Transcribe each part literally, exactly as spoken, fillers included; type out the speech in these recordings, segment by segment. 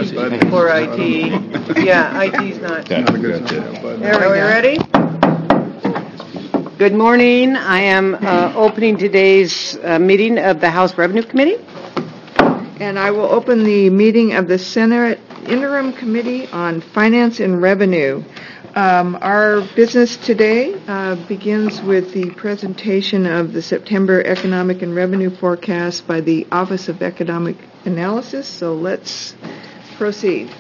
Or I T. Yeah, I T's not. Not a good sign. There we ready? Good morning. I am uh, opening today's uh, meeting of the House Revenue Committee. And I will open the meeting of the Senate Interim Committee on Finance and Revenue. Um, our business today uh, begins with the presentation of the September Economic and Revenue Forecast by the Office of Economic Analysis. So let's proceed.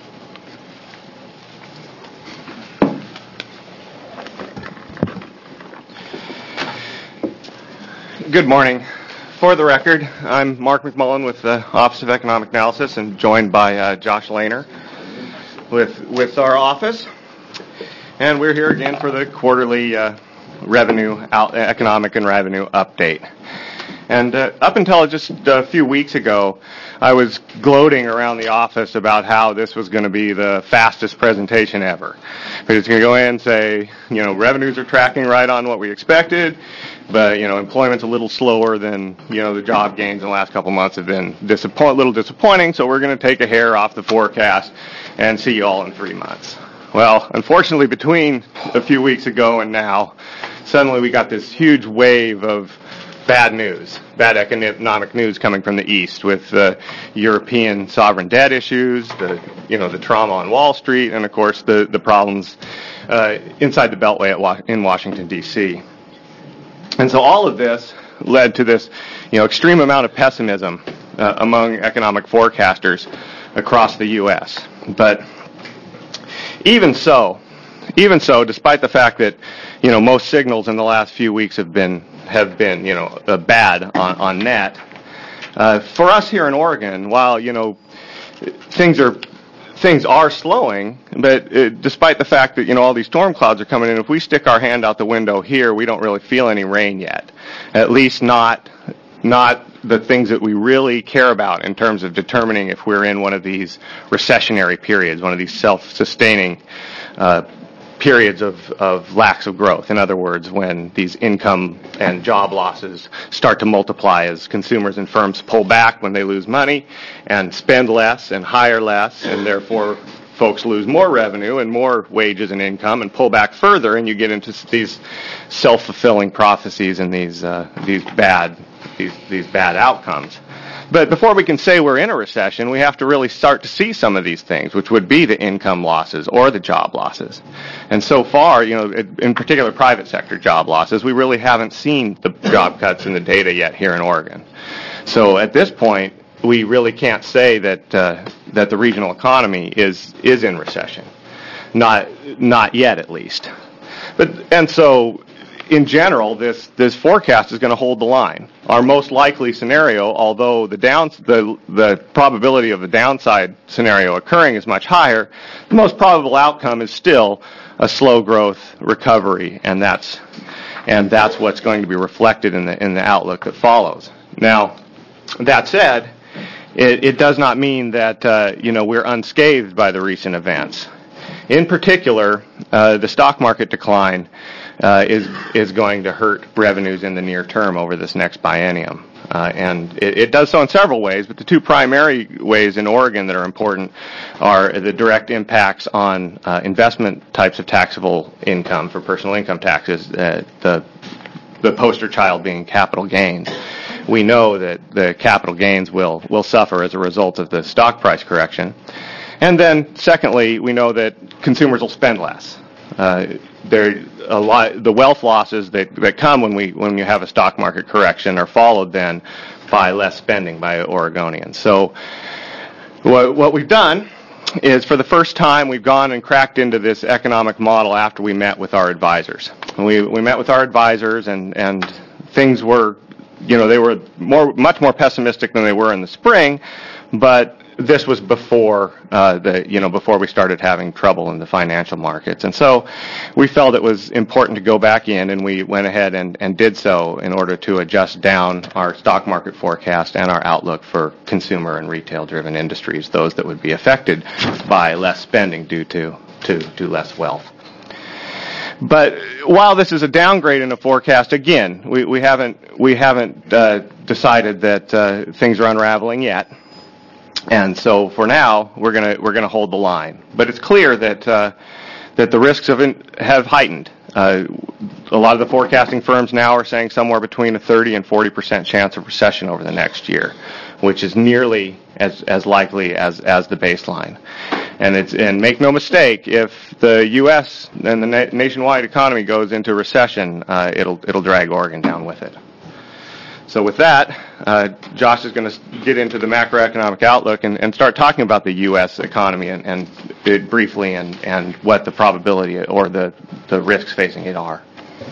Good morning. For the record, I'm Mark McMullen with the Office of Economic Analysis and joined by uh, Josh Lehner with with our office. And we're here again for the quarterly uh, revenue, out, economic and revenue update. And uh, up until just a few weeks ago, I was gloating around the office about how this was going to be the fastest presentation ever. Because it's going to go in and say, you know, revenues are tracking right on what we expected, but, you know, employment's a little slower than, you know, the job gains in the last couple months have been disappoint, a little disappointing, so we're going to take a hair off the forecast and see you all in three months. Well, unfortunately, between a few weeks ago and now, suddenly we got this huge wave of bad news, bad economic news coming from the East with the uh, European sovereign debt issues, the you know the trauma on Wall Street, and of course the the problems uh, inside the Beltway at wa- in Washington D C. And so all of this led to this you know extreme amount of pessimism uh, among economic forecasters across the U S. But even so, even so, despite the fact that you know most signals in the last few weeks have been have been, you know, uh, bad on, on net. Uh, for us here in Oregon, while, you know, things are things are slowing, but uh, despite the fact that, you know, all these storm clouds are coming in, if we stick our hand out the window here, we don't really feel any rain yet. At least not not the things that we really care about in terms of determining if we're in one of these recessionary periods, one of these self-sustaining uh periods of, of lacks of growth. In other words, when these income and job losses start to multiply as consumers and firms pull back when they lose money and spend less and hire less, and therefore folks lose more revenue and more wages and income and pull back further, and you get into these self-fulfilling prophecies and these uh, these bad these these bad outcomes. But before we can say we're in a recession, we have to really start to see some of these things, which would be the income losses or the job losses. And so far, you know, in particular private sector job losses, we really haven't seen the job cuts in the data yet here in Oregon. So at this point, we really can't say that uh, that the regional economy is is in recession. Not not yet, at least. But and so in general, this, this forecast is going to hold the line. Our most likely scenario, although the down, the the probability of the downside scenario occurring is much higher, the most probable outcome is still a slow growth recovery, and that's and that's what's going to be reflected in the in the outlook that follows. Now, that said, it, it does not mean that uh, you know we're unscathed by the recent events. In particular, uh, the stock market decline uh, is is going to hurt revenues in the near term over this next biennium. Uh, and it, it does so in several ways, but the two primary ways in Oregon that are important are the direct impacts on uh, investment types of taxable income for personal income taxes, uh, the the poster child being capital gains. We know that the capital gains will, will suffer as a result of the stock price correction. And then, secondly, we know that consumers will spend less. Uh, there, a lot, the wealth losses that, that come when we when you have a stock market correction are followed then by less spending by Oregonians. So, what, what we've done is, for the first time, we've gone and cracked into this economic model after we met with our advisors. We we met with our advisors, and and things were, you know, they were more much more pessimistic than they were in the spring, but this was before uh, the, you know, before we started having trouble in the financial markets. And so we felt it was important to go back in, and we went ahead and, and did so in order to adjust down our stock market forecast and our outlook for consumer and retail-driven industries, those that would be affected by less spending due to, to, to less wealth. But while this is a downgrade in the forecast, again, we, we haven't we haven't uh, decided that uh, things are unraveling yet. And so for now, we're going to we're going to hold the line. But it's clear that uh, that the risks have in, have heightened. Uh, a lot of the forecasting firms now are saying somewhere between a thirty and forty percent chance of recession over the next year, which is nearly as as likely as as the baseline. And it's and make no mistake, if the U S and the na- nationwide economy goes into recession, uh, it'll it'll drag Oregon down with it. So with that, uh, Josh is going to get into the macroeconomic outlook and, and start talking about the U S economy and, and it briefly and, and what the probability or the, the risks facing it are.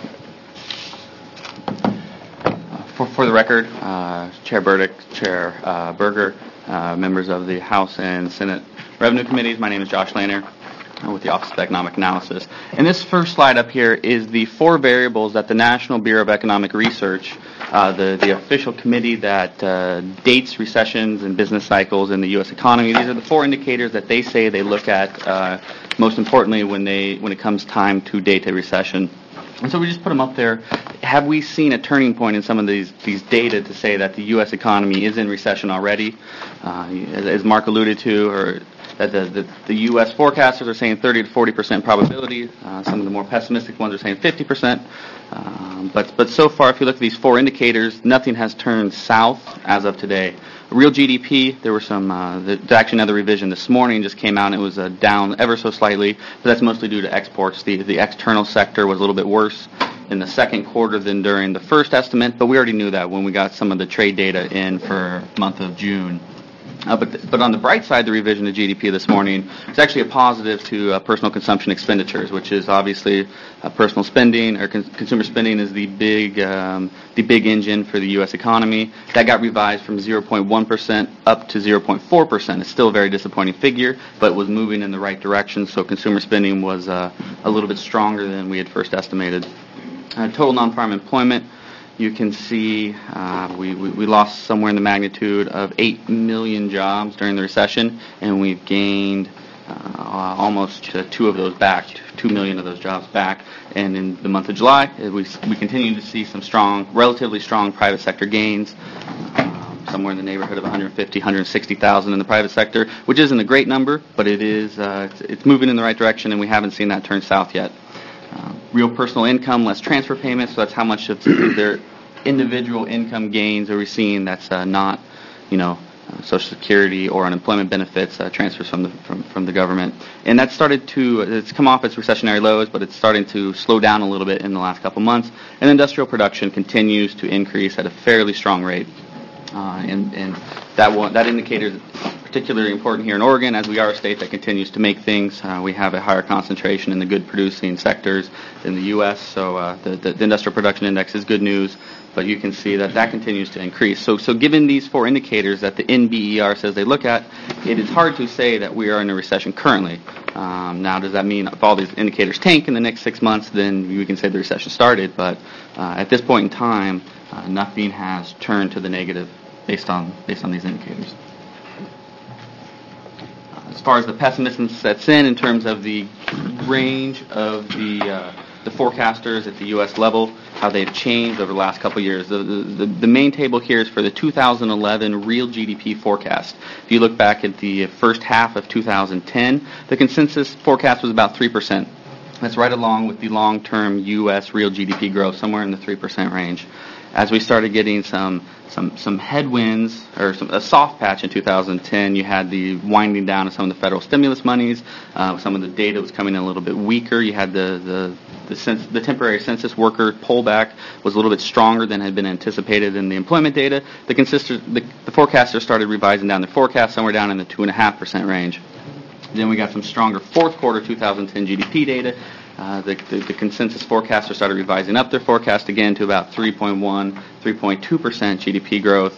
For, for the record, uh, Chair Burdick, Chair uh, Berger, uh, members of the House and Senate Revenue Committees, my name is Josh Lehner with the Office of Economic Analysis. And this first slide up here is the four variables that the National Bureau of Economic Research, uh, the, the official committee that uh, dates recessions and business cycles in the U S economy, these are the four indicators that they say they look at uh, most importantly when they when it comes time to date a recession. And so we just put them up there. Have we seen a turning point in some of these these data to say that the U S economy is in recession already? Uh, as, as Mark alluded to, or that the, the, the U S forecasters are saying thirty to forty percent probability. Uh, some of the more pessimistic ones are saying fifty percent. Um, but but so far, if you look at these four indicators, nothing has turned south as of today. Real G D P, there were some, uh, there's actually another revision this morning just came out, and it was uh, down ever so slightly, but that's mostly due to exports. The, the external sector was a little bit worse in the second quarter than during the first estimate, but we already knew that when we got some of the trade data in for month of June. Uh, but th- but on the bright side, the revision of G D P this morning is actually a positive to uh, personal consumption expenditures, which is obviously uh, personal spending or con- consumer spending is the big um, the big engine for the U S economy. That got revised from zero point one percent up to zero point four percent. It's still a very disappointing figure, but was moving in the right direction. So consumer spending was uh, a little bit stronger than we had first estimated. Uh, total non-farm employment. You can see uh, we, we, we lost somewhere in the magnitude of eight million jobs during the recession, and we've gained uh, almost uh, two of those back, two million of those jobs back. And in the month of July, we, we continue to see some strong, relatively strong private sector gains, uh, somewhere in the neighborhood of one hundred fifty, one hundred sixty thousand in the private sector, which isn't a great number, but it is uh, it's, it's moving in the right direction, and we haven't seen that turn south yet. Uh, real personal income, less transfer payments, so that's how much of their individual income gains are we seeing that's uh, not, you know, uh, Social Security or unemployment benefits uh, transfers from the from, from the government. And that started to, it's come off its recessionary lows, but it's starting to slow down a little bit in the last couple months. And industrial production continues to increase at a fairly strong rate. Uh, and, and that one, that indicator is particularly important here in Oregon, as we are a state that continues to make things. Uh, we have a higher concentration in the good producing sectors than the U S, so uh, the, the, the industrial production index is good news, but you can see that that continues to increase. So, so given these four indicators that the N B E R says they look at, it is hard to say that we are in a recession currently. Um, now, does that mean if all these indicators tank in the next six months, then we can say the recession started? But uh, at this point in time, uh, nothing has turned to the negative based on based on these indicators. As far as the pessimism sets in, in terms of the range of the uh, the forecasters at the U S level, how they've changed over the last couple of years. The, the, the main table here is for the two thousand eleven real G D P forecast. If you look back at the first half of two thousand ten, the consensus forecast was about three percent. That's right along with the long-term U S real G D P growth, somewhere in the three percent range. As we started getting some some some headwinds, or some, a soft patch in two thousand ten, you had the winding down of some of the federal stimulus monies. Uh, some of the data was coming in a little bit weaker. You had the the the, sens- the temporary census worker pullback was a little bit stronger than had been anticipated in the employment data. The, consistor, the, the forecasters started revising down their forecast somewhere down in the two point five percent range. Then we got some stronger fourth quarter two thousand ten G D P data. Uh, the, the, the consensus forecasters started revising up their forecast again to about three point one, three point two percent G D P growth.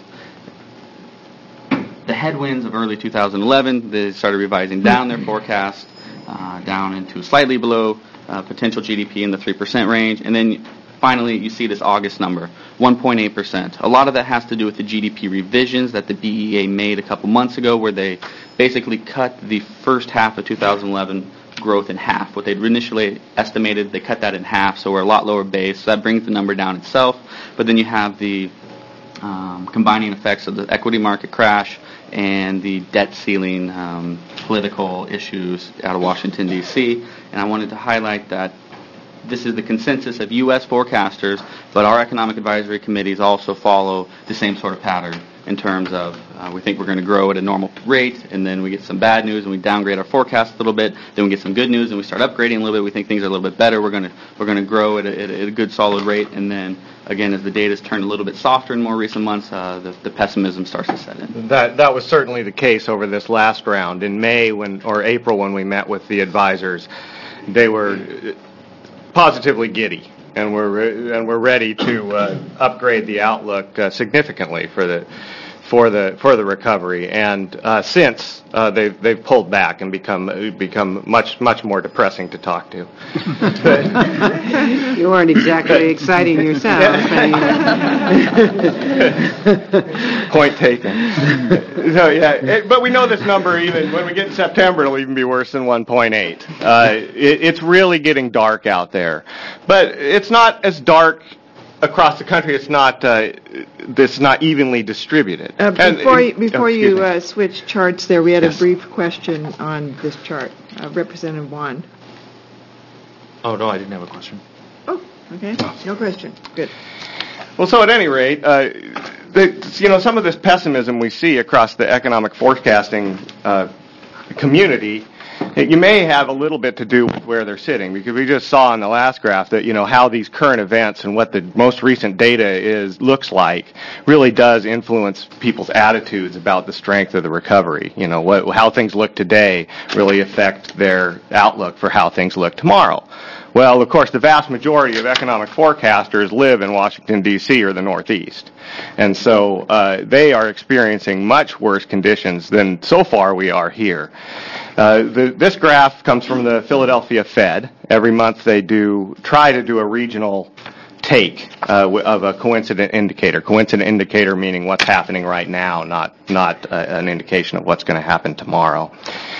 The headwinds of early two thousand eleven, they started revising down their forecast uh, down into slightly below uh, potential G D P in the three percent range. And then finally, you see this August number, one point eight percent. A lot of that has to do with the G D P revisions that the B E A made a couple months ago, where they basically cut the first half of two thousand eleven growth in half. What they'd initially estimated, they cut that in half, so we're a lot lower base. So that brings the number down itself. But then you have the um, combining effects of the equity market crash and the debt ceiling um, political issues out of Washington, D C And I wanted to highlight that this is the consensus of U S forecasters, but our economic advisory committees also follow the same sort of pattern in terms of uh, we think we're going to grow at a normal rate, and then we get some bad news and we downgrade our forecast a little bit. Then we get some good news and we start upgrading a little bit. We think things are a little bit better. We're going to we're going to grow at a, at a good solid rate, and then again, as the data's turned a little bit softer in more recent months, uh, the, the pessimism starts to set in. That that was certainly the case over this last round in May when or April when we met with the advisors. They were positively giddy, and we're and we're ready to uh, upgrade the outlook uh, significantly for the for the for the recovery. And uh, since uh, they've they've pulled back and become become much much more depressing to talk to. You weren't exactly exciting yourself. Point taken. So yeah, it, but we know this number, even when we get in September, it'll even be worse than one point eight. Uh, it, it's really getting dark out there, but it's not as dark across the country. It's not uh, this is not evenly distributed. Uh, before and, you, before oh, you uh, switch charts there, we had Yes. a brief question on this chart. Uh, Representative Juan. Oh, no, I didn't have a question. Oh, okay. No question. Good. Well, so at any rate, uh, the, you know, some of this pessimism we see across the economic forecasting uh, community, you may have a little bit to do with where they're sitting, because we just saw in the last graph that, you know, how these current events and what the most recent data is looks like really does influence people's attitudes about the strength of the recovery. You know, what, how things look today really affect their outlook for how things look tomorrow. Well, of course, the vast majority of economic forecasters live in Washington, D C or the Northeast. And so uh, they are experiencing much worse conditions than so far we are here. Uh, the, this graph comes from the Philadelphia Fed. Every month they do try to do a regional take uh, of a coincident indicator. Coincident indicator meaning what's happening right now, not, not uh, an indication of what's going to happen tomorrow.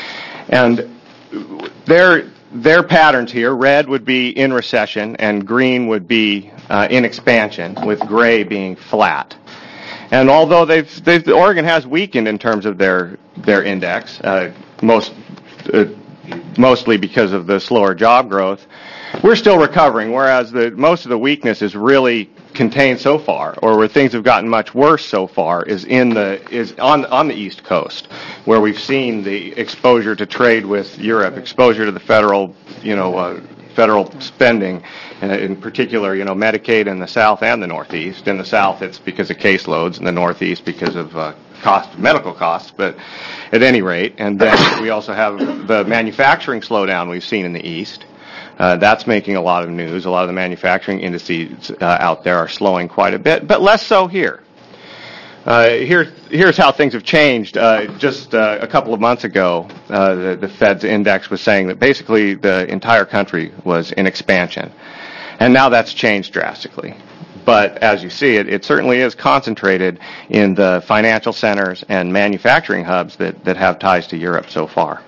And they're Their patterns here, red would be in recession and green would be uh, in expansion, with gray being flat. And although they've, they've Oregon has weakened in terms of their their index, uh, most uh, mostly because of the slower job growth, we're still recovering. Whereas the most of the weakness is really contained so far, or where things have gotten much worse so far, is in the is on on the East Coast, where we've seen the exposure to trade with Europe, exposure to the federal, you know, uh, federal spending, and in particular, you know, Medicaid in the South and the Northeast. In the South, it's because of caseloads, in the Northeast because of uh, cost, medical costs. But at any rate, and then we also have the manufacturing slowdown we've seen in the East. Uh, that's making a lot of news. A lot of the manufacturing indices uh, out there are slowing quite a bit, but less so here. Uh, here here's how things have changed. Uh, just uh, a couple of months ago, uh, the, the Fed's index was saying that basically the entire country was in expansion. And now that's changed drastically. But as you see, it, it certainly is concentrated in the financial centers and manufacturing hubs that, that have ties to Europe so far.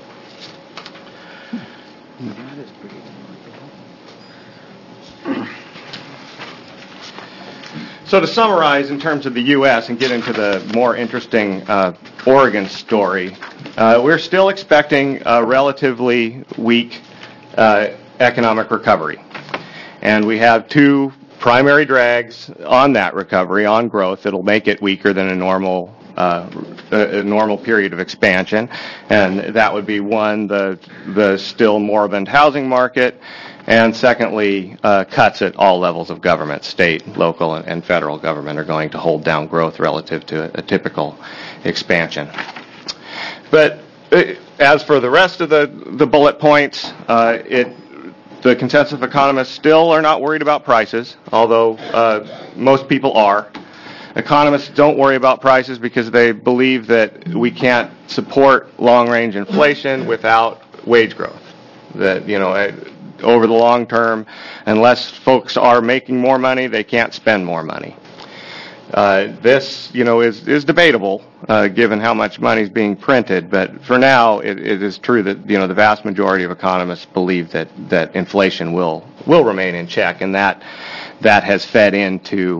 So to summarize in terms of the U S and get into the more interesting uh, Oregon story, uh, we're still expecting a relatively weak uh, economic recovery. And we have two primary drags on that recovery, on growth, that'll make it weaker than a normal uh, a normal period of expansion. And that would be, one, the the still moribund housing market, and secondly, uh, cuts at all levels of government, state, local, and, and federal government are going to hold down growth relative to a, a typical expansion. But uh, as for the rest of the, the bullet points, uh, it the consensus of economists still are not worried about prices, although uh, most people are. Economists don't worry about prices because they believe that we can't support long-range inflation without wage growth. That, you know, over the long term, unless folks are making more money, they can't spend more money. Uh, this, you know, is, is debatable, uh, given how much money is being printed, but for now, it, it is true that, you know, the vast majority of economists believe that, that inflation will, will remain in check, and that, that has fed into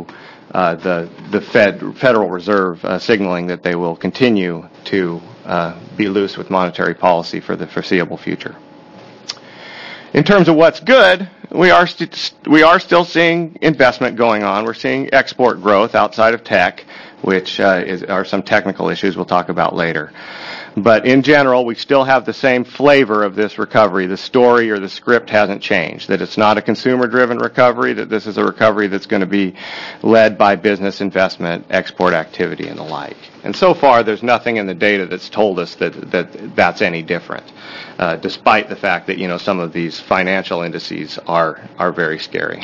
uh, the the Fed Federal Reserve uh, signaling that they will continue to uh, be loose with monetary policy for the foreseeable future. In terms of what's good, we are st- we are still seeing investment going on. We're seeing export growth outside of tech, which uh, is, are some technical issues we'll talk about later. But in general, we still have the same flavor of this recovery. The story or the script hasn't changed, that it's not a consumer-driven recovery, that this is a recovery that's going to be led by business investment, export activity, and the like. And so far, there's nothing in the data that's told us that, that that's any different, uh, despite the fact that, you know, some of these financial indices are, are very scary.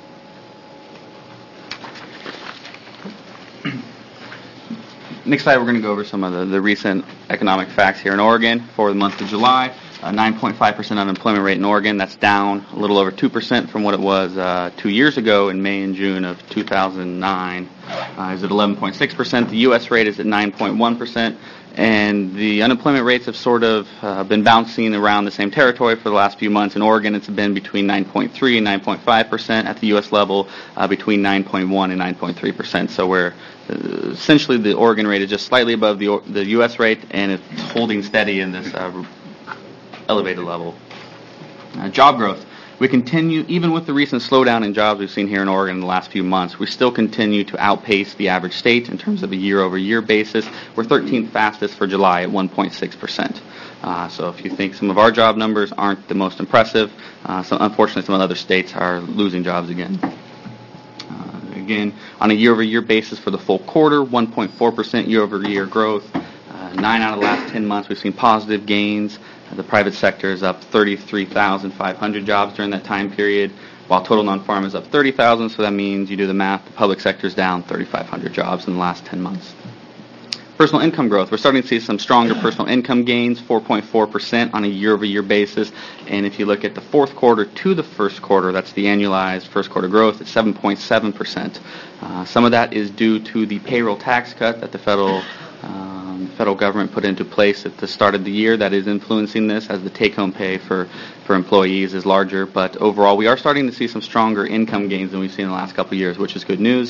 Next slide, we're going to go over some of the, the recent economic facts here in Oregon for the month of July. Uh, nine point five percent unemployment rate in Oregon. That's down a little over two percent from what it was uh, two years ago in May and June of two thousand nine. Uh, is at eleven point six percent. The U S rate is at nine point one percent. And the unemployment rates have sort of uh, been bouncing around the same territory for the last few months. In Oregon, it's been between nine point three and nine point five percent. At the U S level, uh, between nine point one and nine point three percent. So we're uh, essentially the Oregon rate is just slightly above the the U S rate, and it's holding steady in this uh, elevated level. Uh, job growth. We continue, even with the recent slowdown in jobs we've seen here in Oregon in the last few months, we still continue to outpace the average state in terms of a year-over-year basis. We're thirteenth fastest for July at one point six percent. Uh, so if you think some of our job numbers aren't the most impressive, uh, so unfortunately some other states are losing jobs again. Uh, again, on a year-over-year basis for the full quarter, one point four percent year-over-year growth. Uh, nine out of the last ten months we've seen positive gains. The private sector is up thirty-three thousand five hundred jobs during that time period, while total non-farm is up thirty thousand, so that means you do the math, the public sector is down thirty-five hundred jobs in the last ten months. Personal income growth. We're starting to see some stronger personal income gains, four point four percent on a year-over-year basis, and if you look at the fourth quarter to the first quarter, that's the annualized first quarter growth, it's seven point seven percent. Uh, some of that is due to the payroll tax cut that the federal Um, federal government put into place at the start of the year that is influencing this, as the take-home pay for, for employees is larger. But overall, we are starting to see some stronger income gains than we've seen in the last couple of years, which is good news.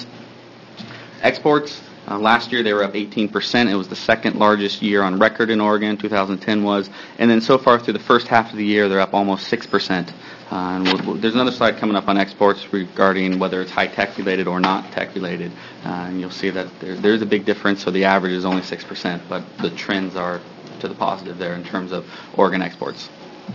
Exports, uh, last year they were up eighteen percent. It was the second largest year on record in Oregon, two thousand ten was. And then so far through the first half of the year, they're up almost six percent. Uh, and we'll, we'll, there's another slide coming up on exports regarding whether it's high-tech related or not tech related. Uh, and you'll see that there, there's a big difference, so the average is only six percent, but the trends are to the positive there in terms of Oregon exports.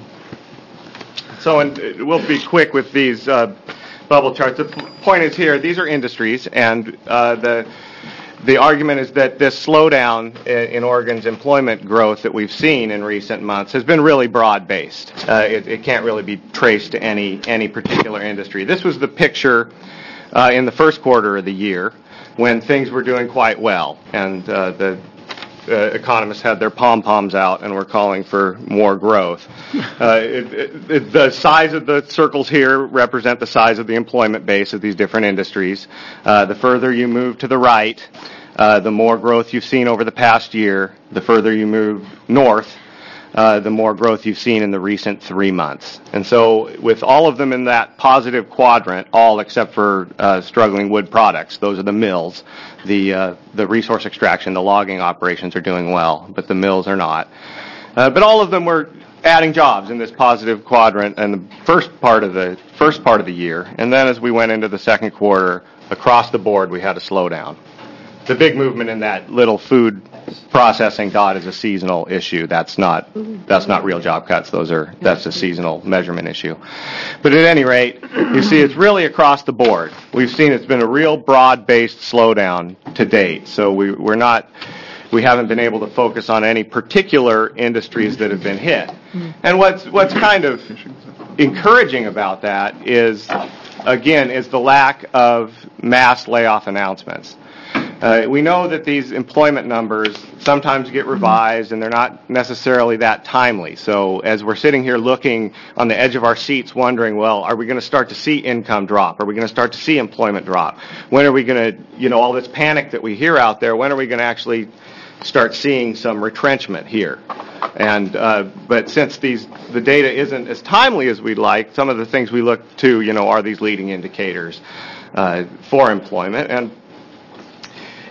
So, and we'll be quick with these uh, bubble charts. The p- point is here, these are industries, and uh, the the argument is that this slowdown in, in Oregon's employment growth that we've seen in recent months has been really broad-based. Uh, it, it can't really be traced to any any particular industry. This was the picture uh, in the first quarter of the year when things were doing quite well, and uh, the uh, economists had their pom-poms out and were calling for more growth. Uh, it, it, it, the size of the circles here represent the size of the employment base of these different industries. Uh, the further you move to the right, uh, the more growth you've seen over the past year. The further you move north, uh, the more growth you've seen in the recent three months. And so with all of them in that positive quadrant, all except for uh, struggling wood products, those are the mills, the uh, the resource extraction, the logging operations are doing well, but the mills are not. Uh, but all of them were adding jobs in this positive quadrant in the first part of the first part of the year. And then as we went into the second quarter, across the board we had a slowdown. The big movement in that little food processing dot is a seasonal issue. That's not that's not real job cuts. Those are that's a seasonal measurement issue. But at any rate, you see it's really across the board. We've seen it's been a real broad-based slowdown to date. So we we're not we haven't been able to focus on any particular industries that have been hit. And what's what's kind of encouraging about that is, again, is the lack of mass layoff announcements. Uh, we know that these employment numbers sometimes get revised, and they're not necessarily that timely. So as we're sitting here looking on the edge of our seats wondering, well, are we going to start to see income drop? Are we going to start to see employment drop? When are we going to, you know, all this panic that we hear out there, when are we going to actually start seeing some retrenchment here? And uh, but since these the data isn't as timely as we'd like, some of the things we look to, you know, are these leading indicators uh, for employment. And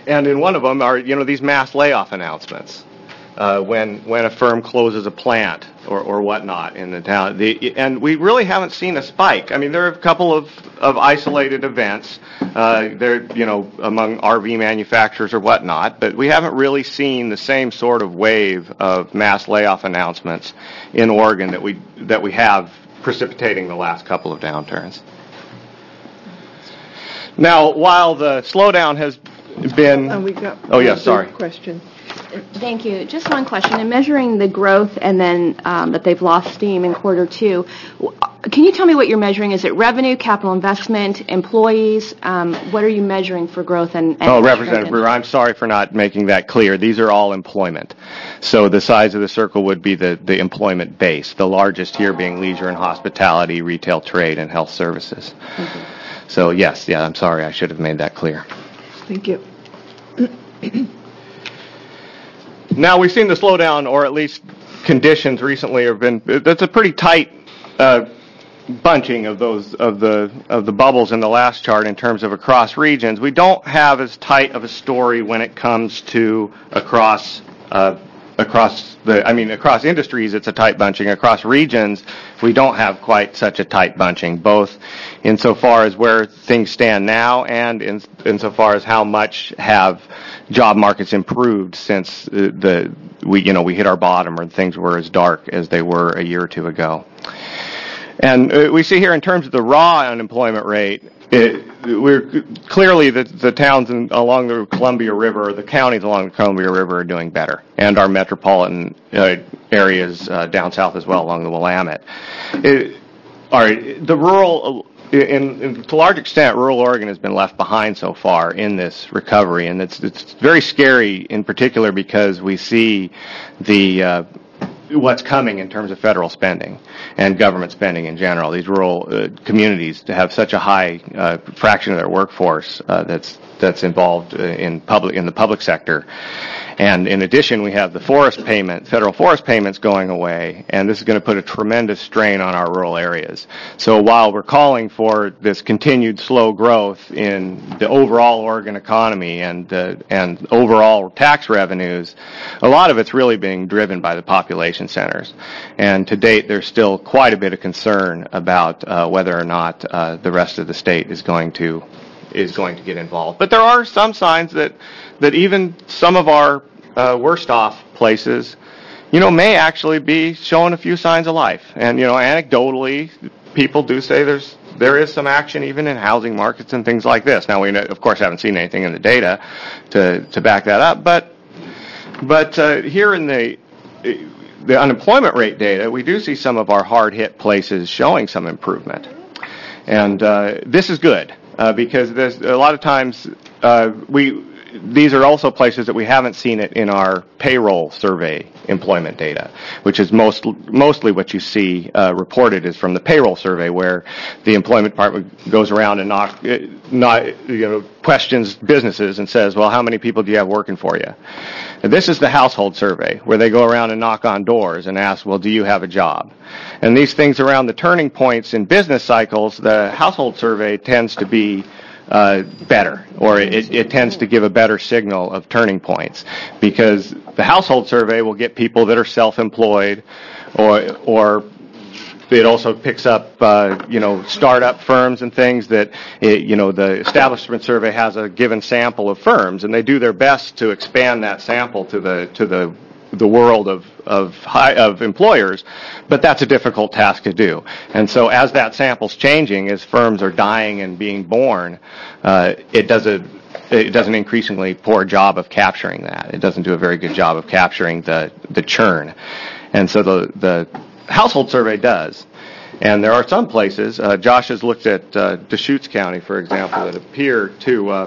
and in one of them are, you know, these mass layoff announcements. Uh, when when a firm closes a plant or, or whatnot in the town, the, and we really haven't seen a spike. I mean, there are a couple of, of isolated events, uh, there you know among R V manufacturers or whatnot, but we haven't really seen the same sort of wave of mass layoff announcements in Oregon that we that we have precipitating the last couple of downturns. Now, while the slowdown has been, And we got oh yes, one sorry. question. Thank you. Just one question. In measuring the growth and then um, that they've lost steam in quarter two, w- can you tell me what you're measuring? Is it revenue, capital investment, employees? Um, what are you measuring for growth and, and Oh, Representative Brewer, I'm sorry for not making that clear. These are all employment. So the size of the circle would be the, the employment base, the largest here being leisure and hospitality, retail trade, and health services. So yes, yeah, I'm sorry. I should have made that clear. Thank you. Now, we've seen the slowdown, or at least conditions recently have been, that's a pretty tight uh, bunching of those, of the, of the bubbles in the last chart in terms of across regions. We don't have as tight of a story when it comes to across, uh, across the, I mean, across industries, it's a tight bunching. Across regions, we don't have quite such a tight bunching, both insofar as where things stand now and in, insofar as how much have job markets improved since uh, the we you know we hit our bottom or things were as dark as they were a year or two ago. And uh, we see here in terms of the raw unemployment rate, it, we're clearly the, the towns in, along the Columbia River, the counties along the Columbia River are doing better, and our metropolitan uh, areas uh, down south as well along the Willamette. It, all right, the rural. In, in, to a large extent, rural Oregon has been left behind so far in this recovery, and it's it's very scary in particular because we see the uh, what's coming in terms of federal spending and government spending in general. These rural uh, communities to have such a high uh, fraction of their workforce uh, that's that's involved in public in the public sector. And in addition, we have the forest payment, federal forest payments going away, and this is going to put a tremendous strain on our rural areas. So while we're calling for this continued slow growth in the overall Oregon economy and uh, and overall tax revenues, a lot of it's really being driven by the population centers. And to date, there's still quite a bit of concern about uh, whether or not uh, the rest of the state is going to is going to get involved. But there are some signs that that even some of our uh, worst off places, you know, may actually be showing a few signs of life. And, you know, anecdotally, people do say there's there is some action even in housing markets and things like this. Now, we, of course, haven't seen anything in the data to, to back that up. But, but uh, here in the the unemployment rate data, we do see some of our hard-hit places showing some improvement. And uh, this is good. Uh, because there's a lot of times uh, we these are also places that we haven't seen it in our payroll survey employment data, which is most mostly what you see uh, reported is from the payroll survey, where the employment department goes around and knock, not you know questions businesses and says, well, how many people do you have working for you? And this is the household survey, where they go around and knock on doors and ask, well, do you have a job? And these things around the turning points in business cycles, the household survey tends to be uh, better, or it, it tends to give a better signal of turning points, because the household survey will get people that are self-employed, or or it also picks up, uh, you know, startup firms and things that, it, you know, the establishment survey has a given sample of firms, and they do their best to expand that sample to the to the the world of of high of employers, but that's a difficult task to do. And so, as that sample's changing, as firms are dying and being born, uh, it does a it does an increasingly poor job of capturing that. It doesn't do a very good job of capturing the the churn, and so the the household survey does. And there are some places, uh, Josh has looked at uh, Deschutes County, for example, that appear to uh,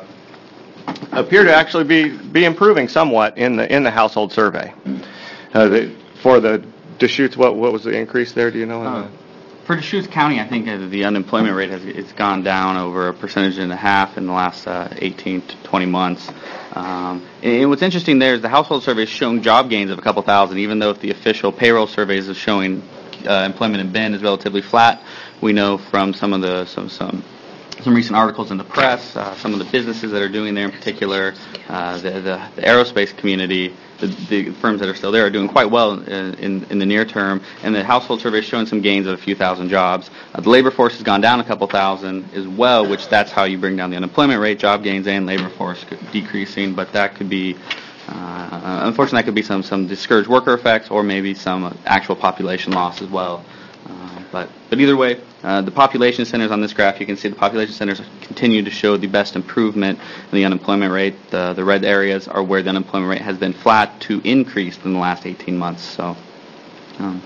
appear to actually be, be improving somewhat in the in the household survey. Uh, the, for the Deschutes, what what was the increase there? Do you know? Uh, for Deschutes County, I think uh, the unemployment rate has it's gone down over a percentage and a half in the last uh, eighteen to twenty months. Um, and, and what's interesting there is the household survey is showing job gains of a couple thousand, even though if the official payroll surveys is showing uh, employment in Bend is relatively flat. We know from some of the some some some recent articles in the press, uh, some of the businesses that are doing there in particular, uh, the, the, the aerospace community, the, the firms that are still there are doing quite well in, in, in the near term, and the household survey is showing some gains of a few thousand jobs. Uh, the labor force has gone down a couple thousand as well, which that's how you bring down the unemployment rate, job gains, and labor force decreasing, but that could be Uh, unfortunately, that could be some, some discouraged worker effects or maybe some actual population loss as well. Uh, but, but either way, uh, the population centers on this graph, you can see the population centers continue to show the best improvement in the unemployment rate. The, the red areas are where the unemployment rate has been flat to increased in the last eighteen months. So, um,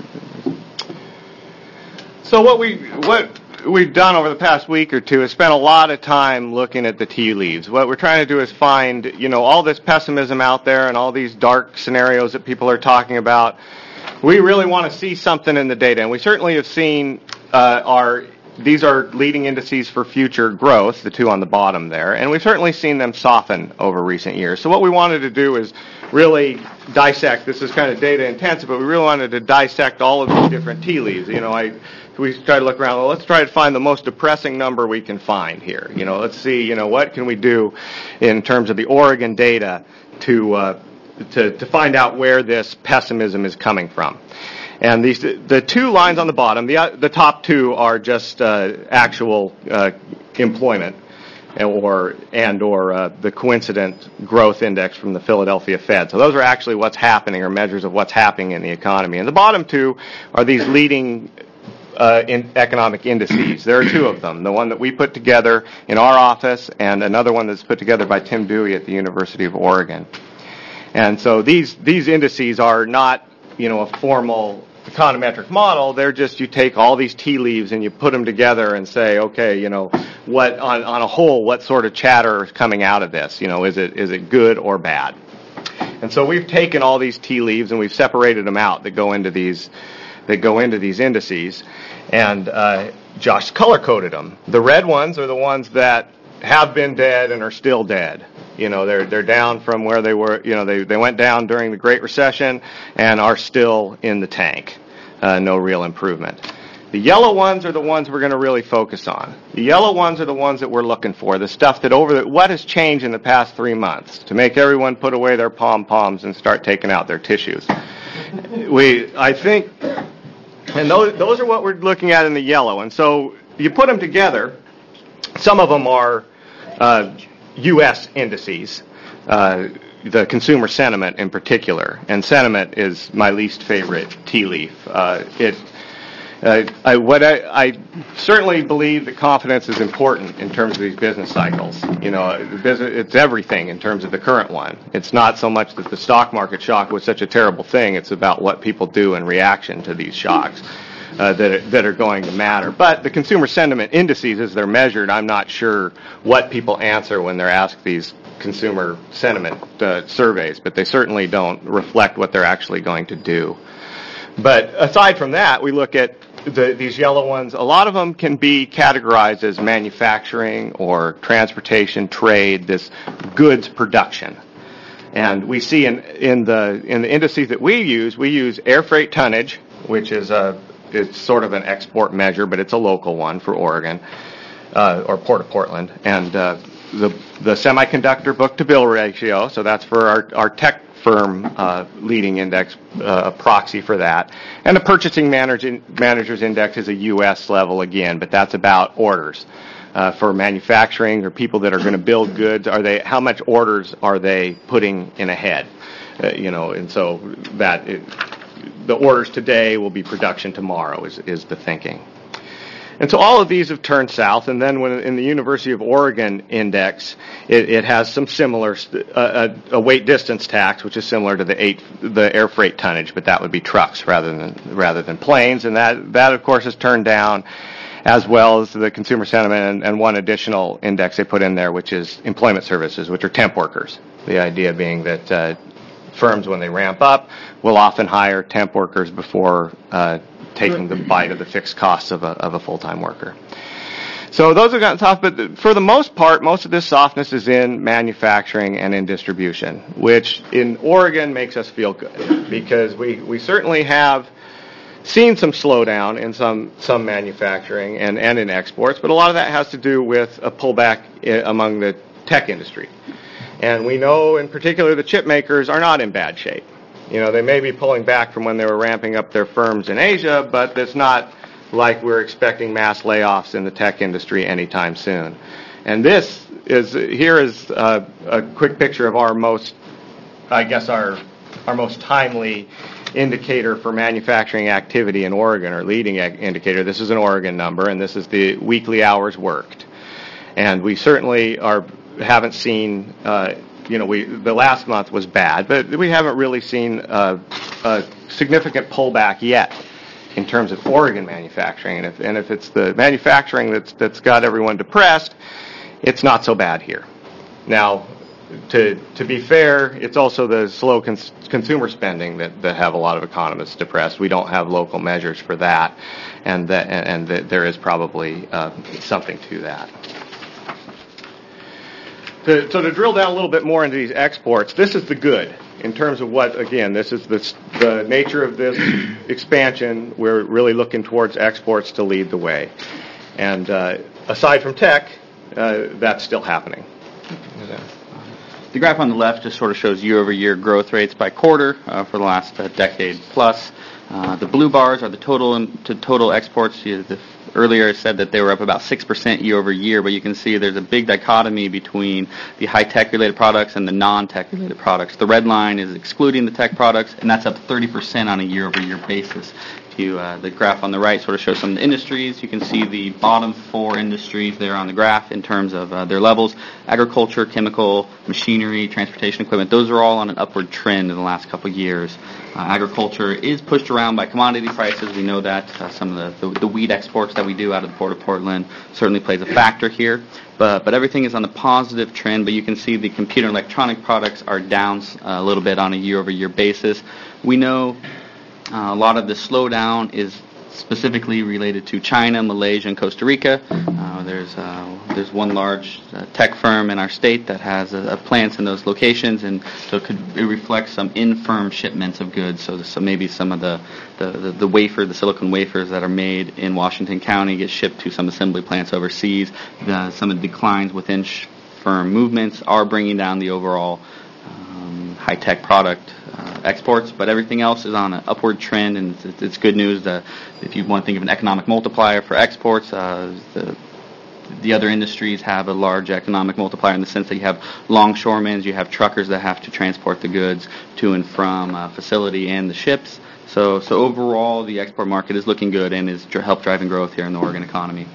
so what we what we've done over the past week or two is spent a lot of time looking at the tea leaves. What we're trying to do is find, you know, all this pessimism out there and all these dark scenarios that people are talking about. We really want to see something in the data, and we certainly have seen uh, our these are leading indices for future growth, the two on the bottom there, and we've certainly seen them soften over recent years. So what we wanted to do is really dissect. This is kind of data intensive, but we really wanted to dissect all of these different tea leaves. You know, I we tried to look around. Well, let's try to find the most depressing number we can find here. You know, let's see. You know, what can we do in terms of the Oregon data to uh, to to find out where this pessimism is coming from. And these the two lines on the bottom, the the top two are just uh, actual uh, employment, or and or uh, the coincident growth index from the Philadelphia Fed. So those are actually what's happening, or measures of what's happening in the economy. And the bottom two are these leading uh, in economic indices. There are two of them. The one that we put together in our office, and another one that's put together by Tim Dewey at the University of Oregon. And so these these indices are not, you know, a formal econometric model. They're just, you take all these tea leaves and you put them together and say, okay, you know, what on, on a whole, what sort of chatter is coming out of this? You know, is it is it good or bad? And so we've taken all these tea leaves and we've separated them out that go into these that go into these indices, and uh, Josh color coded them. The red ones are the ones that have been dead and are still dead. You know, they're they're down from where they were. You know, they they went down during the Great Recession and are still in the tank. Uh, no real improvement. The yellow ones are the ones we're going to really focus on. The yellow ones are the ones that we're looking for. The stuff that over the, what has changed in the past three months to make everyone put away their pom poms and start taking out their tissues. We, I think, and those those are what we're looking at in the yellow. And so you put them together. Some of them are Uh, U S indices, uh, the consumer sentiment in particular, and sentiment is my least favorite tea leaf. Uh, it, uh, I, what I, I certainly believe that confidence is important in terms of these business cycles. You know, the business, it's everything in terms of the current one. It's not so much that the stock market shock was such a terrible thing. It's about what people do in reaction to these shocks. Uh, that are, that are going to matter. But the consumer sentiment indices, as they're measured, I'm not sure what people answer when they're asked these consumer sentiment uh, surveys, but they certainly don't reflect what they're actually going to do. But aside from that, we look at the, these yellow ones. A lot of them can be categorized as manufacturing or transportation, trade, this goods production. And we see in, in the in the indices that we use, we use air freight tonnage, which is a It's sort of an export measure, but it's a local one for Oregon, uh, or Port of Portland. And uh, the the semiconductor book-to-bill ratio, so that's for our, our tech firm uh, leading index, uh, proxy for that. And the purchasing manager, manager's index is a U S level again, but that's about orders. Uh, for manufacturing or people that are going to build goods, are they? How much orders are they putting in ahead? Uh, you know, and so that it, the orders today will be production tomorrow is, is the thinking. And so all of these have turned south, and then when in the University of Oregon index, it, it has some similar, uh, a, a weight distance tax, which is similar to the eight, the air freight tonnage, but that would be trucks rather than rather than planes, and that, that of course has turned down, as well as the consumer sentiment and, and one additional index they put in there, which is employment services, which are temp workers. The idea being that uh, firms, when they ramp up, will often hire temp workers before uh, taking the bite of the fixed costs of a, of a full-time worker. So those have gotten soft, but for the most part, most of this softness is in manufacturing and in distribution, which in Oregon makes us feel good, because we, we certainly have seen some slowdown in some, some manufacturing and, and in exports, but a lot of that has to do with a pullback I- among the tech industry. And we know in particular the chip makers are not in bad shape. You know, they may be pulling back from when they were ramping up their firms in Asia, but it's not like we're expecting mass layoffs in the tech industry anytime soon. And this is, here is a, a quick picture of our most, I guess our, our most timely indicator for manufacturing activity in Oregon, or leading indicator. This is an Oregon number, and this is the weekly hours worked. And we certainly are haven't seen, uh, you know, we the last month was bad, but we haven't really seen a, a significant pullback yet in terms of Oregon manufacturing. And if and if it's the manufacturing that's that's got everyone depressed, it's not so bad here. Now, To to be fair, it's also the slow cons- consumer spending that, that have a lot of economists depressed. We don't have local measures for that, and that and, and that there is probably uh, something to that. To, so to drill down a little bit more into these exports, this is the good in terms of what, again, this is the, the nature of this expansion. We're really looking towards exports to lead the way. And uh, aside from tech, uh, that's still happening. The graph on the left just sort of shows year-over-year growth rates by quarter uh, for the last uh, decade plus. Uh, the blue bars are the total to total exports. You, the, earlier I said that they were up about six percent year-over-year, but you can see there's a big dichotomy between the high-tech related products and the non-tech related products. The red line is excluding the tech products, and that's up thirty percent on a year-over-year basis. You, uh, the graph on the right sort of shows some of the industries. You can see the bottom four industries there on the graph in terms of uh, their levels. Agriculture, chemical, machinery, transportation equipment, those are all on an upward trend in the last couple of years. Uh, agriculture is pushed around by commodity prices. We know that. Uh, some of the, the, the wheat exports that we do out of the Port of Portland certainly plays a factor here. But, but everything is on a positive trend, but you can see the computer and electronic products are down uh, a little bit on a year-over-year basis. We know Uh, a lot of the slowdown is specifically related to China, Malaysia, and Costa Rica. Uh, there's uh, there's one large uh, tech firm in our state that has uh, plants in those locations, and so it could it reflects some in-firm shipments of goods. So, so maybe some of the, the, the, the wafer, the silicon wafers that are made in Washington County get shipped to some assembly plants overseas. The, some of the declines within sh- firm movements are bringing down the overall um, high-tech product Uh, exports, but everything else is on an upward trend, and it's, it's good news that if you want to think of an economic multiplier for exports, uh, the, the other industries have a large economic multiplier in the sense that you have longshoremen, you have truckers that have to transport the goods to and from uh, facility and the ships. So, so overall, the export market is looking good and is dr- help driving growth here in the Oregon economy.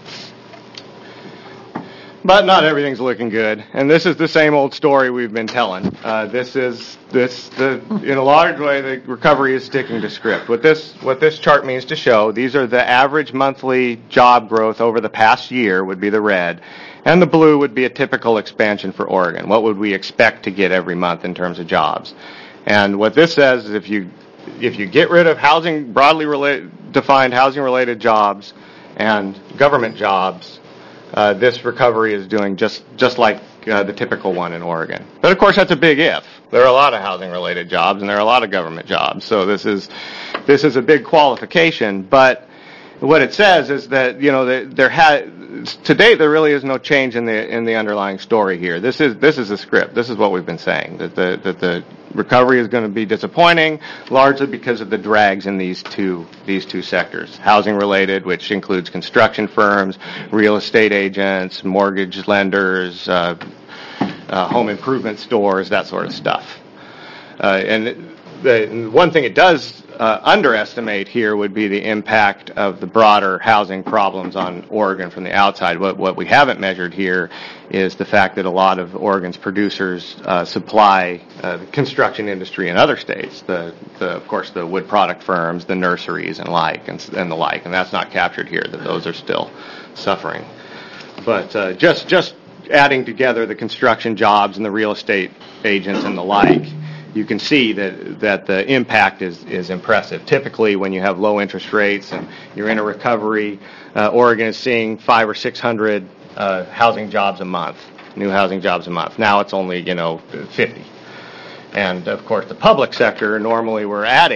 But not everything's looking good, and this is the same old story we've been telling. Uh, this is this the in a large way the recovery is sticking to script. What this what this chart means to show, these are the average monthly job growth over the past year would be the red, and the blue would be a typical expansion for Oregon. What would we expect to get every month in terms of jobs? And what this says is if you if you get rid of housing broadly related, defined housing related jobs and government jobs, Uh, this recovery is doing just just like uh, the typical one in Oregon. But of course, that's a big if. There are a lot of housing-related jobs, and there are a lot of government jobs. So this is this is a big qualification. But what it says is that you know there, there ha- to date there really is no change in the in the underlying story here. This is this is the script. This is what we've been saying, that the that the recovery is going to be disappointing, largely because of the drags in these two these two sectors. Housing related, which includes construction firms, real estate agents, mortgage lenders, uh, uh, home improvement stores, that sort of stuff. Uh, and the one thing it does uh, underestimate here would be the impact of the broader housing problems on Oregon from the outside. What, what we haven't measured here is the fact that a lot of Oregon's producers uh, supply uh, the construction industry in other states. The, the, of course, the wood product firms, the nurseries, and like, and, and the like. And that's not captured here. That those are still suffering. But uh, just just adding together the construction jobs and the real estate agents and the like, you can see that that the impact is, is impressive. Typically, when you have low interest rates and you're in a recovery, uh, Oregon is seeing five or six hundred uh, housing jobs a month, new housing jobs a month. Now it's only you know fifty. And of course, the public sector normally we're adding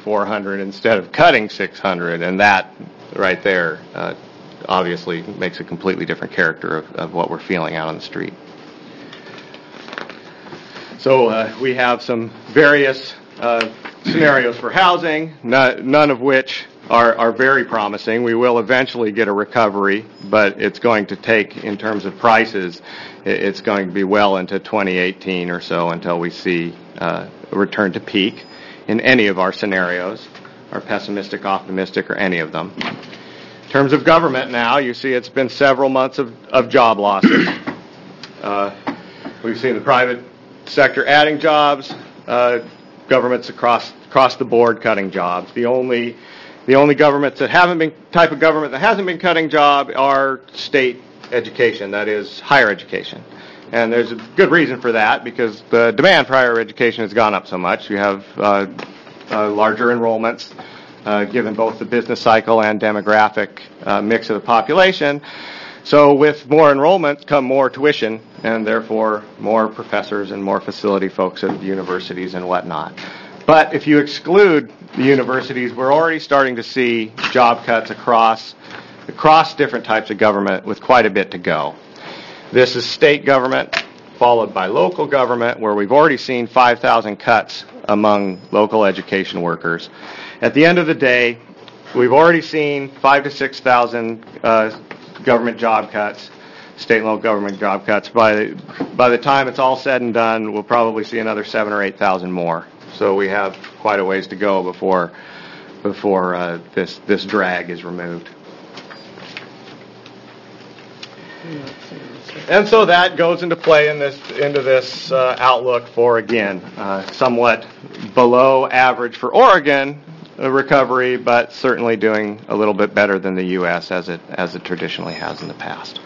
four hundred instead of cutting six hundred, and that right there uh, obviously makes a completely different character of, of what we're feeling out on the street. So uh, we have some various uh, scenarios for housing, no, none of which are, are very promising. We will eventually get a recovery, but it's going to take, in terms of prices, it's going to be well into twenty eighteen or so until we see uh, a return to peak in any of our scenarios, or pessimistic, optimistic, or any of them. In terms of government now, you see it's been several months of, of job losses. Uh, we've seen the private sector adding jobs, uh, governments across across the board cutting jobs. The only the only governments that haven't been type of government that hasn't been cutting jobs are state education, that is higher education. And there's a good reason for that, because the demand for higher education has gone up so much. You have uh, uh, larger enrollments, uh, given both the business cycle and demographic uh, mix of the population. So with more enrollment come more tuition, and therefore more professors and more facility folks at universities and whatnot. But if you exclude the universities, we're already starting to see job cuts across across different types of government with quite a bit to go. This is state government, followed by local government, where we've already seen five thousand cuts among local education workers. At the end of the day, we've already seen five to six thousand uh, government job cuts, state and local government job cuts. By by the time it's all said and done, we'll probably see another seven or eight thousand more. So we have quite a ways to go before before uh, this this drag is removed. And so that goes into play in this into this uh, outlook for, again, uh, somewhat below average for Oregon a recovery, but certainly doing a little bit better than the U S as it as it traditionally has in the past.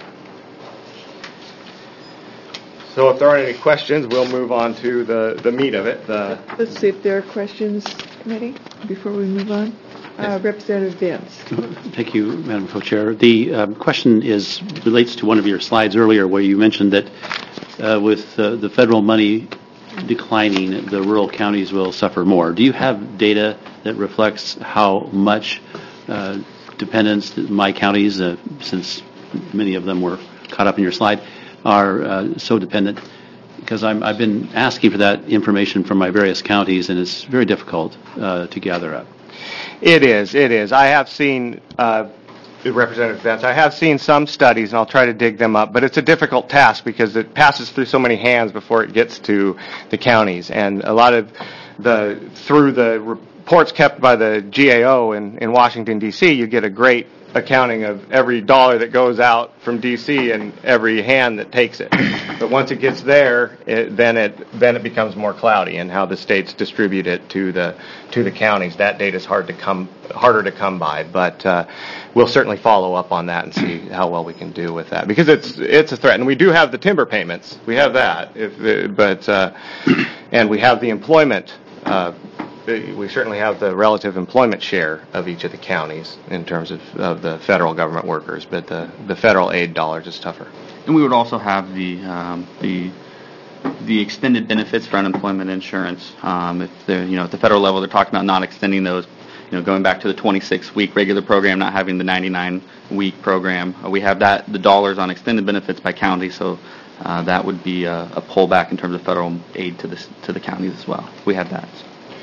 So if there aren't any questions, we'll move on to the, the meat of it. The Let's see if there are questions, committee, before we move on. Uh, Representative Vance. Thank you, Madam Co-Chair. The um, question is relates to one of your slides earlier, where you mentioned that uh, with uh, the federal money declining, the rural counties will suffer more. Do you have data that reflects how much uh, dependence my counties, uh, since many of them were caught up in your slide, are uh, so dependent? Because I'm, I've been asking for that information from my various counties, and it's very difficult uh, to gather up. It is, it is. I have seen, uh, Representative Vance, I have seen some studies, and I'll try to dig them up, but it's a difficult task because it passes through so many hands before it gets to the counties. And a lot of the, through the reports kept by the G A O in, in Washington, D C, you get a great accounting of every dollar that goes out from D C and every hand that takes it. But once it gets there, it, then it then it becomes more cloudy in how the states distribute it to the to the counties. That data is hard to come harder to come by, but uh, we'll certainly follow up on that and see how well we can do with that, because it's it's a threat. And we do have the timber payments. We have that, if, but uh, and we have the employment. Uh, We certainly have the relative employment share of each of the counties in terms of, of the federal government workers, but the, the federal aid dollars is tougher. And we would also have the um, the the extended benefits for unemployment insurance. Um, if they're, you know, at the federal level, they're talking about not extending those, you know, going back to the twenty-six week regular program, not having the ninety-nine week program. Uh, we have that the dollars on extended benefits by county, so uh, that would be a, a pullback in terms of federal aid to the to the counties as well. We have that.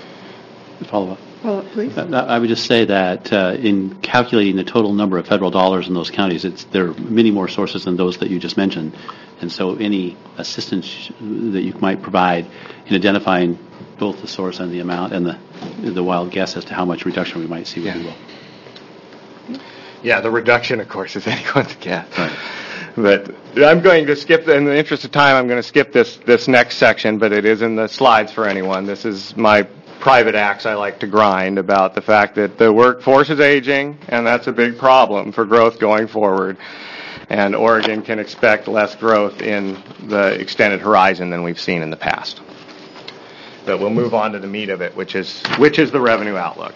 Follow up. Follow up, please. I would just say that uh, in calculating the total number of federal dollars in those counties, it's, there are many more sources than those that you just mentioned. And so any assistance that you might provide in identifying both the source and the amount and the the wild guess as to how much reduction we might see would be well. Yeah, the reduction, of course, is anyone's guess. Right. But I'm going to skip, in the interest of time, I'm going to skip this, this next section, but it is in the slides for anyone. This is my private axe I like to grind about the fact that the workforce is aging, and that's a big problem for growth going forward. And Oregon can expect less growth in the extended horizon than we've seen in the past. But we'll move on to the meat of it, which is which is the revenue outlook.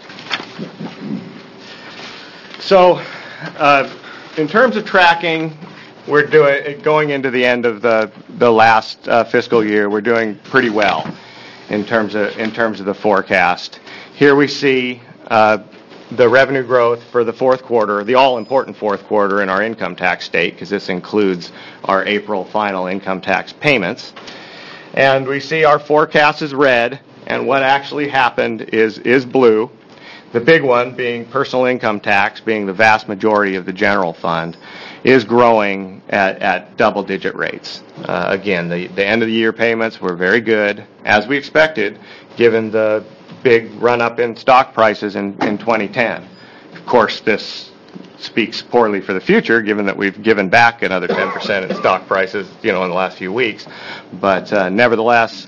So, uh, in terms of tracking, we're doing going into the end of the the last uh, fiscal year. We're doing pretty well in terms of in terms of the forecast. here we see uh, the revenue growth for the fourth quarter, the all-important fourth quarter in our income tax state, because this includes our April final income tax payments. And we see our forecast is red, and what actually happened is, is blue. The big one being personal income tax, being the vast majority of the general fund, is growing at, at double-digit rates. Uh, again, the, the end-of-the-year payments were very good, as we expected, given the big run-up in stock prices in, in twenty ten. Of course, this speaks poorly for the future, given that we've given back another ten percent in stock prices, you know, in the last few weeks. But uh, nevertheless,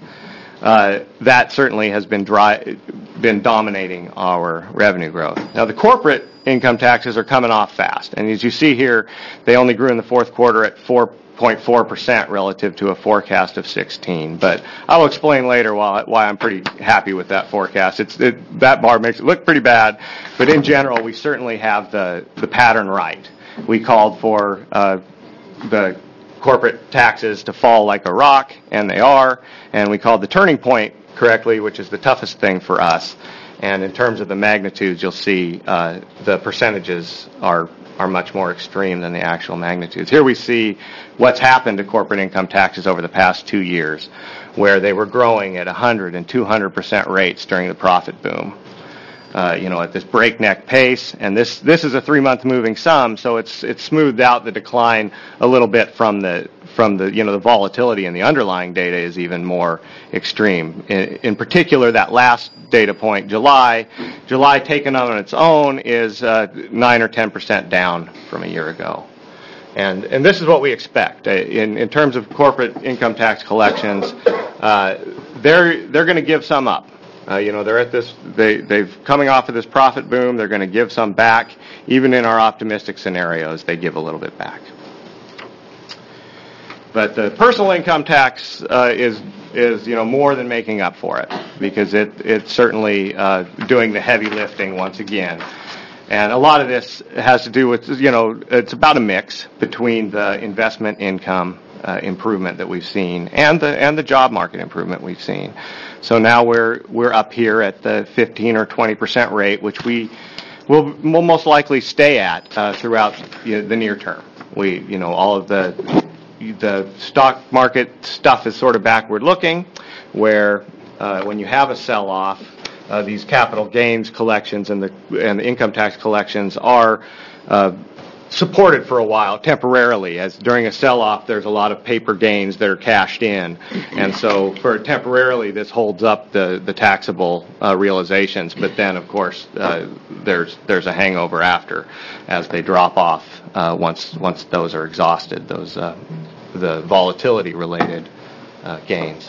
uh, that certainly has been dry, been dominating our revenue growth. Now, the corporate income taxes are coming off fast, and as you see here, they only grew in the fourth quarter at four point four percent relative to a forecast of sixteen. But I'll explain later why, why I'm pretty happy with that forecast. It's it, that bar makes it look pretty bad, but in general, we certainly have the, the pattern right. We called for uh, the corporate taxes to fall like a rock, and they are, and we called the turning point correctly, which is the toughest thing for us. And in terms of the magnitudes, you'll see uh, the percentages are are much more extreme than the actual magnitudes. Here we see what's happened to corporate income taxes over the past two years, where they were growing at one hundred and two hundred percent rates during the profit boom. Uh, you know, at this breakneck pace, and this this is a three-month moving sum, so it's it's smoothed out the decline a little bit from the from the you know the volatility in the underlying data is even more extreme. In, in particular, that last data point, July, July taken on its own is uh, nine or ten percent down from a year ago, and and this is what we expect in in terms of corporate income tax collections. Uh, they're they're going to give some up. Uh, you know, they're at this, they, they've coming off of this profit boom, they're going to give some back. Even in our optimistic scenarios, they give a little bit back. But the personal income tax uh, is, is, you know, more than making up for it, because it, it's certainly uh, doing the heavy lifting once again. And a lot of this has to do with, you know, it's about a mix between the investment income uh, improvement that we've seen and the and the job market improvement we've seen. So now we're we're up here at the fifteen or twenty percent rate, which we will will most likely stay at uh, throughout you know, the near term. We, you know, all of the the stock market stuff is sort of backward looking, where uh, when you have a sell-off, uh, these capital gains collections and the and the income tax collections are uh, supported for a while temporarily, as during a sell-off there's a lot of paper gains that are cashed in, and so for temporarily this holds up the the taxable uh, realizations, but then of course uh, there's there's a hangover after as they drop off uh, once once those are exhausted, those uh, the volatility related uh, gains.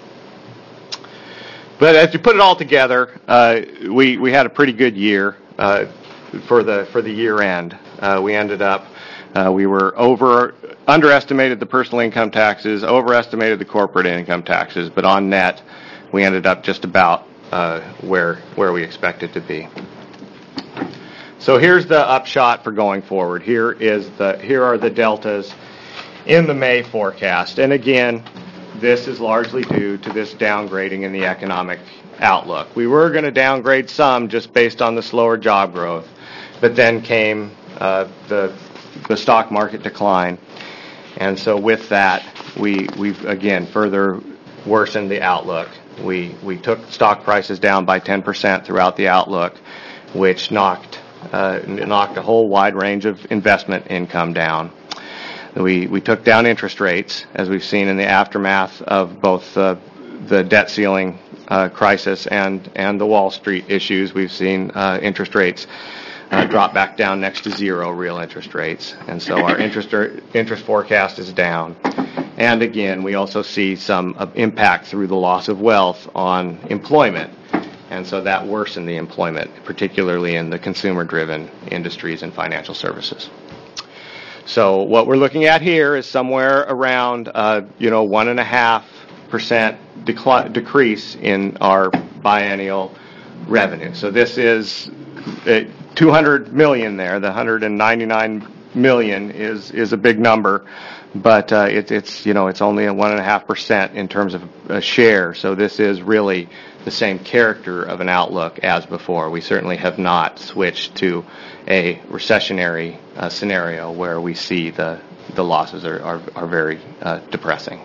But as you put it all together, uh, we we had a pretty good year uh, for the for the year end. Uh, we ended up, uh, we were over, underestimated the personal income taxes, overestimated the corporate income taxes, but on net, we ended up just about uh, where where we expected to be. So here's the upshot for going forward. Here is the here are the deltas in the May forecast, and again, this is largely due to this downgrading in the economic outlook. We were going to downgrade some just based on the slower job growth, but then came Uh, the the stock market decline, and so with that we we've again further worsened the outlook. We we took stock prices down by ten percent throughout the outlook, which knocked uh, knocked a whole wide range of investment income down. We we took down interest rates, as we've seen in the aftermath of both uh, the debt ceiling uh, crisis and and the Wall Street issues. We've seen uh, interest rates Uh, drop back down next to zero, real interest rates, and so our interest interest forecast is down. And again, we also see some uh, impact through the loss of wealth on employment, and so that worsened the employment, particularly in the consumer-driven industries and financial services. So what we're looking at here is somewhere around, uh, you know, one and a half percent decrease in our biennial revenue. So this is uh, two hundred million there, the one hundred ninety-nine million is is a big number, but uh, it, it's you know it's only a one and a half percent in terms of a share. So this is really the same character of an outlook as before. We certainly have not switched to a recessionary uh, scenario where we see the the losses are are, are very uh, depressing.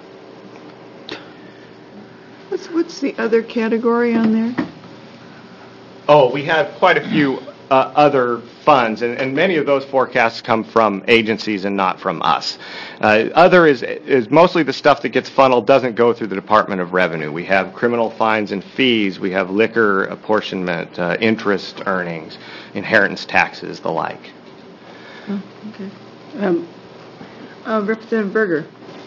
What's, what's the other category on there? Oh, we have quite a few uh, other funds, and, and many of those forecasts come from agencies and not from us. Uh, other is is mostly the stuff that gets funneled, doesn't go through the Department of Revenue. We have criminal fines and fees, we have liquor apportionment, uh, interest earnings, inheritance taxes, the like. Oh, okay. Um, Uh, Representative Berger.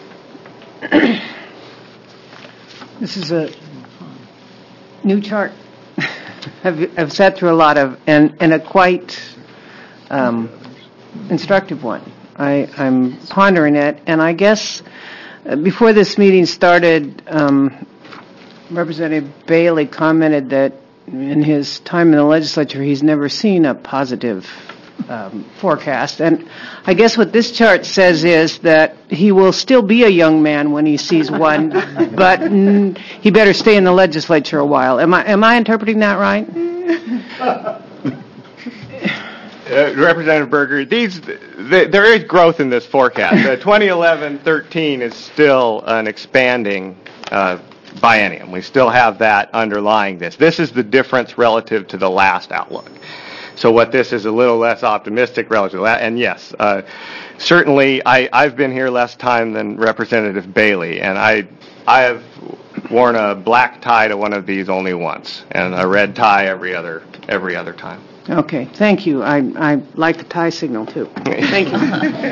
This is a new chart. I've, I've sat through a lot of, and, and a quite um, instructive one. I, I'm pondering it, and I guess uh, before this meeting started, um, Representative Bailey commented that in his time in the legislature, he's never seen a positive um, forecast. And I guess what this chart says is that he will still be a young man when he sees one, but mm, he better stay in the legislature a while. Am I am I interpreting that right? Uh, Representative Berger, these th- there is growth in this forecast. Uh, twenty eleven thirteen is still an expanding uh, biennium. We still have that underlying this. This is the difference relative to the last outlook. So what this is a little less optimistic relative to that. And yes, uh, certainly I, I've been here less time than Representative Bailey, and I I have worn a black tie to one of these only once, and a red tie every other every other time. Okay, thank you. I I like the tie signal too. Thank you.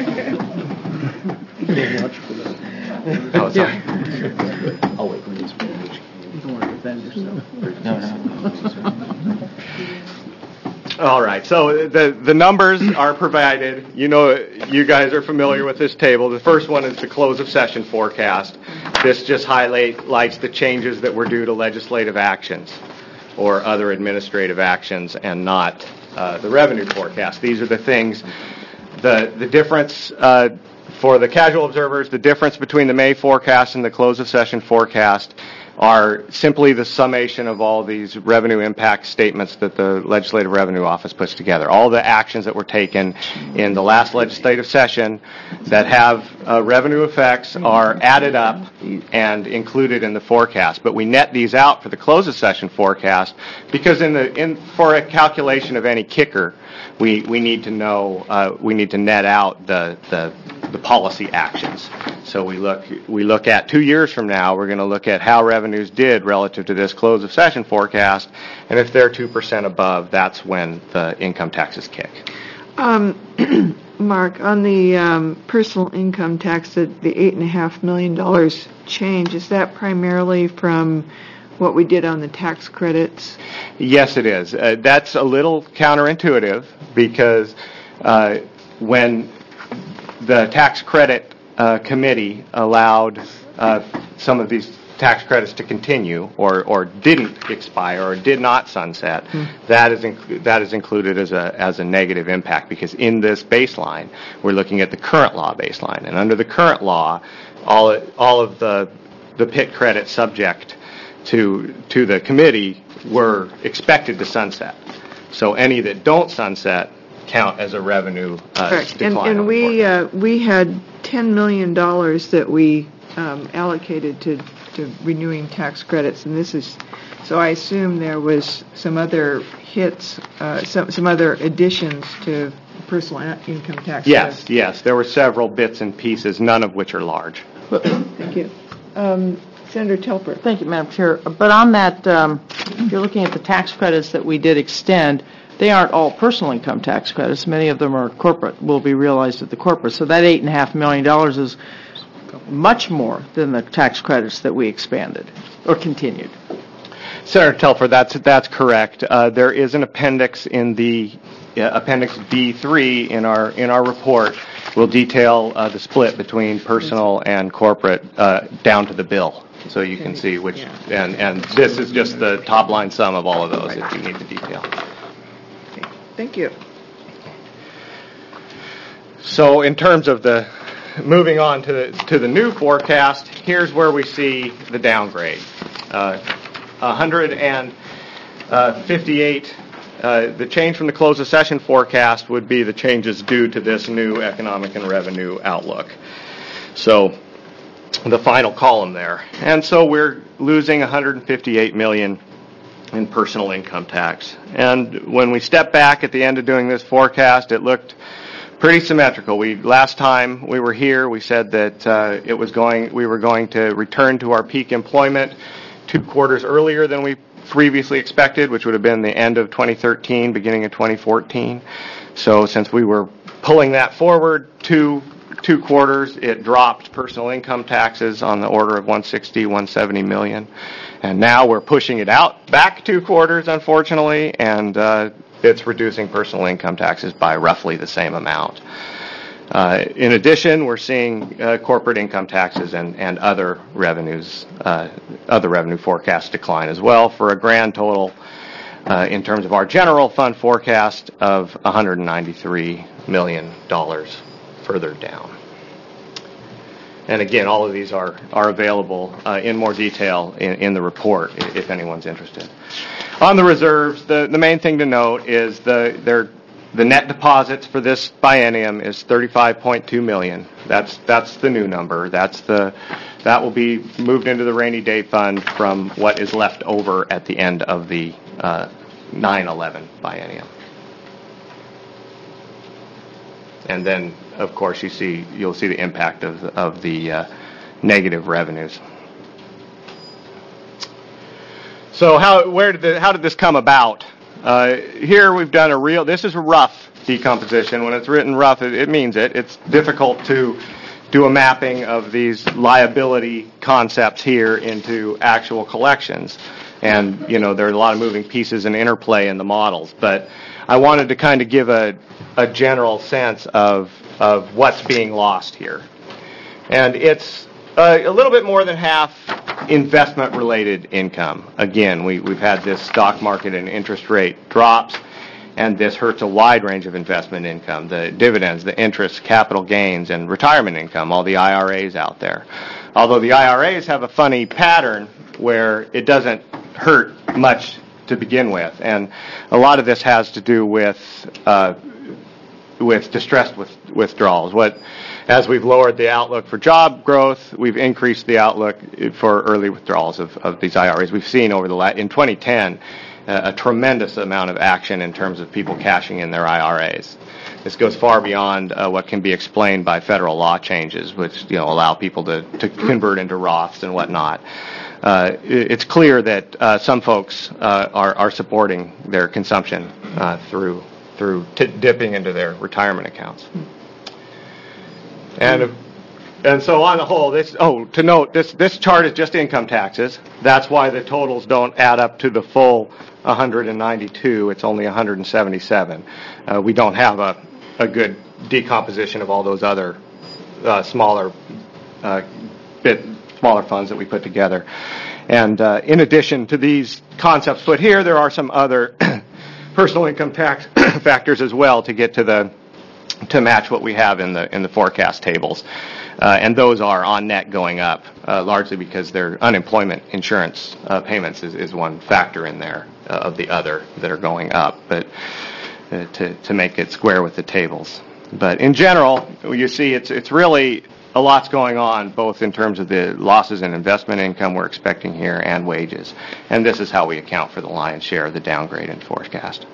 Oh, sorry. I'll wait for this. You don't want to defend yourself. No, no. All right. So the the numbers are provided. You know, you guys are familiar with this table. The first one is the close of session forecast. This just highlights the changes that were due to legislative actions or other administrative actions, and not uh, the revenue forecast. These are the things. The the difference uh, for the casual observers, the difference between the May forecast and the close of session forecast are simply the summation of all these revenue impact statements that the Legislative Revenue Office puts together. All the actions that were taken in the last legislative session that have uh, revenue effects are added up and included in the forecast. But we net these out for the close of session forecast because in the in for a calculation of any kicker, we we need to know uh, we need to net out the the the policy actions. So we look we look at two years from now, we're going to look at how revenues did relative to this close of session forecast, and if they're two percent above, that's when the income taxes kick. Um, Mark, on the um, personal income tax, the, the eight and a half million dollars change, is that primarily from what we did on the tax credits? Yes, it is. Uh, that's a little counterintuitive because uh, when the tax credit uh, committee allowed uh, some of these tax credits to continue, or, or didn't expire, or did not sunset, hmm. that is inc- that is included as a as a negative impact, because in this baseline we're looking at the current law baseline, and under the current law, all all of the the P I T credits subject to to the committee were expected to sunset. So any that don't sunset count as a revenue uh, Correct. decline. And, and we uh, we had ten million dollars that we um, allocated to, to renewing tax credits, and this is so I assume there was some other hits, uh, some some other additions to personal income tax. Yes, credits. yes, there were several bits and pieces, none of which are large. Thank you, um, Senator Telford. Thank you, Madam Chair. But on that, um, if you're looking at the tax credits that we did extend, they aren't all personal income tax credits. Many of them are corporate, will be realized at the corporate. So that eight and a half million dollars is much more than the tax credits that we expanded or continued. Senator Telford, that's that's correct. Uh, there is an appendix in the uh, appendix B three in our in our report. Will detail uh, the split between personal and corporate uh, down to the bill, so you can see which. And and this is just the top line sum of all of those if you need the detail. Thank you. So in terms of the, moving on to the, to the new forecast, here's where we see the downgrade. Uh, one hundred fifty-eight, uh, the change from the close of session forecast would be the changes due to this new economic and revenue outlook. So the final column there. And so we're losing one hundred fifty-eight million dollars in personal income tax. And when we step back at the end of doing this forecast, it looked pretty symmetrical. We last time we were here, we said that uh, it was going, we were going to return to our peak employment two quarters earlier than we previously expected, which would have been the end of twenty thirteen, beginning of twenty fourteen. So since we were pulling that forward two two quarters, it dropped personal income taxes on the order of one sixty, one seventy million. And now we're pushing it out back two quarters, unfortunately, and uh, it's reducing personal income taxes by roughly the same amount. Uh, in addition, we're seeing uh, corporate income taxes and, and other revenues, uh, other revenue forecasts decline as well, for a grand total uh, in terms of our general fund forecast of one hundred ninety-three million dollars further down. And again, all of these are, are available uh, in more detail in, in the report if anyone's interested. On the reserves, the, the main thing to note is the they're, the net deposits for this biennium is thirty-five point two million dollars. That's that's the new number. That's the that will be moved into the rainy day fund from what is left over at the end of the uh, nine eleven biennium. And then, of course, you see you'll see the impact of of the uh, negative revenues. So how where did the, how did this come about? Uh, here we've done a real. This is a rough decomposition. When it's written rough, it, it means it. It's difficult to do a mapping of these liability concepts here into actual collections, and you know there are a lot of moving pieces and interplay in the models. But I wanted to kind of give a a general sense of of what's being lost here. And it's uh, a little bit more than half investment-related income. Again, we, we've had this stock market and interest rate drops, and this hurts a wide range of investment income, the dividends, the interest, capital gains, and retirement income, all the I R As out there. Although the I R As have a funny pattern where it doesn't hurt much to begin with, and a lot of this has to do with uh, with distressed with withdrawals. What, as we've lowered the outlook for job growth, we've increased the outlook for early withdrawals of, of these I R As. We've seen over the la- in twenty ten uh, a tremendous amount of action in terms of people cashing in their I R As. This goes far beyond uh, what can be explained by federal law changes, which you know allow people to, to convert into Roths and whatnot. Uh, it's clear that uh, some folks uh, are, are supporting their consumption uh, through through t- dipping into their retirement accounts. And and so on the whole, this oh to note this this chart is just income taxes. That's why the totals don't add up to the full one hundred ninety-two. It's only one hundred seventy-seven. Uh, we don't have a a good decomposition of all those other uh, smaller uh, bit smaller funds that we put together. And uh, in addition to these concepts put here, there are some other personal income tax factors as well to get to the to match what we have in the in the forecast tables, uh, and those are on net going up uh, largely because their unemployment insurance uh, payments is, is one factor in there uh, of the other that are going up, but uh, to to make it square with the tables. But in general, you see it's it's really a lot's going on, both in terms of the losses in investment income we're expecting here and wages, and this is how we account for the lion's share of the downgrade in forecast.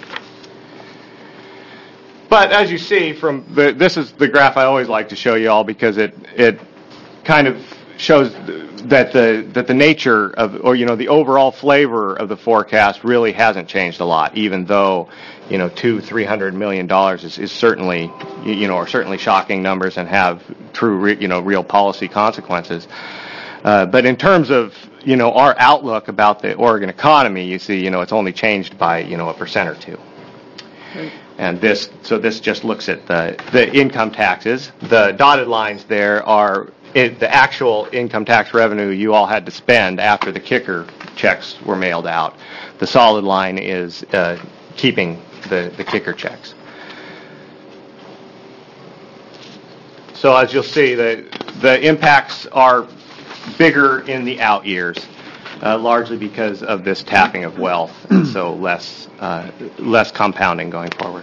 But as you see from the, this is the graph I always like to show you all because it it kind of shows that the that the nature of or you know the overall flavor of the forecast really hasn't changed a lot, even though you know two three hundred million dollars is, is certainly you know are certainly shocking numbers and have true re, you know real policy consequences. Uh, but in terms of you know our outlook about the Oregon economy, you see you know it's only changed by you know a percent or two. Right. And this, so this just looks at the, the income taxes. The dotted lines there are it, the actual income tax revenue you all had to spend after the kicker checks were mailed out. The solid line is uh, keeping the, the kicker checks. so as you'll see, the the impacts are bigger in the out years, uh, largely because of this tapping of wealth, and so less uh, less compounding going forward.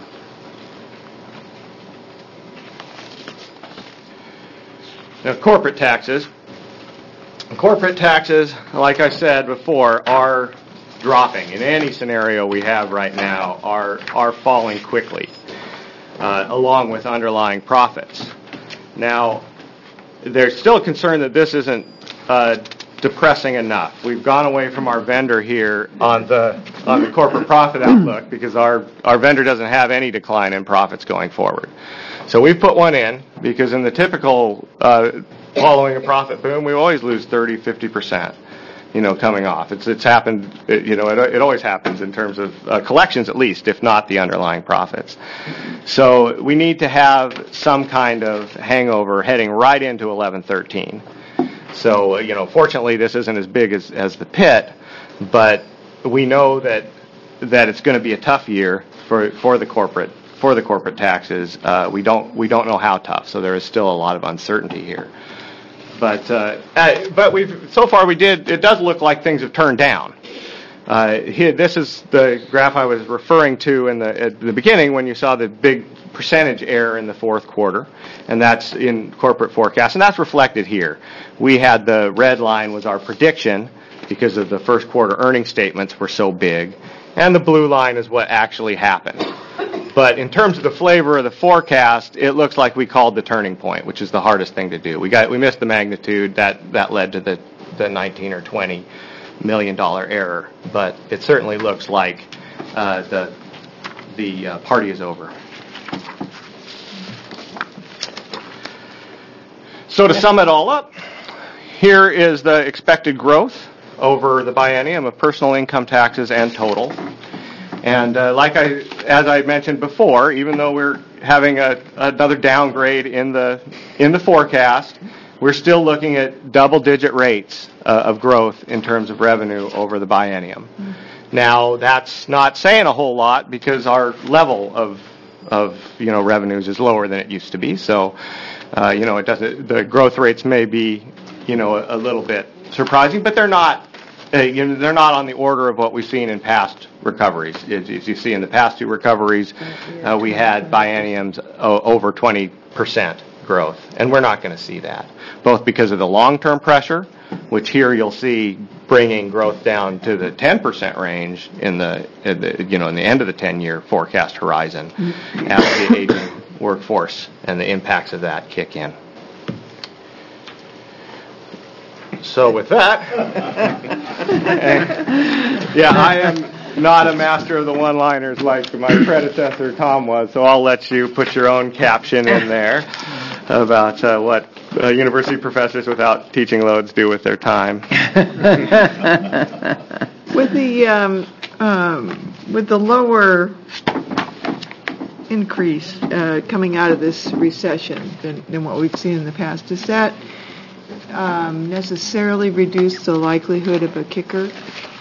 Now, corporate taxes. Corporate taxes, like I said before, are dropping. In any scenario we have right now, are are falling quickly, uh, along with underlying profits. Now, there's still a concern that this isn't uh, depressing enough. We've gone away from our vendor here on the on the corporate profit outlook because our, our vendor doesn't have any decline in profits going forward. So we've put one in because in the typical uh, following a profit boom, we always lose thirty, fifty percent. You know, coming off. It's it's happened. It, you know, it, it always happens in terms of uh, collections, at least, if not the underlying profits. So we need to have some kind of hangover heading right into eleven thirteen. So uh, you know, fortunately, this isn't as big as as the pit, but we know that that it's going to be a tough year for for the corporate for the corporate taxes. Uh, we don't we don't know how tough. So there is still a lot of uncertainty here. But uh, uh, but we've so far we did. It does look like things have turned down. Uh, here, this is the graph I was referring to in the at the beginning when you saw the big percentage error in the fourth quarter, and that's in corporate forecast, and that's reflected here. We had the red line was our prediction because of the first quarter earnings statements were so big, and the blue line is what actually happened. But in terms of the flavor of the forecast, it looks like we called the turning point, which is the hardest thing to do. We got we missed the magnitude that that led to the the nineteen or twenty million dollar error, but it certainly looks like uh, the the uh, party is over. So to sum it all up, here is the expected growth over the biennium of personal income taxes and total. And uh, like I, as I mentioned before, even though we're having a, another downgrade in the in the forecast, we're still looking at double-digit rates uh, of growth in terms of revenue over the biennium. Mm-hmm. Now, that's not saying a whole lot because our level of of you know revenues is lower than it used to be. So, uh, you know, it doesn't. The growth rates may be you know a, a little bit surprising, but they're not. Uh, you know, they're not on the order of what we've seen in past recoveries. As, as you see in the past two recoveries, uh, we had bienniums o- over twenty percent growth, and we're not going to see that, both because of the long-term pressure, which here you'll see bringing growth down to the ten percent range in the, in the you know in the end of the ten-year forecast horizon as the aging workforce and the impacts of that kick in. So with that, yeah, I am not a master of the one-liners like my predecessor Tom was, so I'll let you put your own caption in there about uh, what uh, university professors without teaching loads do with their time. With the um, um, with the lower increase uh, coming out of this recession than, than what we've seen in the past, does that um, necessarily reduce the likelihood of a kicker?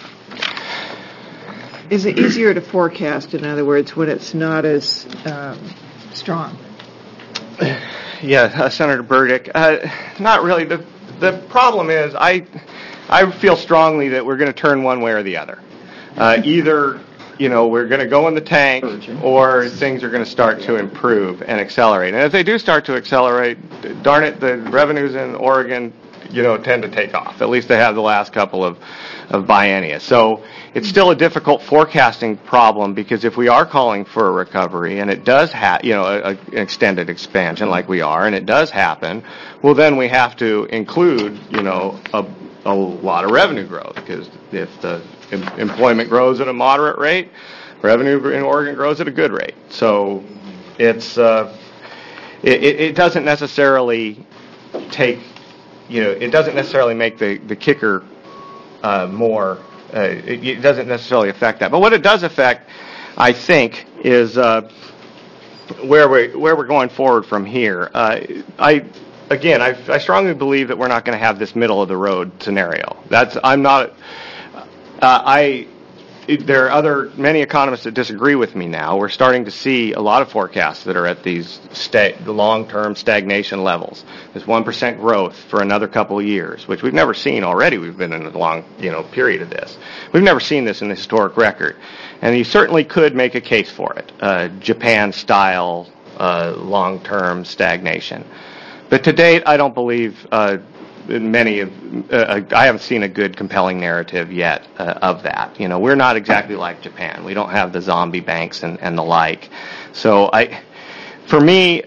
Is it easier to forecast, in other words, when it's not as um, strong? Yeah, uh, Senator Burdick. Uh, not really. The the problem is I I feel strongly that we're going to turn one way or the other. Uh, either you know we're going to go in the tank, or things are going to start to improve and accelerate. And if they do start to accelerate, darn it, the revenues in Oregon, you know, tend to take off. At least they have the last couple of of biennia. So it's still a difficult forecasting problem because if we are calling for a recovery and it does have, you know, a, a, an extended expansion like we are, and it does happen, well, then we have to include, you know, a, a lot of revenue growth because if the em- employment grows at a moderate rate, revenue in Oregon grows at a good rate. So it's uh, it, it doesn't necessarily take, you know, it doesn't necessarily make the, the kicker uh, more. Uh, it, it doesn't necessarily affect that. But what it does affect, I think, is uh, where we where we're going forward from here. Uh, I again, I, I strongly believe that we're not going to have this middle of the road scenario. That's I'm not. Uh, I it, there are other many economists that disagree with me now. We're starting to see a lot of forecasts that are at these sta- long-term stagnation levels. This one percent growth for another couple of years, which we've never seen already. We've been in a long, you know, period of this. We've never seen this in the historic record, and you certainly could make a case for it, uh, Japan-style uh, long-term stagnation. But to date, I don't believe. Uh, Many of, uh, I haven't seen a good, compelling narrative yet uh, of that. You know, we're not exactly like Japan. We don't have the zombie banks and, and the like. So I, for me,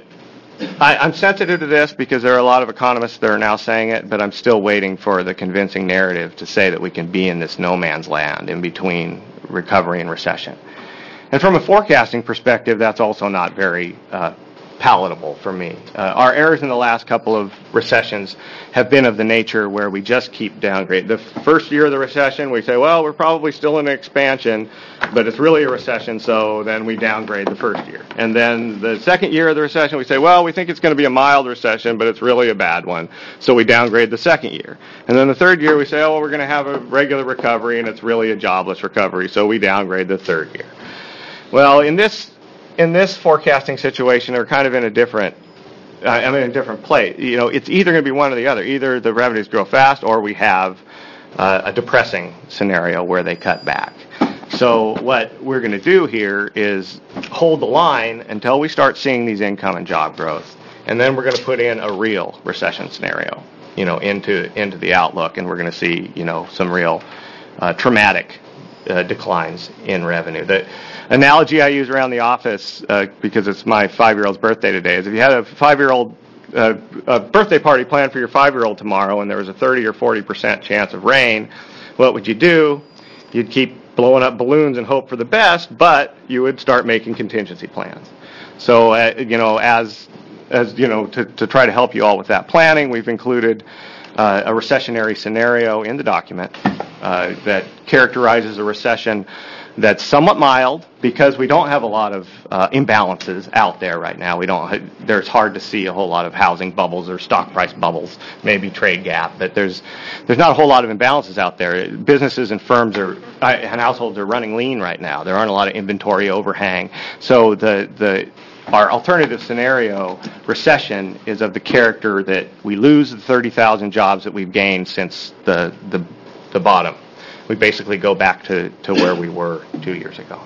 I, I'm sensitive to this because there are a lot of economists that are now saying it, but I'm still waiting for the convincing narrative to say that we can be in this no man's land in between recovery and recession. And from a forecasting perspective, that's also not very uh, palatable for me. Uh, our errors in the last couple of recessions have been of the nature where we just keep downgrading. The first year of the recession, we say, well, we're probably still in expansion, but it's really a recession, so then we downgrade the first year. And then the second year of the recession, we say, well, we think it's going to be a mild recession, but it's really a bad one, so we downgrade the second year. And then the third year, we say, oh, well, we're going to have a regular recovery, and it's really a jobless recovery, so we downgrade the third year. Well, in this In this forecasting situation, we're kind of in a different, uh, I mean, a different place. You know, it's either going to be one or the other. Either the revenues grow fast, or we have uh, a depressing scenario where they cut back. So what we're going to do here is hold the line until we start seeing these income and job growth, and then we're going to put in a real recession scenario, you know, into into the outlook, and we're going to see, you know, some real uh, traumatic uh, declines in revenue. The analogy I use around the office, uh, because it's my five-year-old's birthday today, is if you had a five-year-old uh, a birthday party planned for your five-year-old tomorrow and there was a thirty or forty percent chance of rain, what would you do? You'd keep blowing up balloons and hope for the best, but you would start making contingency plans. So, uh, you know, as, as you know, to, to try to help you all with that planning, we've included uh, a recessionary scenario in the document uh, that characterizes a recession that's somewhat mild because we don't have a lot of uh, imbalances out there right now. We don't. There's hard to see a whole lot of housing bubbles or stock price bubbles, maybe trade gap, but there's there's not a whole lot of imbalances out there. Businesses and firms are and households are running lean right now. There aren't a lot of inventory overhang. So the the our alternative scenario, recession, is of the character that we lose the thirty thousand jobs that we've gained since the the, the bottom. We basically go back to, to where we were two years ago.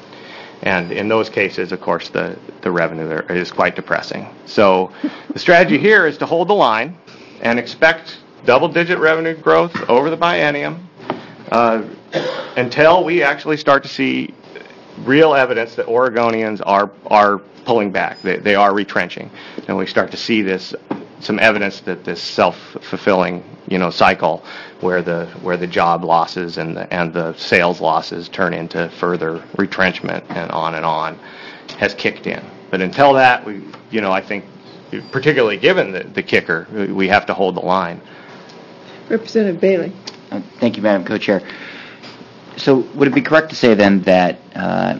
And in those cases, of course, the, the revenue there is quite depressing. So the strategy here is to hold the line and expect double-digit revenue growth over the biennium uh, until we actually start to see real evidence that Oregonians are are pulling back. They, they are retrenching. And we start to see this, some evidence that this self-fulfilling, you know, cycle where the where the job losses and the, and the sales losses turn into further retrenchment and on and on has kicked in. But until that, we, you know, I think, particularly given the, the kicker, we have to hold the line. Representative Bailey. Uh, thank you, Madam Co-Chair. So would it be correct to say then that uh,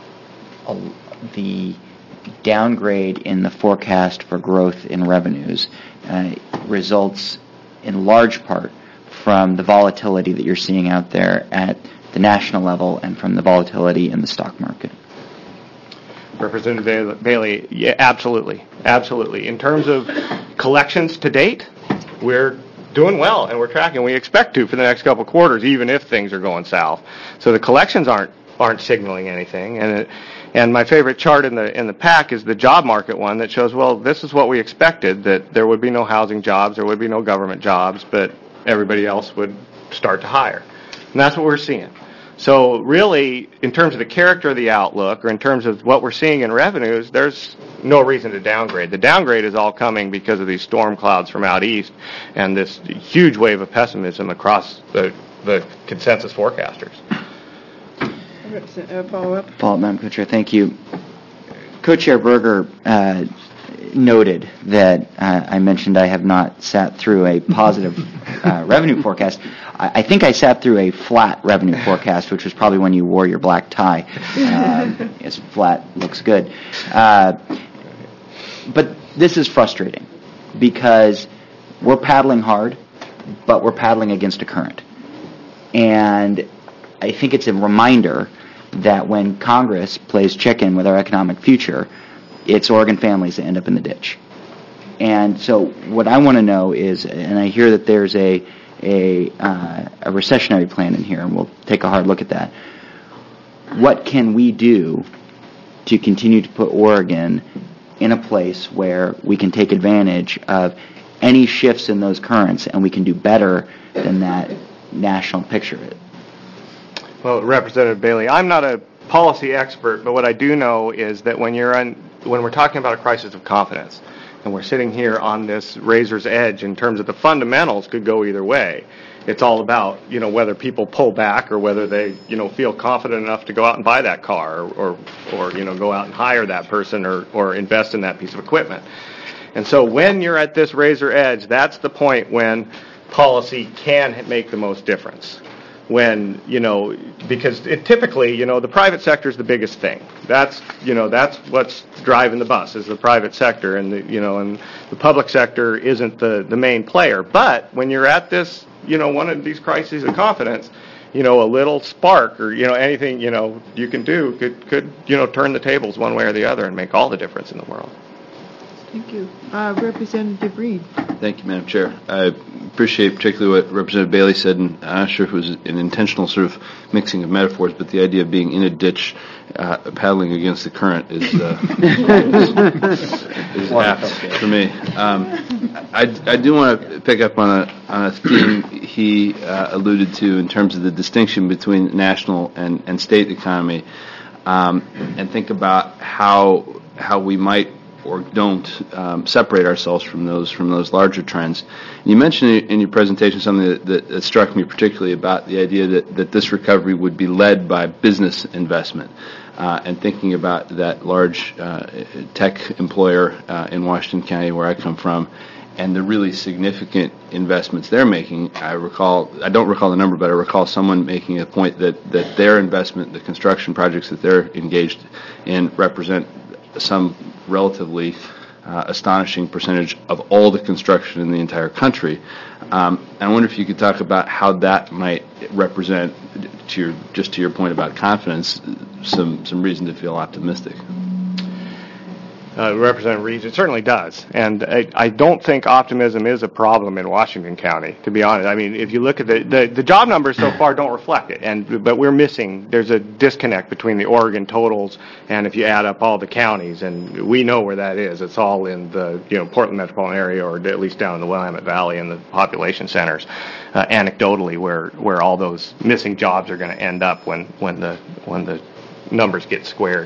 the downgrade in the forecast for growth in revenues uh, results in large part from the volatility that you're seeing out there at the national level and from the volatility in the stock market? Representative Bailey, yeah, absolutely, absolutely. In terms of collections to date, we're doing well and we're tracking. We expect to for the next couple of quarters, even if things are going south. So the collections aren't aren't signaling anything. And it, and my favorite chart in the in the pack is the job market one that shows, well, this is what we expected, that there would be no housing jobs, there would be no government jobs, but everybody else would start to hire. And that's what we're seeing. So really, in terms of the character of the outlook, or in terms of what we're seeing in revenues, there's no reason to downgrade. The downgrade is all coming because of these storm clouds from out east and this huge wave of pessimism across the, the consensus forecasters. Uh, follow up. Follow up, Madam Co-Chair. Thank you. Co-Chair Berger uh, noted that uh, I mentioned I have not sat through a positive uh, revenue forecast. I, I think I sat through a flat revenue forecast, which was probably when you wore your black tie. Um, it's flat, looks good. Uh, but this is frustrating because we're paddling hard, but we're paddling against a current. And I think it's a reminder that when Congress plays chicken with our economic future, it's Oregon families that end up in the ditch. And so what I want to know is, and I hear that there's a a, uh, a recessionary plan in here, and we'll take a hard look at that. What can we do to continue to put Oregon in a place where we can take advantage of any shifts in those currents, and we can do better than that national picture? Well, Representative Bailey, I'm not a policy expert, but what I do know is that when you're on, when we're talking about a crisis of confidence, and we're sitting here on this razor's edge in terms of the fundamentals could go either way. It's all about, you know, whether people pull back or whether they, you know, feel confident enough to go out and buy that car or, or, or you know, go out and hire that person or, or invest in that piece of equipment. And so when you're at this razor edge, that's the point when policy can make the most difference. When, you know, because it typically, you know, the private sector is the biggest thing. That's, you know, that's what's driving the bus is the private sector, and the, you know, and the public sector isn't the, the main player. But when you're at this, you know, one of these crises of confidence, you know, a little spark or, you know, anything, you know, you can do could, could, you know, turn the tables one way or the other and make all the difference in the world. Thank you. Uh, Representative Reed. Thank you, Madam Chair. I appreciate particularly what Representative Bailey said, and I'm not sure if it was an intentional sort of mixing of metaphors, but the idea of being in a ditch, uh, paddling against the current is, uh, is, is apt for me. Um, I, I do want to pick up on a, on a theme he uh, alluded to in terms of the distinction between national and, and state economy, um, and think about how how we might or don't um, separate ourselves from those from those larger trends. And you mentioned in your presentation something that, that, that struck me particularly about the idea that, that this recovery would be led by business investment, uh, and thinking about that large uh, tech employer uh, in Washington County where I come from, and the really significant investments they're making. I recall, I don't recall the number, but I recall someone making a point that, that their investment, the construction projects that they're engaged in, represent some relatively uh, astonishing percentage of all the construction in the entire country. Um, and I wonder if you could talk about how that might represent, to your, just to your point about confidence, some, some reason to feel optimistic. Uh, Representative Reed, it certainly does. And I, I don't think optimism is a problem in Washington County, to be honest. I mean, if you look at the, the, the job numbers so far don't reflect it. And but we're missing, there's a disconnect between the Oregon totals and if you add up all the counties, and we know where that is. It's all in the, you know, Portland metropolitan area, or at least down in the Willamette Valley and the population centers, uh, anecdotally, where, where all those missing jobs are going to end up when, when the when the numbers get squared.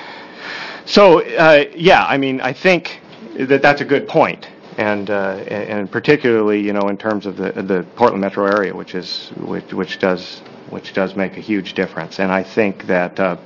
So, uh, yeah, I mean, I think that that's a good point, and uh, and particularly, you know, in terms of the the Portland metro area, which is which which does which does make a huge difference, and I think that uh,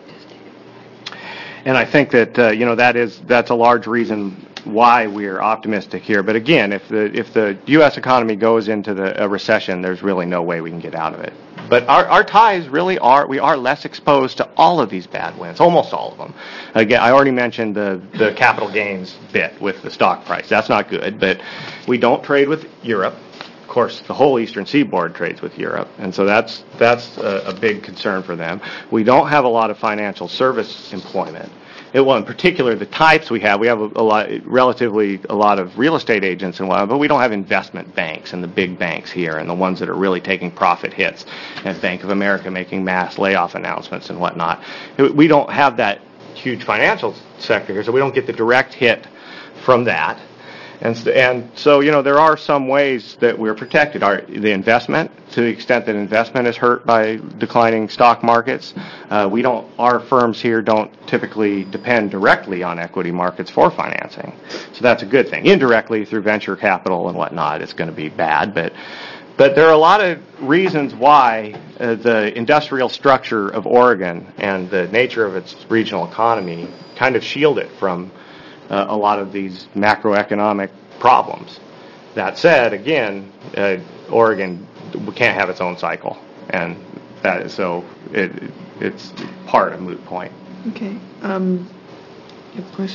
and I think that uh, you know that is that's a large reason why we're optimistic here. But again, if the if the U S economy goes into the a recession, there's really no way we can get out of it. But our, our ties really are, we are less exposed to all of these bad winds, almost all of them. Again, I already mentioned the, the capital gains bit with the stock price. That's not good, but we don't trade with Europe. Of course, the whole Eastern Seaboard trades with Europe, and so that's, that's a, a big concern for them. We don't have a lot of financial service employment. It, well, in particular, the types we have, we have a, a lot, relatively a lot of real estate agents and whatnot, but we don't have investment banks and the big banks here and the ones that are really taking profit hits, and Bank of America making mass layoff announcements and whatnot. We don't have that huge financial sector here, so we don't get the direct hit from that. And, and so, you know, there are some ways that we're protected. Our, the investment, to the extent that investment is hurt by declining stock markets, uh, we don't, our firms here don't typically depend directly on equity markets for financing. So that's a good thing. Indirectly, through venture capital and whatnot, it's going to be bad. But, but there are a lot of reasons why uh, the industrial structure of Oregon and the nature of its regional economy kind of shield it from Uh, a lot of these macroeconomic problems. That said, again, uh, Oregon can't have its own cycle, and that is, so it, it's part of moot point. Okay. Um, you have a question?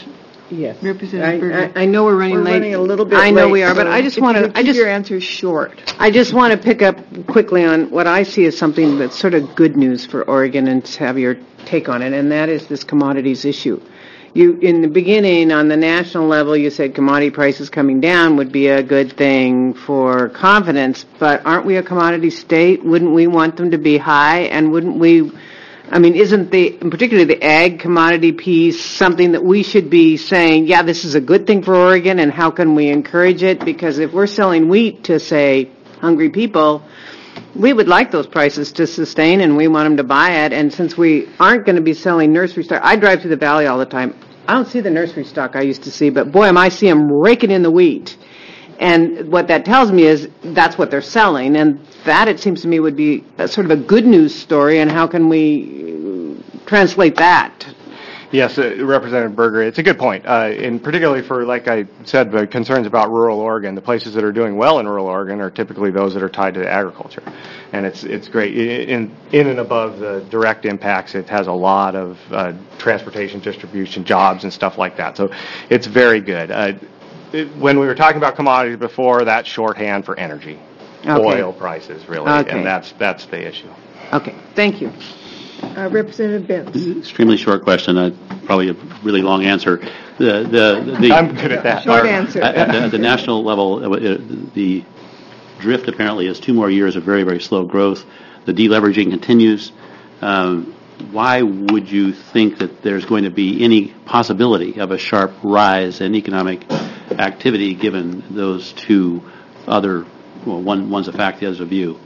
Yes. Representative Berger. I, I know we're running We're late. running a little bit I know late, we are, but so I just if want you to, could I keep just, your answers short. I just want to pick up quickly on what I see as something that's sort of good news for Oregon and to have your take on it, and that is this commodities issue. You, in the beginning, on the national level, you said commodity prices coming down would be a good thing for confidence, but aren't we a commodity state? Wouldn't we want them to be high? And wouldn't we, I mean, isn't the, particularly the ag commodity piece, something that we should be saying, yeah, this is a good thing for Oregon, and how can we encourage it? Because if we're selling wheat to, say, hungry people, we would like those prices to sustain, and we want them to buy it. And since we aren't going to be selling nursery stock, I drive through the valley all the time. I don't see the nursery stock I used to see, but boy, am I see them raking in the wheat. And what that tells me is that's what they're selling, and that, it seems to me, would be a sort of a good news story. And how can we translate that? Yes, uh, Representative Berger, it's a good point. Uh, and particularly for, like I said, the concerns about rural Oregon, the places that are doing well in rural Oregon are typically those that are tied to agriculture. And it's it's great. In, in and above the direct impacts, it has a lot of uh, transportation, distribution, jobs, and stuff like that. So it's very good. Uh, it, when we were talking about commodities before, that's shorthand for energy, Okay. oil prices, really. Okay. And that's, that's the issue. Okay, thank you. Uh, Representative Benz. Extremely short question, uh, probably a really long answer. The, the, the, I'm good at that. Short our- answer. At, at the, at the national level, uh, uh, the drift apparently is two more years of very, very slow growth. The deleveraging continues. Um, why would you think that there's going to be any possibility of a sharp rise in economic activity given those two other, well, one, one's a fact, the other's a view?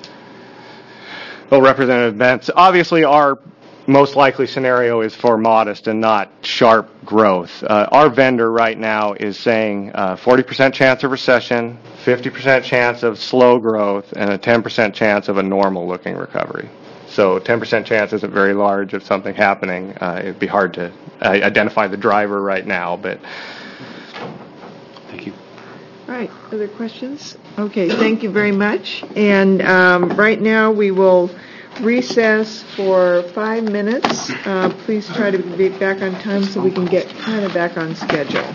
Well, Representative Bentz, obviously our most likely scenario is for modest and not sharp growth. Uh, our vendor right now is saying uh, forty percent chance of recession, fifty percent chance of slow growth, and a ten percent chance of a normal-looking recovery. So ten percent chance isn't very large of something happening. Uh, it'd be hard to uh, identify the driver right now, but... Thank you. All right, other questions? Okay, thank you very much. And um, right now, we will recess for five minutes. Uh, Please try to be back on time so we can get kind of back on schedule.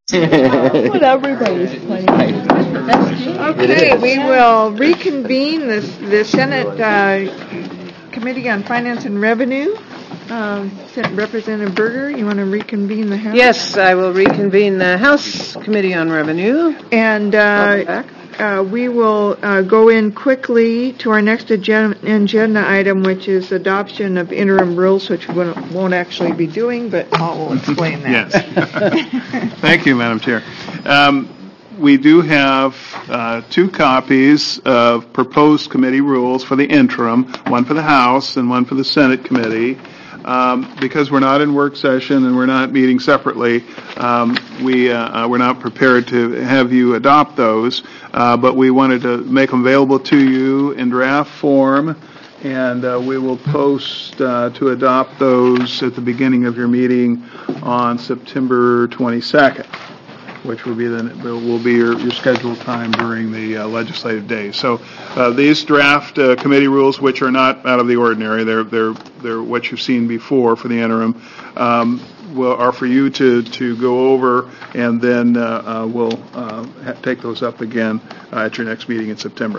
What everybody's playing. Okay, we will reconvene the, the Senate uh, Committee on Finance and Revenue. Um, Senate Representative Berger, you want to reconvene the House? Yes, I will reconvene the House Committee on Revenue. And uh, uh, we will uh, go in quickly to our next agenda, agenda item, which is adoption of interim rules, which we won't, won't actually be doing, but Paul will explain that. Yes. Thank you, Madam Chair. Um, we do have uh, two copies of proposed committee rules for the interim, one for the House and one for the Senate committee. Um, because we're not in work session and we're not meeting separately, um, we, uh, uh, we're not prepared to have you adopt those, uh, but we wanted to make them available to you in draft form, and uh, we will post uh, to adopt those at the beginning of your meeting on September twenty-second. Which will be the will be your, your scheduled time during the uh, legislative day. So uh, these draft uh, committee rules, which are not out of the ordinary, they're they're they're what you've seen before for the interim, um, will are for you to to go over, and then uh, uh, we'll uh, ha- take those up again uh, at your next meeting in September.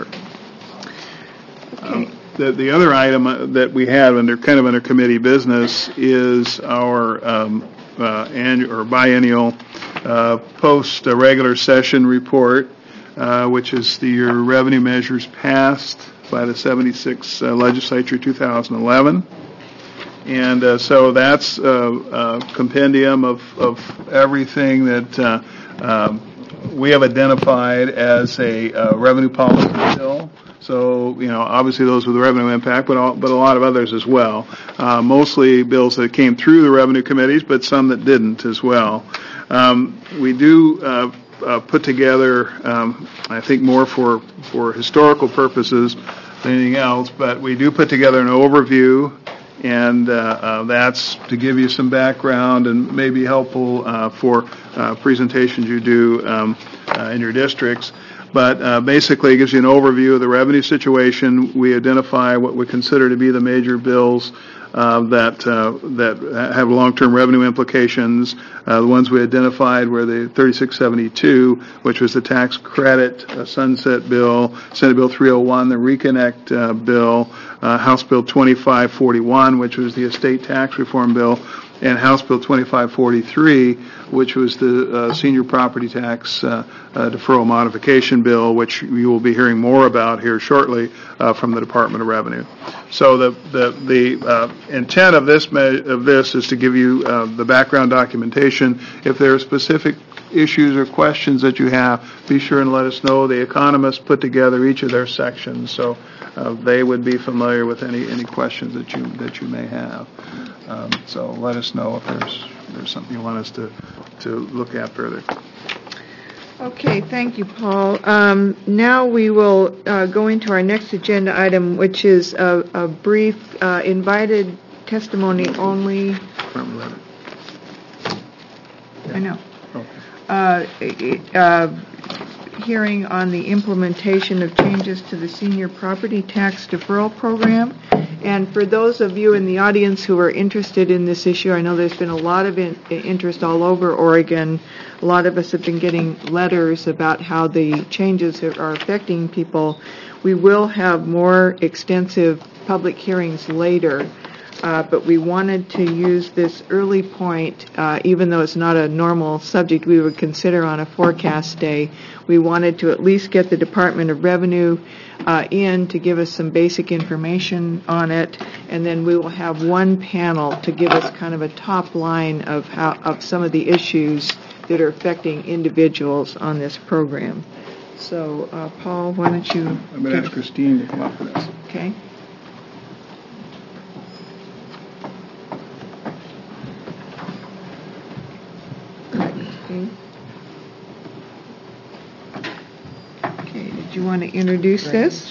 Okay. Um, the the other item uh, that we have under kind of under committee business is our um, uh, annual or biennial uh, post uh, regular session report, uh, which is the your revenue measures passed by the seventy-sixth uh, legislature two thousand eleven. And uh, so that's a, a compendium of, of everything that uh, um, we have identified as a uh, revenue policy bill. So, you know, obviously those with the revenue impact, but all, but a lot of others as well. Uh, mostly bills that came through the revenue committees, but some that didn't as well. Um, we do uh, uh, put together, um, I think more for, for historical purposes than anything else, but we do put together an overview, and uh, uh, that's to give you some background and maybe helpful uh, for uh, presentations you do um, uh, in your districts. But uh, basically, it gives you an overview of the revenue situation. We identify what we consider to be the major bills uh, that uh, that have long-term revenue implications. Uh, the ones we identified were the thirty-six seventy-two, which was the tax credit uh, sunset bill, Senate Bill three oh one, the Reconnect uh, bill, uh, House Bill twenty-five forty-one, which was the estate tax reform bill, and House Bill twenty-five forty-three, which was the uh, senior property tax uh, uh, deferral modification bill, which you will be hearing more about here shortly uh, from the Department of Revenue. So the the, the uh, intent of this me- of this is to give you uh, the background documentation. If there are specific issues or questions that you have, be sure and let us know. The economists put together each of their sections, so uh, they would be familiar with any any questions that you that you may have. Um, so let us know if there's there's something you want us to to look at further. Okay, thank you, Paul. Um, now we will uh, go into our next agenda item, which is a, a brief uh, invited testimony only. I know. Uh, uh, hearing on the implementation of changes to the senior property tax deferral program. And for those of you in the audience who are interested in this issue, I know there's been a lot of in, interest all over Oregon. A lot of us have been getting letters about how the changes are affecting people. We will have more extensive public hearings later, uh, but we wanted to use this early point, uh, even though it's not a normal subject we would consider on a forecast day. We wanted to at least get the Department of Revenue Uh, in to give us some basic information on it, and then we will have one panel to give us kind of a top line of how of some of the issues that are affecting individuals on this program. So, uh, Paul, why don't you? I'm going to ask Christine to come up with this. Okay. Okay. Do you want to introduce this?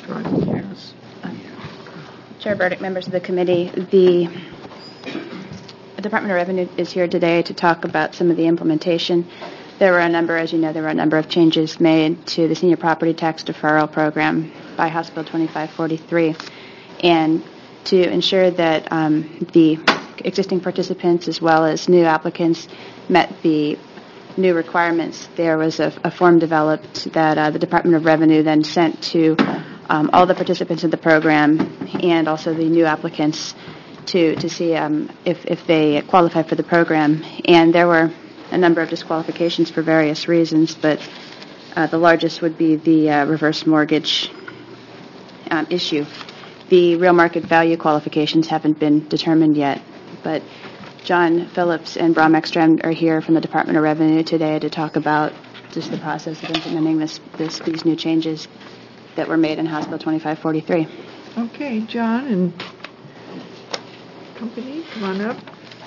Chair Burdick, members of the committee, the Department of Revenue is here today to talk about some of the implementation. There were a number, as you know, there were a number of changes made to the senior property tax deferral program by House Bill twenty-five forty-three. And to ensure that um, the existing participants as well as new applicants met the new requirements, there was a, a form developed that uh, the Department of Revenue then sent to um, all the participants in the program and also the new applicants to to see um, if, if they qualify for the program. And there were a number of disqualifications for various reasons, but uh, the largest would be the uh, reverse mortgage um, issue. The real market value qualifications haven't been determined yet, but John Phillips and Bram Ekstrand are here from the Department of Revenue today to talk about just the process of implementing this, this these new changes that were made in House Bill twenty-five forty-three. Okay, John and company, come on up.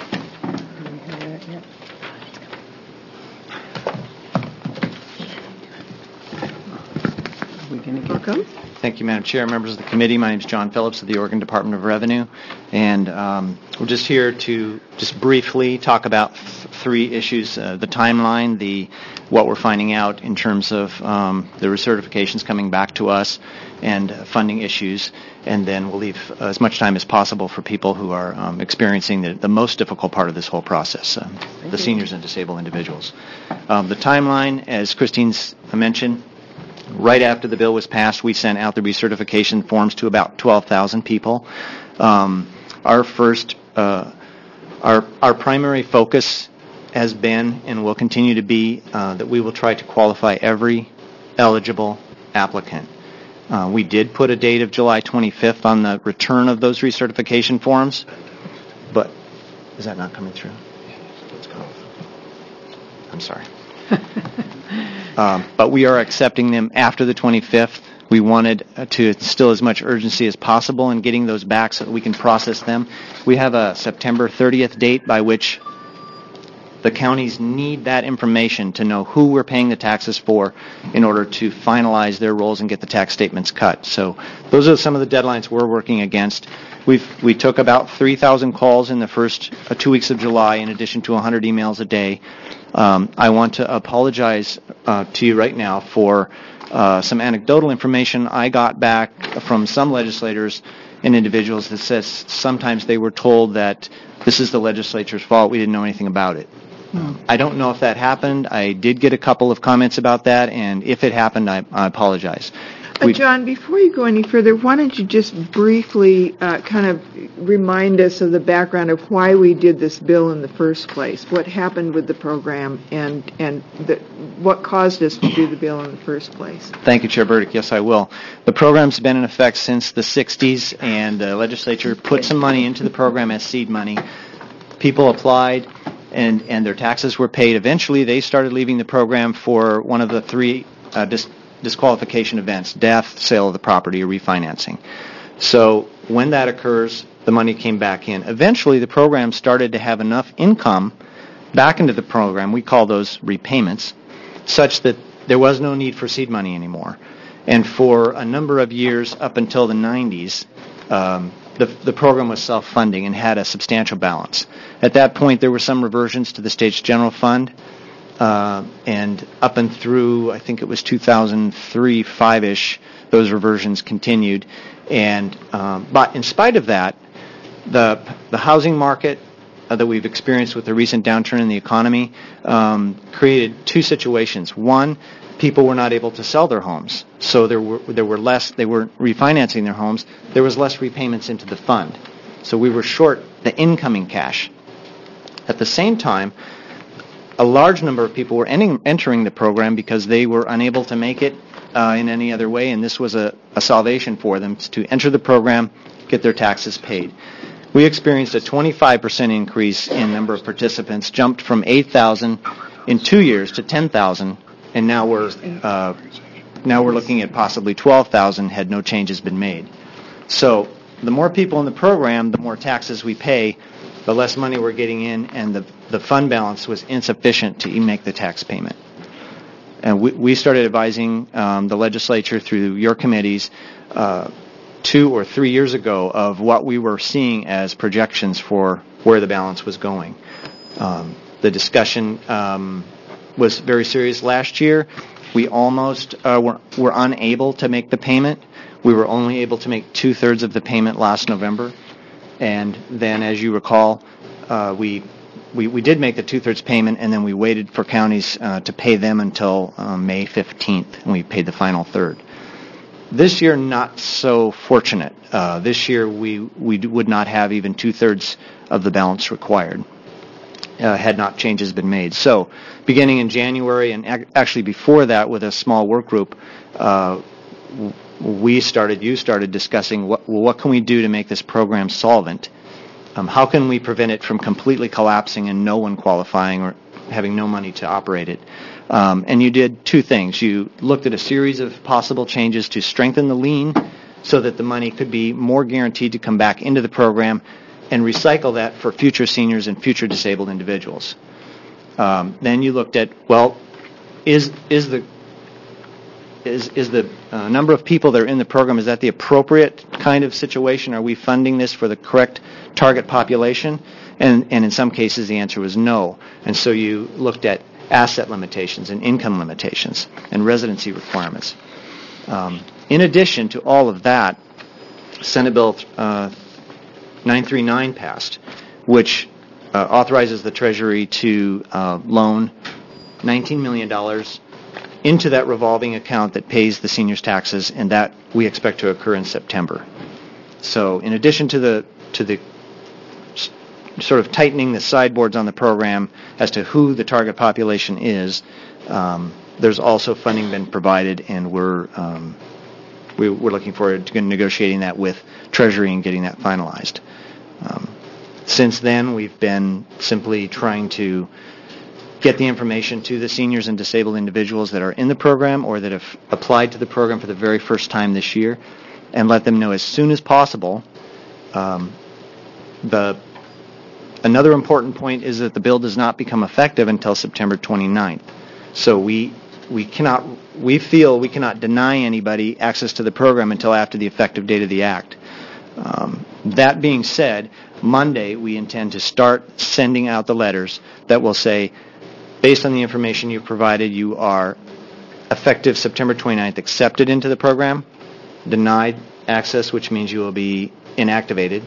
Welcome. Thank you, Madam Chair, members of the committee. My name is John Phillips of the Oregon Department of Revenue, and um, we're just here to just briefly talk about th- three issues: uh, the timeline, the what we're finding out in terms of um, the recertifications coming back to us, and uh, funding issues, and then we'll leave as much time as possible for people who are um, experiencing the, the most difficult part of this whole process, uh, the seniors and disabled individuals. Um, the timeline, as Christine's mentioned, right after the bill was passed, we sent out the recertification forms to about twelve thousand people. Um, our first, uh, our our primary focus has been and will continue to be uh, that we will try to qualify every eligible applicant. Uh, we did put a date of July twenty-fifth on the return of those recertification forms, but is that not coming through? Let's go. I'm sorry. Um, but we are accepting them after the twenty-fifth. We wanted uh, to instill as much urgency as possible in getting those back so that we can process them. We have a September thirtieth date by which the counties need that information to know who we're paying the taxes for in order to finalize their rolls and get the tax statements cut. So those are some of the deadlines we're working against. We've, we took about three thousand calls in the first uh, two weeks of July in addition to one hundred emails a day. Um, I want to apologize uh, to you right now for uh, some anecdotal information I got back from some legislators and individuals that says sometimes they were told that this is the legislature's fault, we didn't know anything about it. Hmm. I don't know if that happened. I did get a couple of comments about that, and if it happened, I, I apologize. Uh, John, before you go any further, why don't you just briefly uh, kind of remind us of the background of why we did this bill in the first place, what happened with the program, and and the, what caused us to do the bill in the first place? Thank you, Chair Burdick. Yes, I will. The program's been in effect since the sixties, and the legislature put some money into the program as seed money. People applied, and, and their taxes were paid. Eventually, they started leaving the program for one of the three uh, dis- disqualification events: death, sale of the property, or refinancing. So when that occurs, the money came back in. Eventually, the program started to have enough income back into the program, we call those repayments, such that there was no need for seed money anymore. And for a number of years, up until the nineties, um, the, the program was self-funding and had a substantial balance. At that point, there were some reversions to the state's general fund. Uh, and up and through, I think it was two thousand three, five-ish, those reversions continued. And um, but in spite of that, the the housing market uh, that we've experienced with the recent downturn in the economy um, created two situations. One, people were not able to sell their homes, so there were there were less. They were refinancing their homes. There was less repayments into the fund, so we were short the incoming cash. At the same time, a large number of people were ending, entering the program because they were unable to make it uh, in any other way, and this was a, a salvation for them to enter the program, get their taxes paid. We experienced a twenty-five percent increase in number of participants, jumped from eight thousand in two years to ten thousand, and now we're uh, now we're looking at possibly twelve thousand had no changes been made. So the more people in the program, the more taxes we pay, the less money we're getting in, and the, the fund balance was insufficient to even make the tax payment. And we, we started advising um, the legislature through your committees uh, two or three years ago of what we were seeing as projections for where the balance was going. Um, the discussion um, was very serious last year. We almost uh, were, were unable to make the payment. We were only able to make two-thirds of the payment last November. And then, as you recall, uh, we we, we did make the two-thirds payment, and then we waited for counties uh, to pay them until uh, May fifteenth, and we paid the final third. This year, not so fortunate. Uh, this year, we, we d- would not have even two-thirds of the balance required, uh, had not changes been made. So, beginning in January, and ac- actually before that with a small work group, uh, w- we started, you started discussing what, well, what can we do to make this program solvent? Um, how can we prevent it from completely collapsing and no one qualifying or having no money to operate it? Um, and you did two things. You looked at a series of possible changes to strengthen the lien so that the money could be more guaranteed to come back into the program and recycle that for future seniors and future disabled individuals. Um, then you looked at, well, is is the is is the uh, number of people that are in the program, is that the appropriate kind of situation? Are we funding this for the correct target population? And and in some cases the answer was no. And so you looked at asset limitations and income limitations and residency requirements. Um, in addition to all of that, Senate Bill uh, nine thirty-nine passed, which uh, authorizes the Treasury to uh, loan nineteen million dollars into that revolving account that pays the seniors' taxes, and that we expect to occur in September. So in addition to the to the sort of tightening the sideboards on the program as to who the target population is, um, there's also funding been provided, and we're um, we, we're looking forward to negotiating that with Treasury and getting that finalized. Um, since then, we've been simply trying to get the information to the seniors and disabled individuals that are in the program or that have applied to the program for the very first time this year, and let them know as soon as possible. Um, the Another important point is that the bill does not become effective until September twenty-ninth. So we we cannot we feel we cannot deny anybody access to the program until after the effective date of the act. Um, that being said, Monday we intend to start sending out the letters that will say, based on the information you've provided, you are effective September twenty-ninth accepted into the program, denied access, which means you will be inactivated,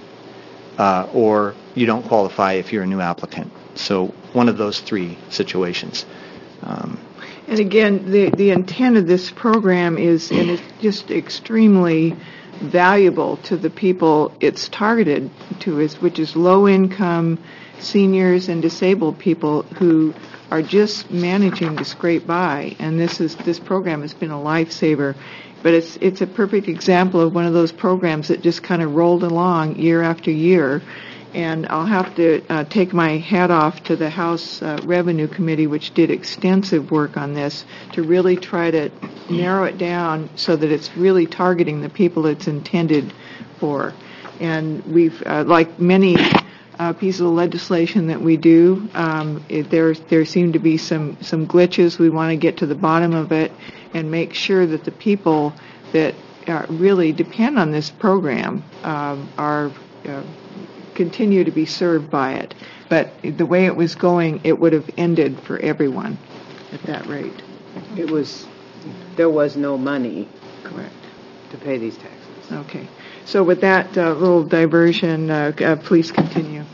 uh, or you don't qualify if you're a new applicant. So one of those three situations. Um, and again, the, the intent of this program is, and it's just extremely valuable to the people it's targeted to, is which is low-income seniors and disabled people who are just managing to scrape by. And this is this program has been a lifesaver. But it's it's a perfect example of one of those programs that just kind of rolled along year after year. And I'll have to uh, take my hat off to the House uh, Revenue Committee, which did extensive work on this to really try to narrow it down so that it's really targeting the people it's intended for. And we've, uh, like many uh, pieces of legislation that we do, um, it, there there seem to be some, some glitches. We want to get to the bottom of it and make sure that the people that uh, really depend on this program um, are uh, continue to be served by it. But the way it was going, it would have ended for everyone at that rate. It was, there was no money. Correct. To pay these taxes. Okay. So with that uh, little diversion, uh, uh, please continue.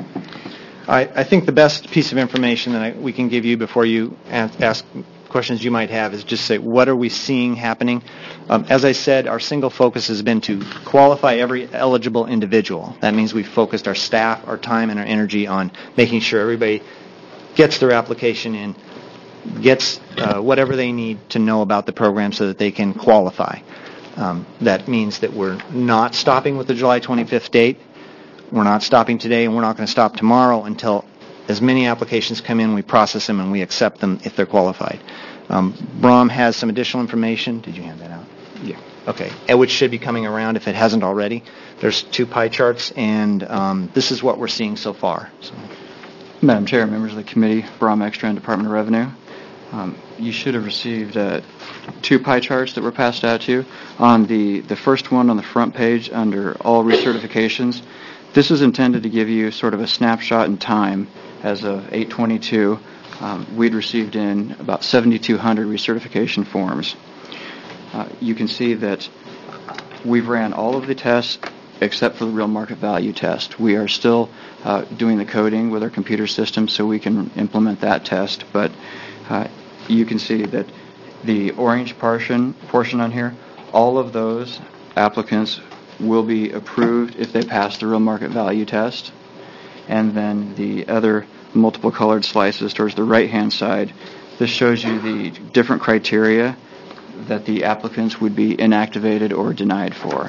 I, I think the best piece of information that I, we can give you before you ask, ask questions you might have is just say, what are we seeing happening? Um, as I said, our single focus has been to qualify every eligible individual. That means we've focused our staff, our time, and our energy on making sure everybody gets their application in, gets uh, whatever they need to know about the program so that they can qualify. Um, that means that we're not stopping with the July twenty-fifth date. We're not stopping today, and we're not going to stop tomorrow until as many applications come in, we process them, and we accept them if they're qualified. Um, Brom has some additional information. Did you hand that out? Yeah. Okay. And which should be coming around if it hasn't already. There's two pie charts, and um, this is what we're seeing so far. So. Madam Chair, members of the committee, Brom Extra and Department of Revenue. Um, you should have received uh, two pie charts that were passed out to you. On the, the first one on the front page under all recertifications, this is intended to give you sort of a snapshot in time. As of eight twenty-two, um, we'd received in about seventy-two hundred recertification forms. Uh, you can see that we've ran all of the tests except for the real market value test. We are still uh, doing the coding with our computer system so we can implement that test, but uh, you can see that the orange portion, portion on here, all of those applicants will be approved if they pass the real market value test. And then the other multiple colored slices towards the right-hand side, this shows you the different criteria that the applicants would be inactivated or denied for.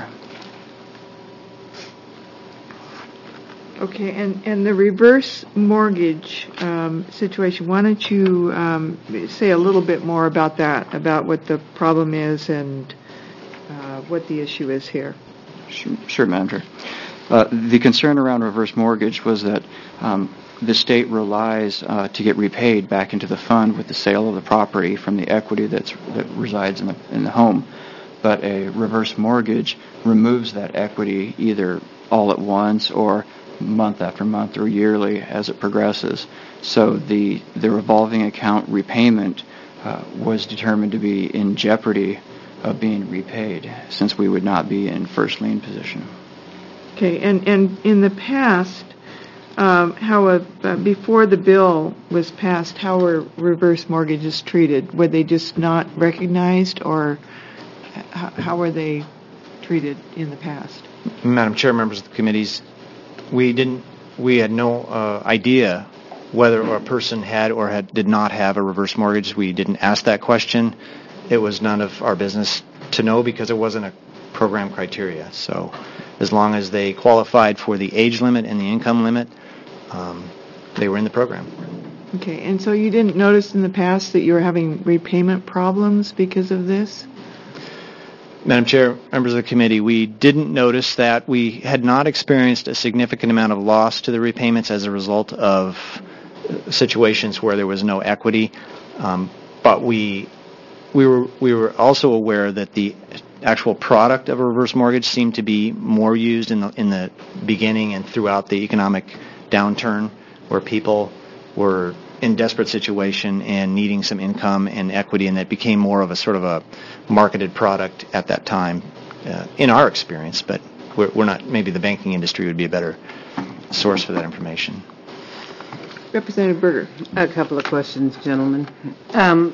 Okay, and, and the reverse mortgage um, situation, why don't you um, say a little bit more about that, about what the problem is and uh, what the issue is here? Sure, sure Madam Chair. Uh, the concern around reverse mortgage was that um, the state relies uh, to get repaid back into the fund with the sale of the property from the equity that's, that resides in the, in the home. But a reverse mortgage removes that equity either all at once or month after month or yearly as it progresses. So the, the revolving account repayment uh, was determined to be in jeopardy of being repaid since we would not be in first lien position. Okay, and, and in the past, um, how a, uh, before the bill was passed, how were reverse mortgages treated? Were they just not recognized, or how, how were they treated in the past? Madam Chair, members of the committees, we didn't, we had no uh, idea whether a person had or had did not have a reverse mortgage. We didn't ask that question. It was none of our business to know because it wasn't a program criteria. So as long as they qualified for the age limit and the income limit, um, they were in the program. Okay, and so you didn't notice in the past that you were having repayment problems because of this? Madam Chair, members of the committee, we didn't notice that. We had not experienced a significant amount of loss to the repayments as a result of situations where there was no equity, um, but we we were we were also aware that the actual product of a reverse mortgage seemed to be more used in the in the beginning and throughout the economic downturn, where people were in desperate situation and needing some income and equity, and that became more of a sort of a marketed product at that time, uh, in our experience. But we're, we're not. Maybe the banking industry would be a better source for that information. Representative Berger. A couple of questions, gentlemen. Um,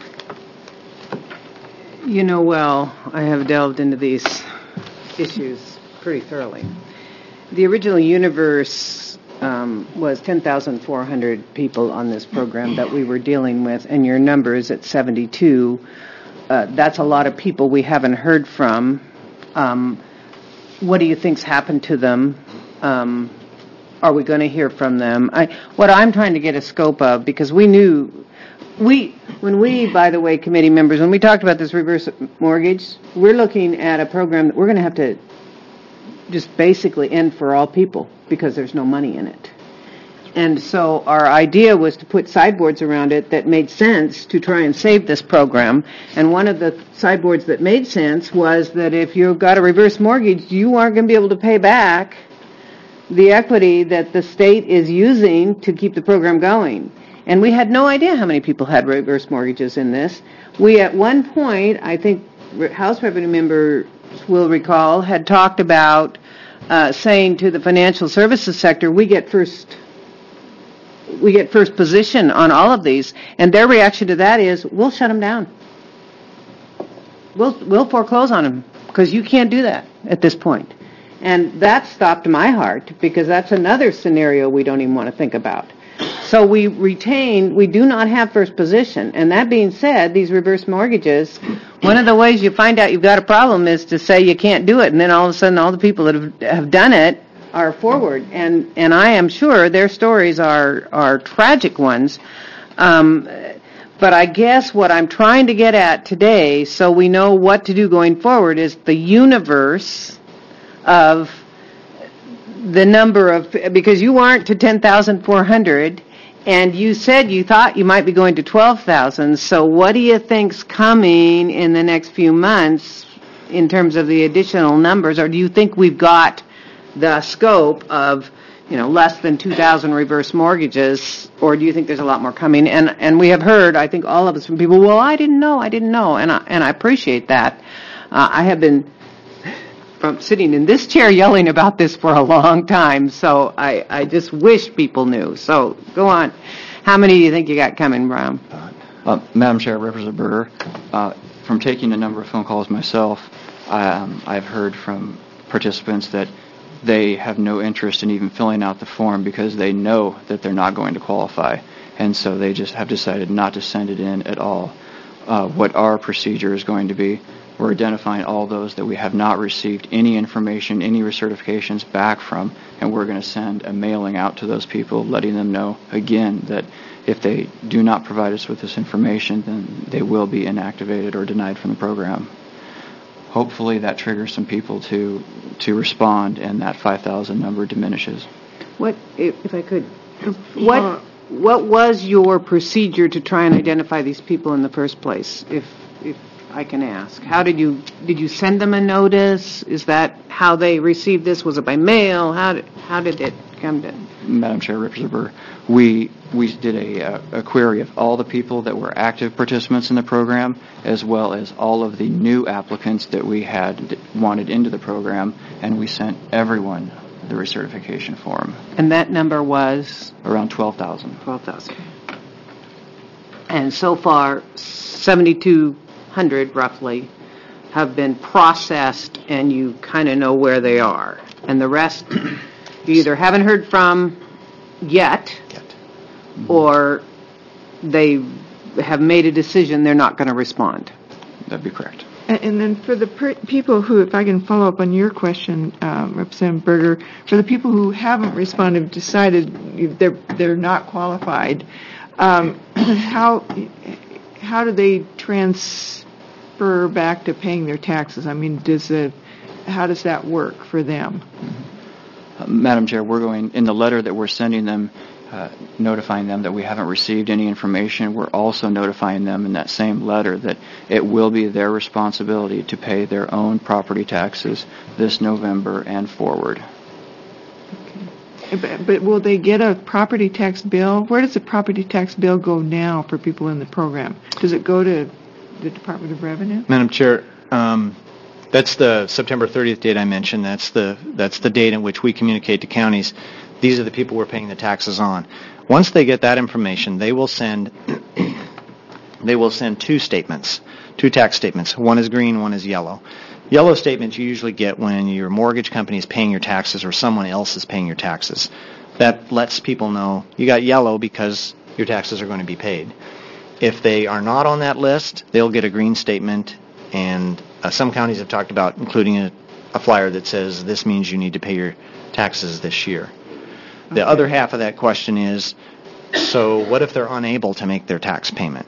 you know well, I have delved into these issues pretty thoroughly. The original universe um, was ten thousand four hundred people on this program that we were dealing with, and your number is at seventy-two. Uh, that's a lot of people we haven't heard from. Um, what do you think's happened to them? Um, are we going to hear from them? I, what I'm trying to get a scope of, because we knew, we when we, by the way, committee members, when we talked about this reverse mortgage, we're looking at a program that we're going to have to just basically end for all people because there's no money in it. And so our idea was to put sideboards around it that made sense to try and save this program. And one of the sideboards that made sense was that if you've got a reverse mortgage, you aren't going to be able to pay back the equity that the state is using to keep the program going. And we had no idea how many people had reverse mortgages in this. We, at one point, I think House Revenue members will recall, had talked about uh, saying to the financial services sector, we get first we get first position on all of these. And their reaction to that is, we'll shut them down. We'll, we'll foreclose on them because you can't do that at this point. And that stopped my heart because that's another scenario we don't even want to think about. So we retain, we do not have first position. And that being said, these reverse mortgages, one of the ways you find out you've got a problem is to say you can't do it. And then all of a sudden all the people that have, have done it are forward. And, and I am sure their stories are, are tragic ones. Um, but I guess what I'm trying to get at today, so we know what to do going forward, is the universe of the number of, because you aren't to ten thousand four hundred, and you said you thought you might be going to twelve thousand, so what do you think's coming in the next few months in terms of the additional numbers, or do you think we've got the scope of, you know, less than two thousand reverse mortgages, or do you think there's a lot more coming? And and we have heard, I think all of us, from people, well, I didn't know, I didn't know, and I, and I appreciate that. Uh, I have been from sitting in this chair yelling about this for a long time, so I, I just wish people knew. So go on. How many do you think you got coming, Brom? Uh, Madam Chair, Representative Berger, uh, from taking a number of phone calls myself, um, I've heard from participants that they have no interest in even filling out the form because they know that they're not going to qualify, and so they just have decided not to send it in at all. Uh, what our procedure is going to be, we're identifying all those that we have not received any information, any recertifications back from, and we're going to send a mailing out to those people letting them know, again, that if they do not provide us with this information, then they will be inactivated or denied from the program. Hopefully that triggers some people to to respond, and that five thousand number diminishes. What, if, if I could, what what was your procedure to try and identify these people in the first place, if if I can ask? How did you did you send them a notice? Is that how they received this? Was it by mail? How did how did it come to? Madam Chair, Representative Burr, we we did a, a query of all the people that were active participants in the program, as well as all of the new applicants that we had wanted into the program, and we sent everyone the recertification form. And that number was? Around twelve thousand. twelve thousand. And so far, seventy-two hundred roughly have been processed, and you kind of know where they are. And the rest you either haven't heard from yet, yet. or they have made a decision they're not going to respond. That'd be correct. And, and then for the per- people who, if I can follow up on your question, uh, Representative Berger, for the people who haven't responded, decided they're they're not qualified, um, how how do they transfer back to paying their taxes? I mean, does it, how does that work for them? Uh, Madam Chair, we're going, in the letter that we're sending them, uh, notifying them that we haven't received any information, we're also notifying them in that same letter that it will be their responsibility to pay their own property taxes this November and forward. Okay. But, but will they get a property tax bill? Where does the property tax bill go now for people in the program? Does it go to the Department of Revenue? Madam Chair, um, that's the September thirtieth date I mentioned. That's the that's the date in which we communicate to counties. These are the people we're paying the taxes on. Once they get that information, they will send they will send two statements, two tax statements. One is green, one is yellow. Yellow statements you usually get when your mortgage company is paying your taxes or someone else is paying your taxes. That lets people know you got yellow because your taxes are going to be paid. If they are not on that list, they'll get a green statement, and uh, some counties have talked about including a, a flyer that says this means you need to pay your taxes this year. The okay. other half of that question is, so what if they're unable to make their tax payment?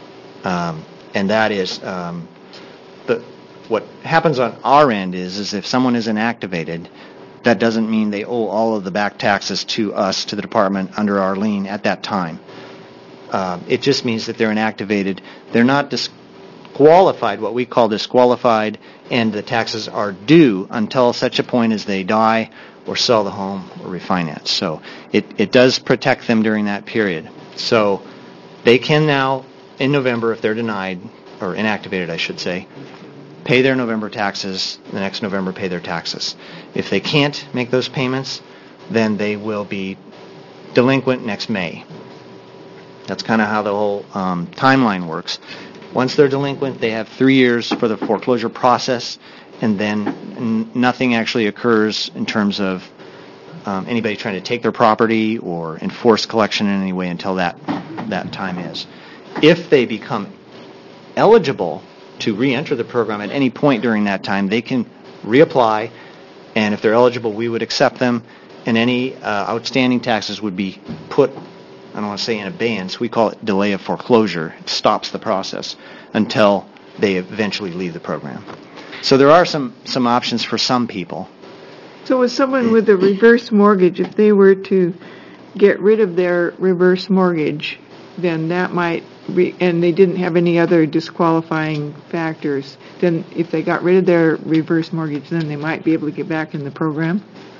Um, and that is, um, the, what happens on our end is, is if someone is inactivated, that doesn't mean they owe all of the back taxes to us, to the department, under our lien at that time. Uh, it just means that they're inactivated. They're not disqualified, what we call disqualified, and the taxes are due until such a point as they die or sell the home or refinance. So it, it does protect them during that period. So they can now, in November, if they're denied, or inactivated, I should say, pay their November taxes, the next November pay their taxes. If they can't make those payments, then they will be delinquent next May. That's kind of how the whole um, timeline works. Once they're delinquent, they have three years for the foreclosure process, and then n- nothing actually occurs in terms of um, anybody trying to take their property or enforce collection in any way until that that time is. If they become eligible to re-enter the program at any point during that time, they can reapply, and if they're eligible, we would accept them, and any uh, outstanding taxes would be put, I don't want to say in abeyance, we call it delay of foreclosure. It stops the process until they eventually leave the program. So there are some, some options for some people. So with someone with a reverse mortgage, if they were to get rid of their reverse mortgage, then that might, re- and they didn't have any other disqualifying factors, then if they got rid of their reverse mortgage, then they might be able to get back in the program?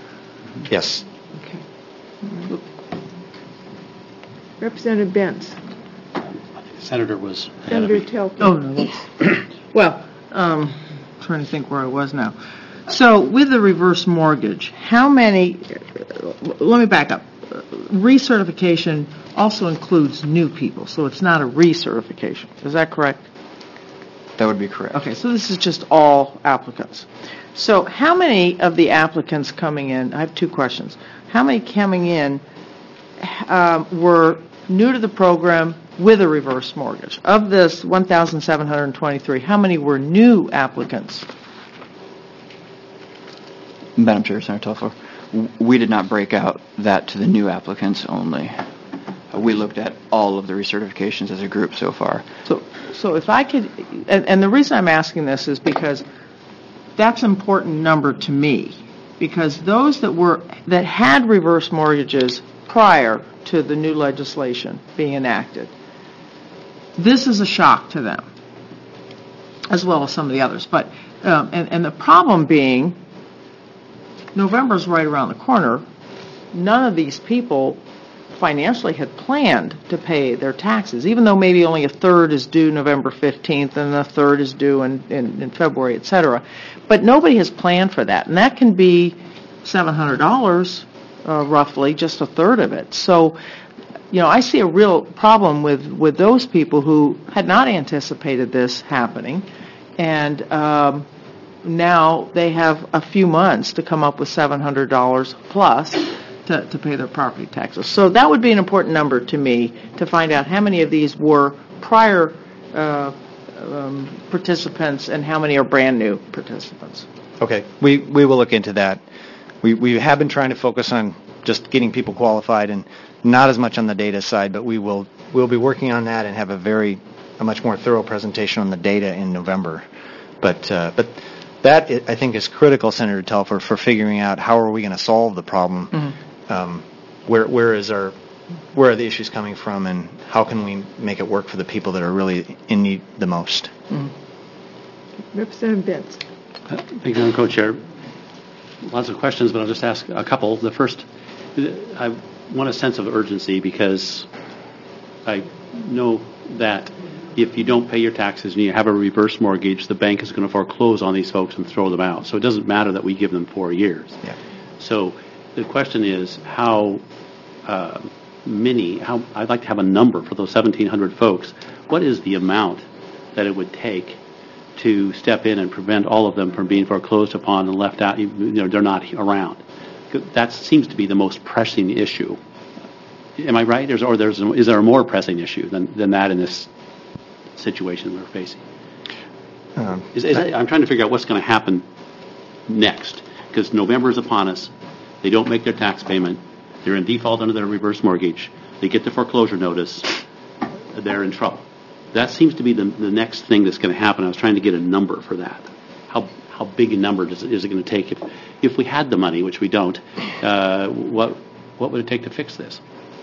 Yes. Okay. Right. Representative Bentz. Senator was... Senator Telke. Oh, no, that's... well, um, trying to think where I was now. So with the reverse mortgage, how many, let me back up. Recertification also includes new people, so it's not a recertification. Is that correct? That would be correct. Okay, so this is just all applicants. So how many of the applicants coming in, I have two questions. How many coming in um, were new to the program with a reverse mortgage? Of this one thousand seven hundred twenty-three, how many were new applicants? Madam Chair, Senator Telfer, we did not break out that to the new applicants only. Uh, We looked at all of the recertifications as a group so far. So, so if I could, and, and the reason I'm asking this is because that's an important number to me, because those that were, that had reverse mortgages prior to the new legislation being enacted, this is a shock to them, as well as some of the others. But, um, and, and the problem being, November's right around the corner. None of these people financially had planned to pay their taxes, even though maybe only a third is due November fifteenth and a third is due in, in, in February, et cetera. But nobody has planned for that, and that can be seven hundred dollars uh, roughly, just a third of it. So, you know, I see a real problem with, with those people who had not anticipated this happening, and um, now they have a few months to come up with seven hundred dollars plus to, to pay their property taxes. So that would be an important number to me, to find out how many of these were prior uh, um, participants and how many are brand new participants. Okay, we, we will look into that. We, we have been trying to focus on just getting people qualified and not as much on the data side, but we will we'll be working on that and have a very, a much more thorough presentation on the data in November. But, uh, but that, I think, is critical, Senator Telfer, for figuring out how are we going to solve the problem. Mm-hmm. Um, where where is our where are the issues coming from, and how can we make it work for the people that are really in need the most? Mm-hmm. Representative Betts. Uh, thank you, Madam Co-Chair. Lots of questions, but I'll just ask a couple. The first, I want a sense of urgency because I know that if you don't pay your taxes and you have a reverse mortgage, the bank is going to foreclose on these folks and throw them out. So it doesn't matter that we give them four years. Yeah. So the question is how uh, many, how I'd like to have a number for those seventeen hundred folks. What is the amount that it would take to step in and prevent all of them from being foreclosed upon and left out, you know, they're not around? That seems to be the most pressing issue. Am I right? There's, or there's, is there a more pressing issue than, than that in this situation we're facing? Um, is, is that, I'm trying to figure out what's going to happen next, because November is upon us. They don't make their tax payment. They're in default under their reverse mortgage. They get the foreclosure notice. They're in trouble. That seems to be the, the next thing that's going to happen. I was trying to get a number for that. How how big a number does it, is it going to take? If if we had the money, which we don't, uh, what what would it take to fix this?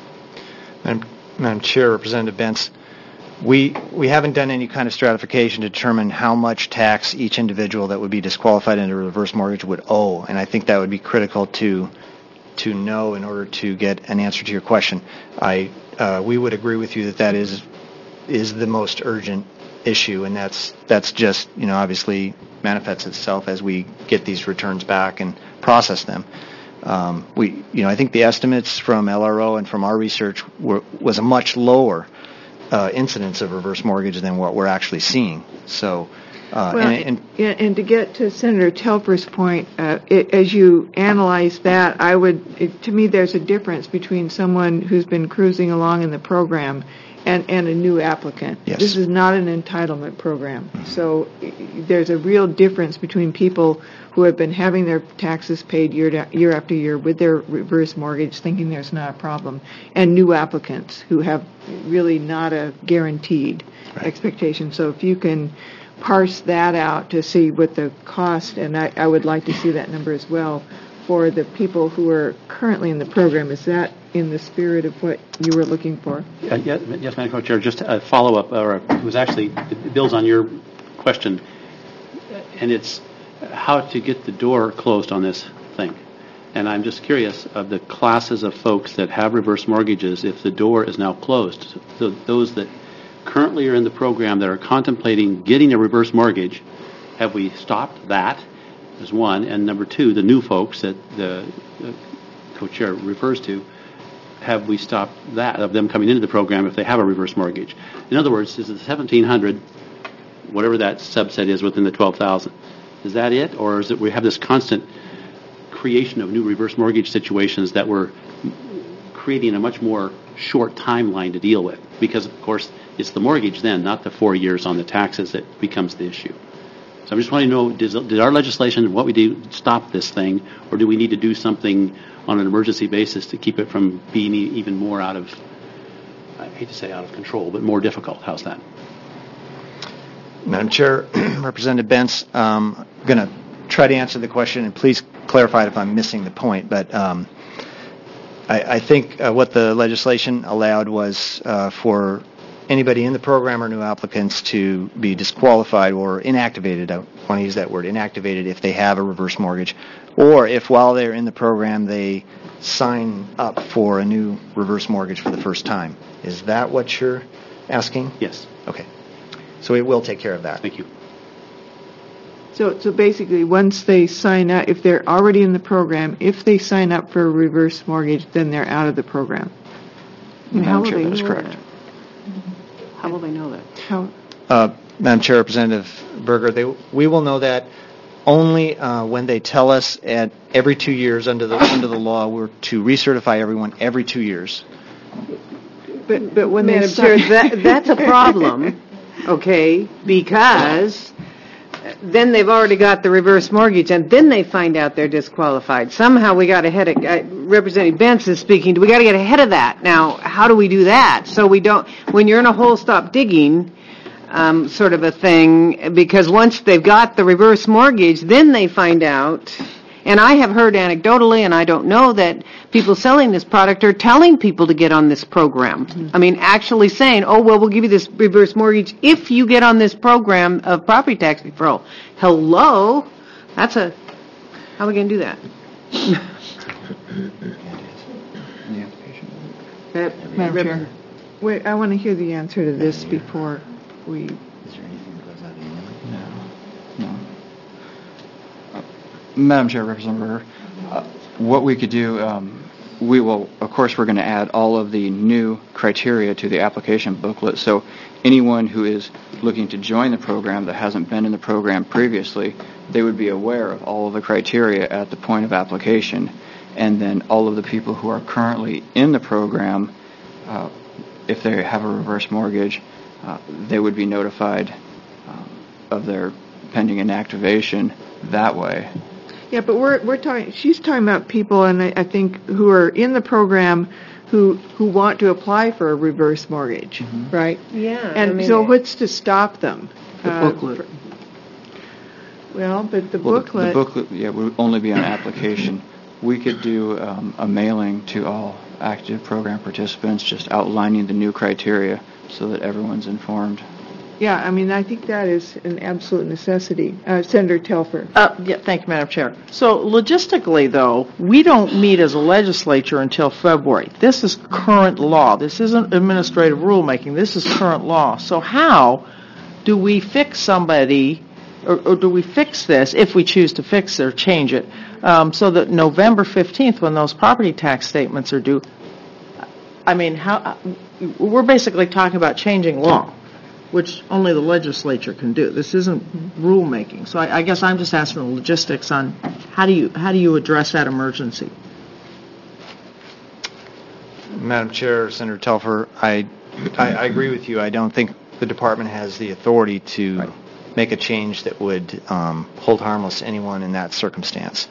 Madam, Madam Chair, Representative Bentz, we we haven't done any kind of stratification to determine how much tax each individual that would be disqualified under a reverse mortgage would owe, and I think that would be critical to to know in order to get an answer to your question. I uh, we would agree with you that that is is the most urgent issue, and that's that's just, you know, obviously manifests itself as we get these returns back and process them. Um, we, you know, I think the estimates from L R O and from our research were, was a much lower uh, incidence of reverse mortgage than what we're actually seeing. So, uh, well, and, and, and, and to get to Senator Telfer's point, uh, it, as you analyze that, I would, it, to me, there's a difference between someone who's been cruising along in the program and, and a new applicant. Yes. This is not an entitlement program. Mm-hmm. So there's a real difference between people who have been having their taxes paid year to, year after year with their reverse mortgage, thinking there's not a problem, and new applicants who have really not a guaranteed right. expectation. So if you can parse that out to see what the cost, and I, I would like to see that number as well, for the people who are currently in the program. Is that in the spirit of what you were looking for? Uh, yes, yes, Madam Co-Chair. Just a follow-up, or it was actually, it builds on your question, and it's how to get the door closed on this thing. And I'm just curious of the classes of folks that have reverse mortgages, if the door is now closed. So those that currently are in the program that are contemplating getting a reverse mortgage, have we stopped that? is one, and number two, the new folks that the, the co-chair refers to, have we stopped that, of them coming into the program if they have a reverse mortgage? In other words, is the seventeen hundred, whatever that subset is within the twelve thousand, is that it? Or is it we have this constant creation of new reverse mortgage situations that we're creating a much more short timeline to deal with? Because, of course, it's the mortgage then, not the four years on the taxes that becomes the issue. So I just want to know, does, did our legislation, what we do, stop this thing, or do we need to do something on an emergency basis to keep it from being e- even more out of, I hate to say out of control, but more difficult? How's that? Madam Chair, Representative Bentz, um, I'm going to try to answer the question, and please clarify it if I'm missing the point. But um, I, I think uh, what the legislation allowed was uh, for anybody in the program or new applicants to be disqualified or inactivated. I want to use that word, inactivated, if they have a reverse mortgage, or if while they're in the program they sign up for a new reverse mortgage for the first time. Is that what you're asking? Yes. Okay. So it will take care of that. Thank you. So, so basically, once they sign up, if they're already in the program, if they sign up for a reverse mortgage, then they're out of the program. And how Madam will Chair, they that is know correct. that? How will they know that? How, Uh, Madam Chair, Representative Berger, they, we will know that only uh, when they tell us at every two years under the under the law we're to recertify everyone every two years. but, but when they Madam start, Chair, that, that's a problem, okay, because then they've already got the reverse mortgage, and then they find out they're disqualified. Somehow we got ahead of, uh, Representative Bentz is speaking, we got to get ahead of that. Now, how do we do that? So we don't, when you're in a hole, stop digging, um, sort of a thing, because once they've got the reverse mortgage, then they find out. And I have heard anecdotally, and I don't know, that people selling this product are telling people to get on this program. I mean, actually saying, oh, well, we'll give you this reverse mortgage if you get on this program of property tax deferral. Hello? That's a, how are we going to do that? That- Madam Chair, wait, I want to hear the answer to this before we. No. Uh, Madam Chair, Representative Berger, uh, what we could do, um, we will, of course, we're going to add all of the new criteria to the application booklet. So anyone who is looking to join the program that hasn't been in the program previously, they would be aware of all of the criteria at the point of application. And then all of the people who are currently in the program, uh, if they have a reverse mortgage, uh, they would be notified um, of their pending inactivation that way. Yeah, but we're we're talking. She's talking about people, and I, I think who are in the program, who who want to apply for a reverse mortgage, Mm-hmm. right? Yeah. And I mean, so, what's to stop them? The Uh, booklet. Well, but the Well, the- booklet. The booklet, yeah, would only be on application. We could do um, a mailing to all active program participants, just outlining the new criteria so that everyone's informed. Yeah, I mean, I think that is an absolute necessity. Uh, Senator Telfer. Uh, yeah, thank you, Madam Chair. So logistically, though, we don't meet as a legislature until February. This is current law. This isn't administrative rulemaking. This is current law. So how do we fix somebody, or, or do we fix this if we choose to fix it or change it, um, so that November fifteenth, when those property tax statements are due, I mean, how we're basically talking about changing law, which only the legislature can do. This isn't rulemaking. So I, I guess I'm just asking the logistics on how do you how do you address that emergency? Madam Chair, Senator Telfer, I, I, I agree with you. I don't think the department has the authority to right. make a change that would um, hold harmless anyone in that circumstance.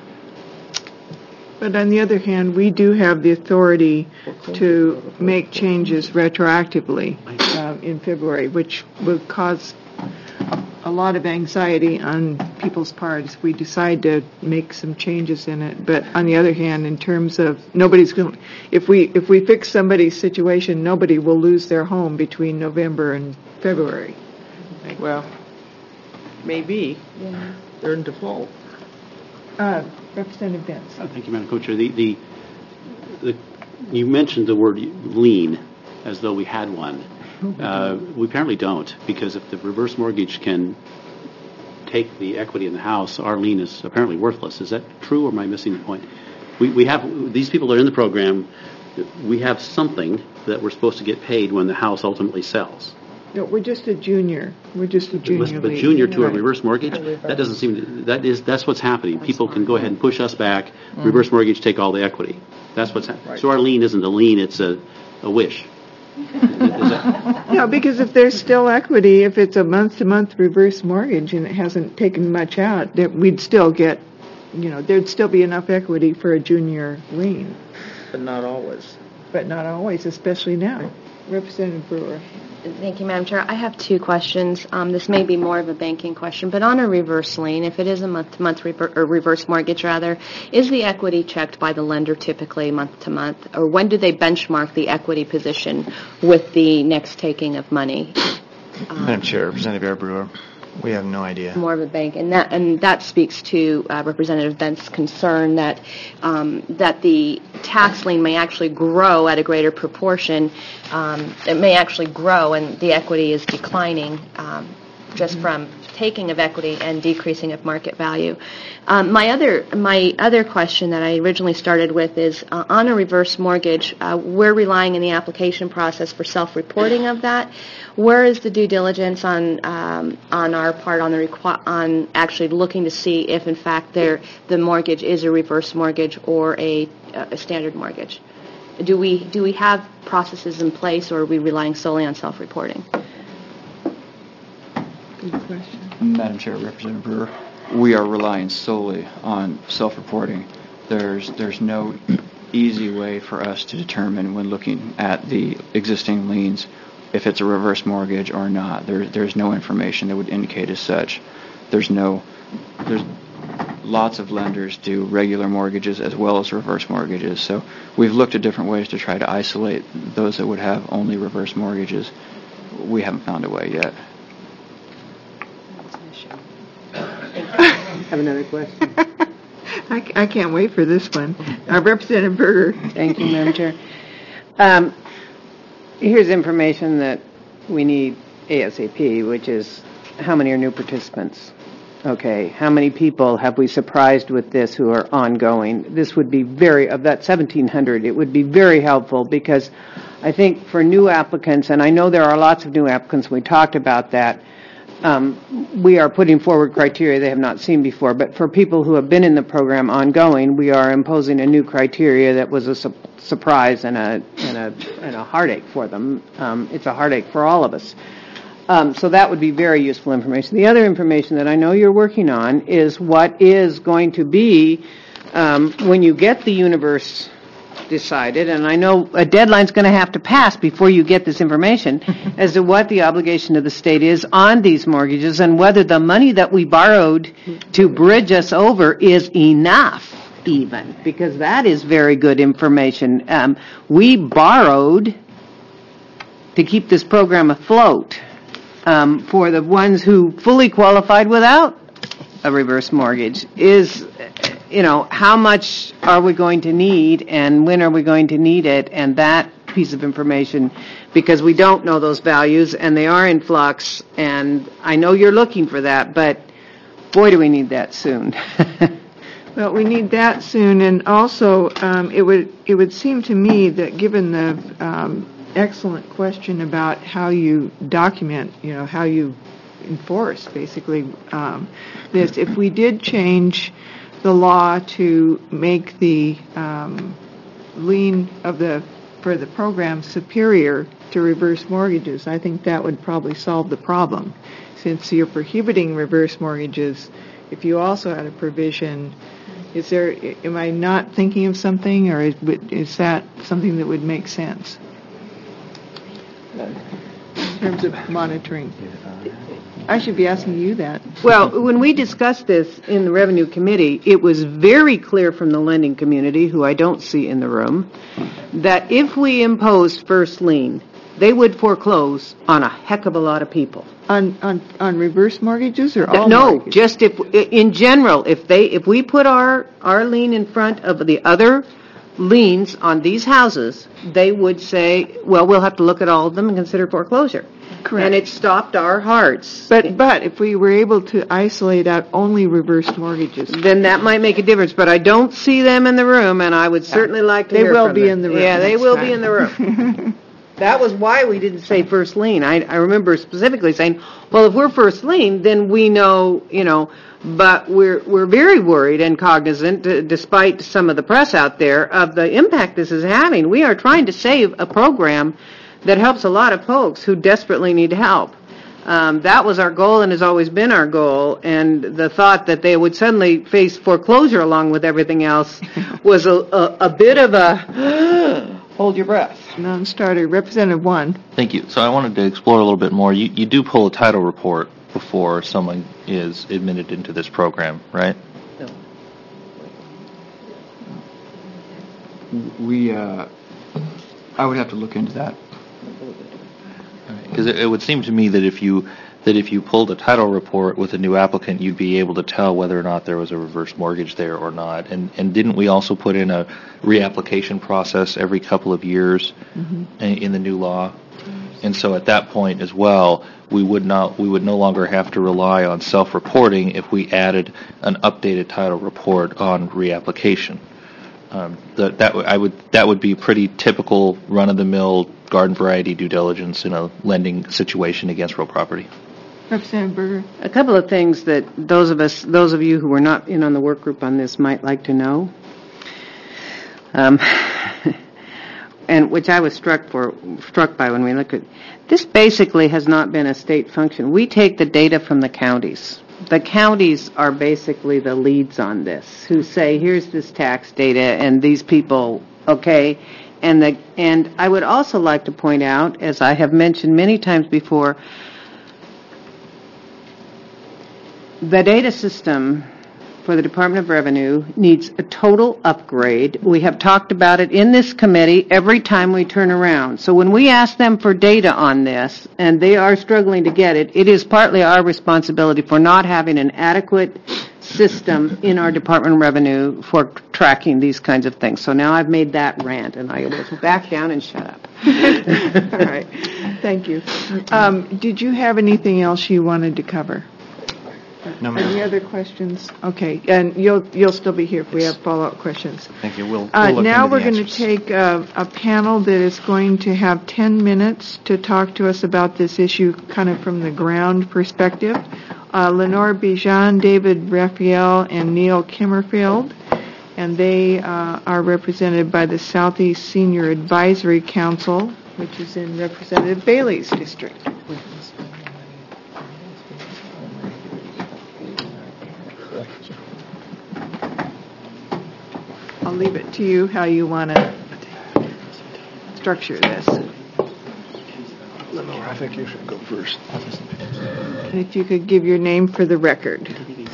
But on the other hand, we do have the authority to make changes retroactively uh, in February, which will cause a lot of anxiety on people's parts if we decide to make some changes in it. But on the other hand, in terms of nobody's going, if we if we fix somebody's situation, nobody will lose their home between November and February. Well, maybe yeah. They're in default. Uh, Representative Bentz. Oh, thank you, Madam Co-Chair. The, the, the, you mentioned the word lien as though we had one. Uh, we apparently don't, because if the reverse mortgage can take the equity in the house, our lien is apparently worthless. Is that true, or am I missing the point? We, we have, these people that are in the program, we have something that we're supposed to get paid when the house ultimately sells. No, we're just a junior. We're just a junior. But lead. junior to a Right. reverse mortgage, that doesn't seem, to, that is, that's what's happening. People can go ahead and push us back, reverse mortgage, take all the equity. That's what's happening. So our lien isn't a lien, it's a, a wish. No, because if there's still equity, if it's a month-to-month reverse mortgage and it hasn't taken much out, that we'd still get, you know, there'd still be enough equity for a junior lien. But not always. But not always, especially now. Representative Brewer. Thank you, Madam Chair. I have two questions. Um, this may be more of a banking question, but on a reverse lien, if it is a month-to-month rever- or reverse mortgage, rather, is the equity checked by the lender typically month-to-month, or when do they benchmark the equity position with the next taking of money? Um, Madam Chair, Representative Aaron Brewer, we have no idea. More of a bank, and that and that speaks to uh, Representative Bent's concern that um, that the tax lien may actually grow at a greater proportion. Um, it may actually grow, and the equity is declining um, just mm-hmm. from taking of equity and decreasing of market value. Um, my other my other question that I originally started with is uh, on a reverse mortgage, uh, we're relying in the application process for self-reporting of that. Where is the due diligence on um, on our part on the requ- on actually looking to see if in fact there the mortgage is a reverse mortgage or a, a standard mortgage? Do we do we have processes in place, or are we relying solely on self-reporting? Good question. Madam Chair, Representative Brewer, we are relying solely on self-reporting. There's there's no easy way for us to determine when looking at the existing liens if it's a reverse mortgage or not. There there's no information that would indicate as such. There's no there's lots of lenders do regular mortgages as well as reverse mortgages. So we've looked at different ways to try to isolate those that would have only reverse mortgages. We haven't found a way yet. Have another question? I, I can't wait for this one. Uh, Representative Berger. Thank you, Madam Chair. Um, here's information that we need ASAP, which is how many are new participants? Okay, how many people have we surprised with this who are ongoing? This would be very, of that seventeen hundred, it would be very helpful because I think for new applicants, and I know there are lots of new applicants, we talked about that, Um, we are putting forward criteria they have not seen before, but for people who have been in the program ongoing, we are imposing a new criteria that was a su- surprise and a, and a and a heartache for them. Um, it's a heartache for all of us. Um, so that would be very useful information. The other information that I know you're working on is what is going to be um, when you get the universe decided, and I know a deadline's going to have to pass before you get this information as to what the obligation of the state is on these mortgages and whether the money that we borrowed to bridge us over is enough even, because that is very good information. Um, we borrowed to keep this program afloat um, for the ones who fully qualified without a reverse mortgage. Is you know, how much are we going to need and when are we going to need it, and that piece of information, because we don't know those values and they are in flux, and I know you're looking for that, but boy, do we need that soon. Well, we need that soon, and also um, it would it would seem to me that given the um, excellent question about how you document, you know, how you enforce basically um, this, if we did change the law to make the um, lien of the for the program superior to reverse mortgages, I think that would probably solve the problem. Since you're prohibiting reverse mortgages, if you also had a provision, is there? Am I not thinking of something, or is, is that something that would make sense in terms of monitoring? I should be asking you that. Well, when we discussed this in the Revenue Committee, it was very clear from the lending community, who I don't see in the room, that if we imposed first lien, they would foreclose on a heck of a lot of people. On on, on reverse mortgages or all No, mortgages? just if, in general, if they, if we put our, our lien in front of the other liens on these houses, they would say, well, we'll have to look at all of them and consider foreclosure. Correct. And it stopped our hearts. But, but if we were able to isolate out only reverse mortgages. Then that might make a difference, but I don't see them in the room, and I would certainly like to They hear will from be them. in the room Yeah, they next will time. be in the room. That was why we didn't say first lien. I, I remember specifically saying, well, if we're first lien, then we know, you know, but we're we're very worried and cognizant, uh, despite some of the press out there, of the impact this is having. We are trying to save a program that helps a lot of folks who desperately need help. Um, that was our goal and has always been our goal, and the thought that they would suddenly face foreclosure along with everything else was a, a, a bit of a hold your breath. Non-starter. Representative One. Thank you. So I wanted to explore a little bit more. You, you do pull a title report before someone is admitted into this program, right? We, uh, I would have to look into that. Because it, it would seem to me that if you that if you pulled a title report with a new applicant, you'd be able to tell whether or not there was a reverse mortgage there or not. And and didn't we also put in a reapplication process every couple of years Mm-hmm. in, in the new law? And so at that point as well, we would not we would no longer have to rely on self-reporting if we added an updated title report on reapplication. Um, that that w- I would that would be pretty typical run-of-the-mill garden variety due diligence in a lending situation against real property. Representative Berger. A couple of things that those of us, those of you who were not in on the work group on this might like to know, um, and which I was struck for struck by when we look at this. Basically, has not been a state function. We take the data from the counties. The counties are basically the leads on this, who say, here's this tax data, and these people, okay. And the and I would also like to point out, as I have mentioned many times before, the data system for the Department of Revenue needs a total upgrade. We have talked about it in this committee every time we turn around. So when we ask them for data on this, and they are struggling to get it, it is partly our responsibility for not having an adequate system in our Department of Revenue for tracking these kinds of things. So now I've made that rant, and I will go back down and shut up. All right. Thank you. Um, did you have anything else you wanted to cover? No, ma'am. Any other questions? Okay, and you'll you'll still be here if we have follow-up questions. Thank you. We'll, Uh, we'll look now into we're the going to answers. take a, a panel that is going to have ten minutes to talk to us about this issue kind of from the ground perspective. Uh, Lenore Bijan, David Raphael, and Neil Kimmerfield, and they uh, are represented by the Southeast Senior Advisory Council, which is in Representative Bailey's district. I'll leave it to you how you want to structure this. Lenore, I think you should go first. And if you could give your name for the record.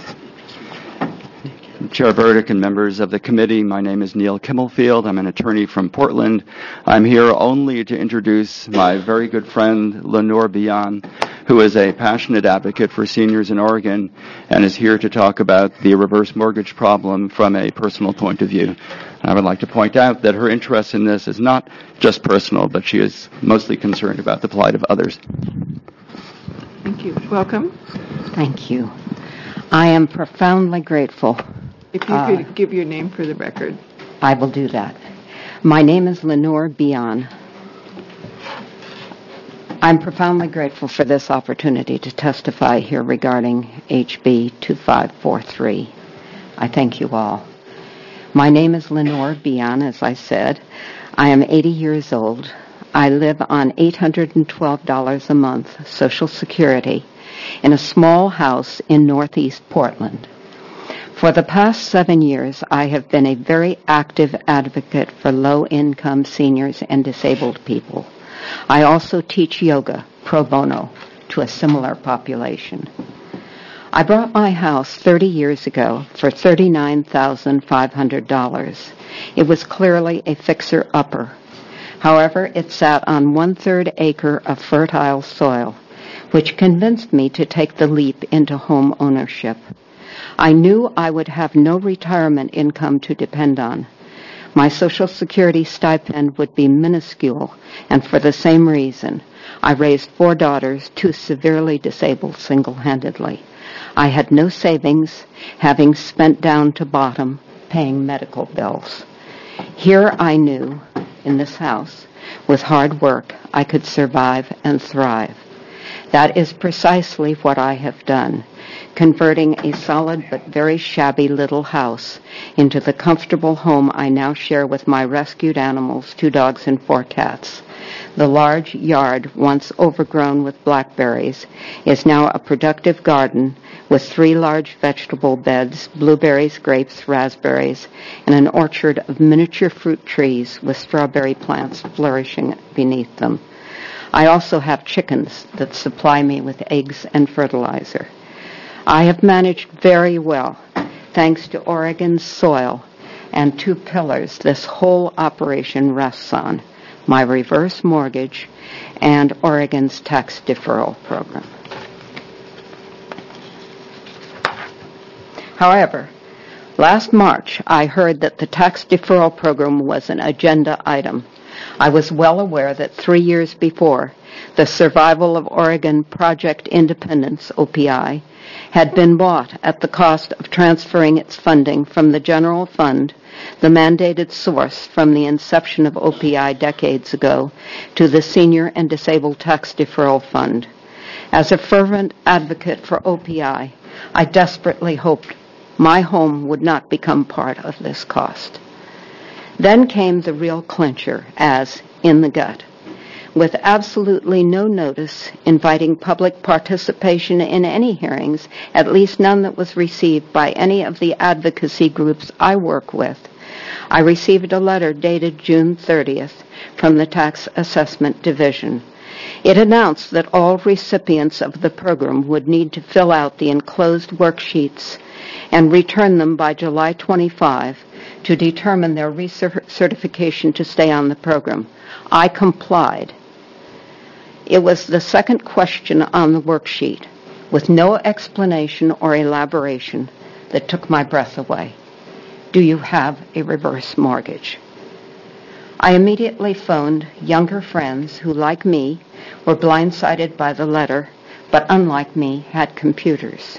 Chair Burdick and members of the committee, my name is Neil Kimmelfield. I'm an attorney from Portland. I'm here only to introduce my very good friend, Lenore Bian, who is a passionate advocate for seniors in Oregon and is here to talk about the reverse mortgage problem from a personal point of view. I would like to point out that her interest in this is not just personal, but she is mostly concerned about the plight of others. Thank you. Welcome. Thank you. I am profoundly grateful. If you Uh, could give your name for the record. I will do that. My name is Lenore Bian. I'm profoundly grateful for this opportunity to testify here regarding H B two five four three. I thank you all. My name is Lenore Bian, as I said. I am eighty years old. I live on eight hundred twelve dollars a month, Social Security, in a small house in northeast Portland. For the past seven years, I have been a very active advocate for low-income seniors and disabled people. I also teach yoga pro bono to a similar population. I bought my house thirty years ago for thirty-nine thousand five hundred dollars. It was clearly a fixer-upper. However, it sat on one-third acre of fertile soil, which convinced me to take the leap into home ownership. I knew I would have no retirement income to depend on, My Social Security stipend would be minuscule, and for the same reason, I raised four daughters, two severely disabled single-handedly. I had no savings, having spent down to bottom paying medical bills. Here I knew, in this house, with hard work, I could survive and thrive. That is precisely what I have done, converting a solid but very shabby little house into the comfortable home I now share with my rescued animals, two dogs and four cats. The large yard, once overgrown with blackberries, is now a productive garden with three large vegetable beds, blueberries, grapes, raspberries, and an orchard of miniature fruit trees with strawberry plants flourishing beneath them. I also have chickens that supply me with eggs and fertilizer. I have managed very well, thanks to Oregon's soil and two pillars this whole operation rests on: my reverse mortgage and Oregon's tax deferral program. However, last March I heard that the tax deferral program was an agenda item. I was well aware that three years before, the Survival of Oregon Project Independence, O P I, had been bought at the cost of transferring its funding from the general fund, the mandated source from the inception of O P I decades ago, to the Senior and Disabled Tax Deferral Fund. As a fervent advocate for O P I, I desperately hoped my home would not become part of this cost. Then came the real clincher, as in the gut. With absolutely no notice inviting public participation in any hearings, at least none that was received by any of the advocacy groups I work with, I received a letter dated June thirtieth from the Tax Assessment Division. It announced that all recipients of the program would need to fill out the enclosed worksheets and return them by July twenty-fifth to determine their recertification to stay on the program. I complied. It was the second question on the worksheet, with no explanation or elaboration, that took my breath away. Do you have a reverse mortgage? I immediately phoned younger friends who, like me, were blindsided by the letter, but unlike me, had computers.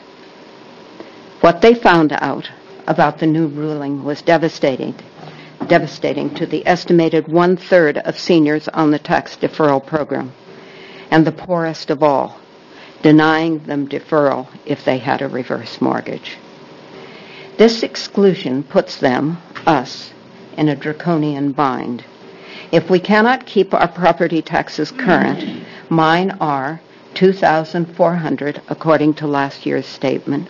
What they found out about the new ruling was devastating, devastating to the estimated one-third of seniors on the tax deferral program, and the poorest of all, denying them deferral if they had a reverse mortgage. This exclusion puts them, us, in a draconian bind. If we cannot keep our property taxes current, mine are two thousand four hundred dollars according to last year's statement,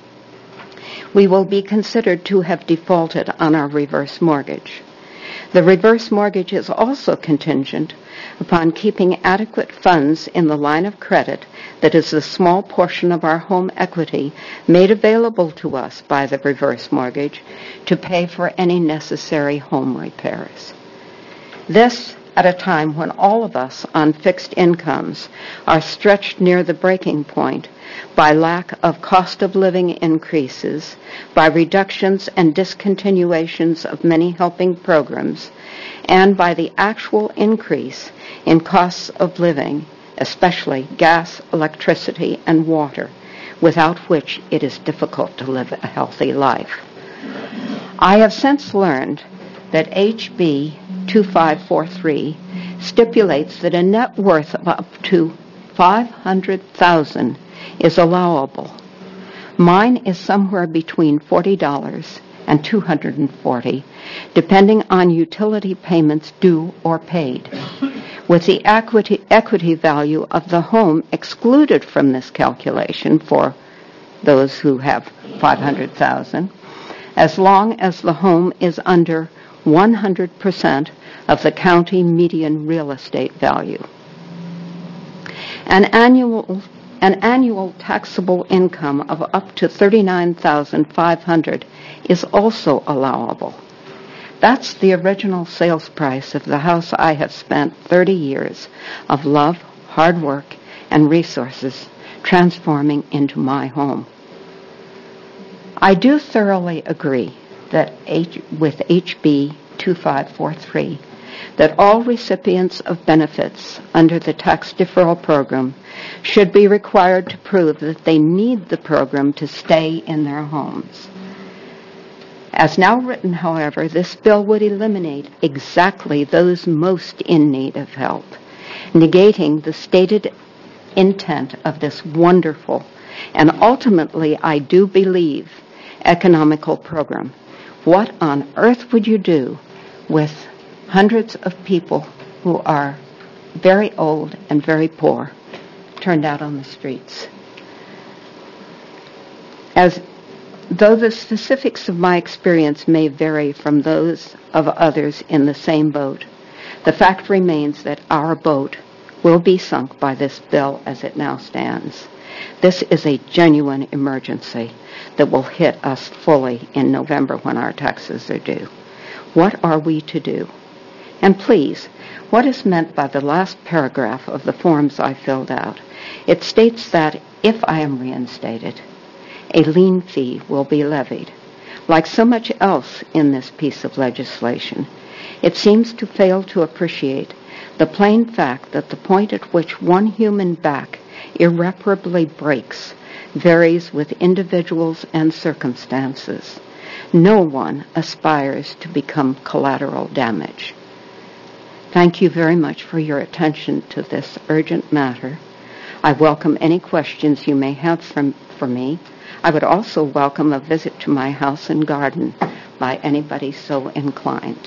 we will be considered to have defaulted on our reverse mortgage. The reverse mortgage is also contingent upon keeping adequate funds in the line of credit that is the small portion of our home equity made available to us by the reverse mortgage to pay for any necessary home repairs. This at a time when all of us on fixed incomes are stretched near the breaking point by lack of cost of living increases, by reductions and discontinuations of many helping programs, and by the actual increase in costs of living, especially gas, electricity, and water, without which it is difficult to live a healthy life. I have since learned that H B twenty-five forty-three stipulates that a net worth of up to five hundred thousand dollars is allowable. Mine is somewhere between forty dollars and two hundred forty dollars, depending on utility payments due or paid. With the equity, equity value of the home excluded from this calculation for those who have five hundred thousand dollars, as long as the home is under one hundred percent of the county median real estate value. An annual An annual taxable income of up to thirty-nine thousand five hundred dollars is also allowable. That's the original sales price of the house I have spent thirty years of love, hard work, and resources transforming into my home. I do thoroughly agree that H- with H B two five four three, that all recipients of benefits under the tax deferral program should be required to prove that they need the program to stay in their homes. As now written, however, this bill would eliminate exactly those most in need of help, negating the stated intent of this wonderful and ultimately, I do believe, economical program. What on earth would you do with hundreds of people who are very old and very poor turned out on the streets? As though the specifics of my experience may vary from those of others in the same boat, the fact remains that our boat will be sunk by this bill as it now stands. This is a genuine emergency that will hit us fully in November when our taxes are due. What are we to do? And please, what is meant by the last paragraph of the forms I filled out? It states that if I am reinstated, a lien fee will be levied. Like so much else in this piece of legislation, it seems to fail to appreciate the plain fact that the point at which one human back irreparably breaks varies with individuals and circumstances. No one aspires to become collateral damage. Thank you very much for your attention to this urgent matter. I welcome any questions you may have from, for me. I would also welcome a visit to my house and garden by anybody so inclined.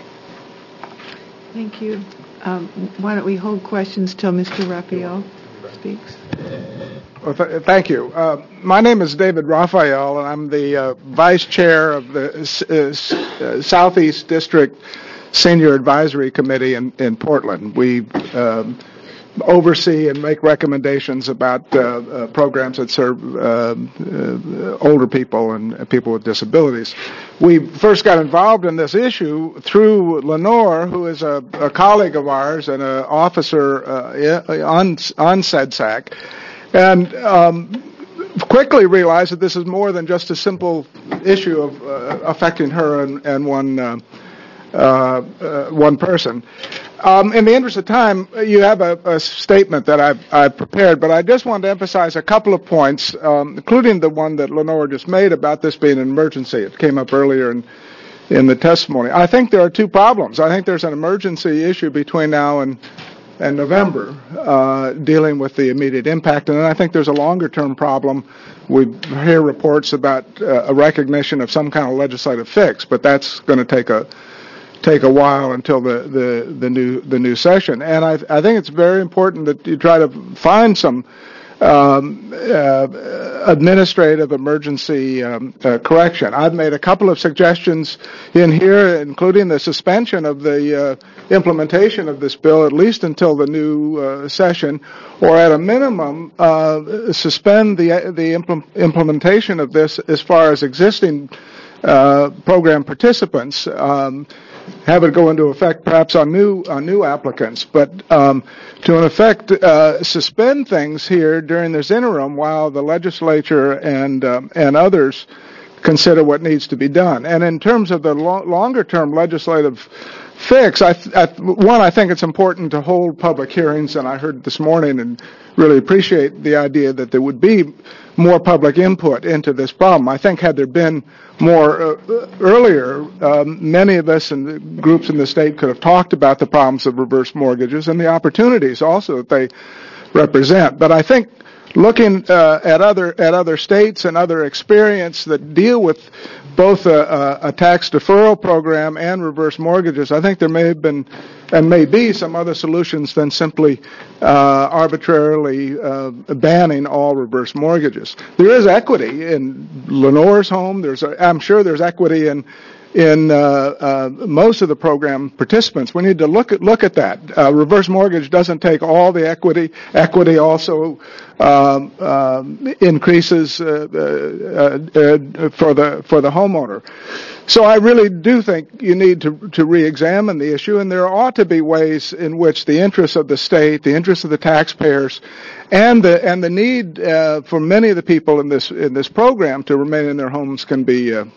Thank you. Um, why don't we hold questions till Mister Raphael speaks? Well, th- thank you. Uh, my name is David Raphael, and I'm the uh, vice chair of the uh, uh, Southeast District Senior Advisory Committee in, in Portland. We um, oversee and make recommendations about uh, uh, programs that serve uh, uh, older people and uh, people with disabilities. We first got involved in this issue through Lenore, who is a, a colleague of ours and an officer uh, on, on S E D S A C, and um, quickly realized that this is more than just a simple issue of uh, affecting her and, and one uh, uh, uh, one person. Um, in the interest of time, you have a, a statement that I've, I've prepared, but I just wanted to emphasize a couple of points, um, including the one that Lenore just made about this being an emergency. It came up earlier in, in the testimony. I think there are two problems. I think there's an emergency issue between now and, and November uh, dealing with the immediate impact, and then I think there's a longer-term problem. We hear reports about uh, a recognition of some kind of legislative fix, but that's going to take a take a while until the, the, the new the new session. And I, I think it's very important that you try to find some um, uh, administrative emergency um, uh, correction. I've made a couple of suggestions in here, including the suspension of the uh, implementation of this bill, at least until the new uh, session, or at a minimum, uh, suspend the the impl- implementation of this as far as existing uh, program participants. Um, have it go into effect perhaps on new on new applicants, but um, to in effect uh, suspend things here during this interim while the legislature and um, and others consider what needs to be done. And in terms of the lo- longer term legislative fix, I, th- I th- one, I think it's important to hold public hearings, and I heard this morning and really appreciate the idea that there would be more public input into this problem. I think had there been more uh, earlier, um, many of us and the groups in the state could have talked about the problems of reverse mortgages and the opportunities also that they represent. But I think looking uh, at other at other states and other experience that deal with both a, a, a tax deferral program and reverse mortgages, I think there may have been and may be some other solutions than simply uh, arbitrarily uh, banning all reverse mortgages. There is equity in Lenore's home. There's, a, I'm sure, there's equity in in uh, uh, most of the program participants. We need to look at look at that. Uh, reverse mortgage doesn't take all the equity. Equity also um, uh, increases uh, uh, uh, for the for the homeowner. So I really do think you need to to re-examine the issue, and there ought to be ways in which the interests of the state, the interests of the taxpayers, and the and the need uh, for many of the people in this in this program to remain in their homes can be uh,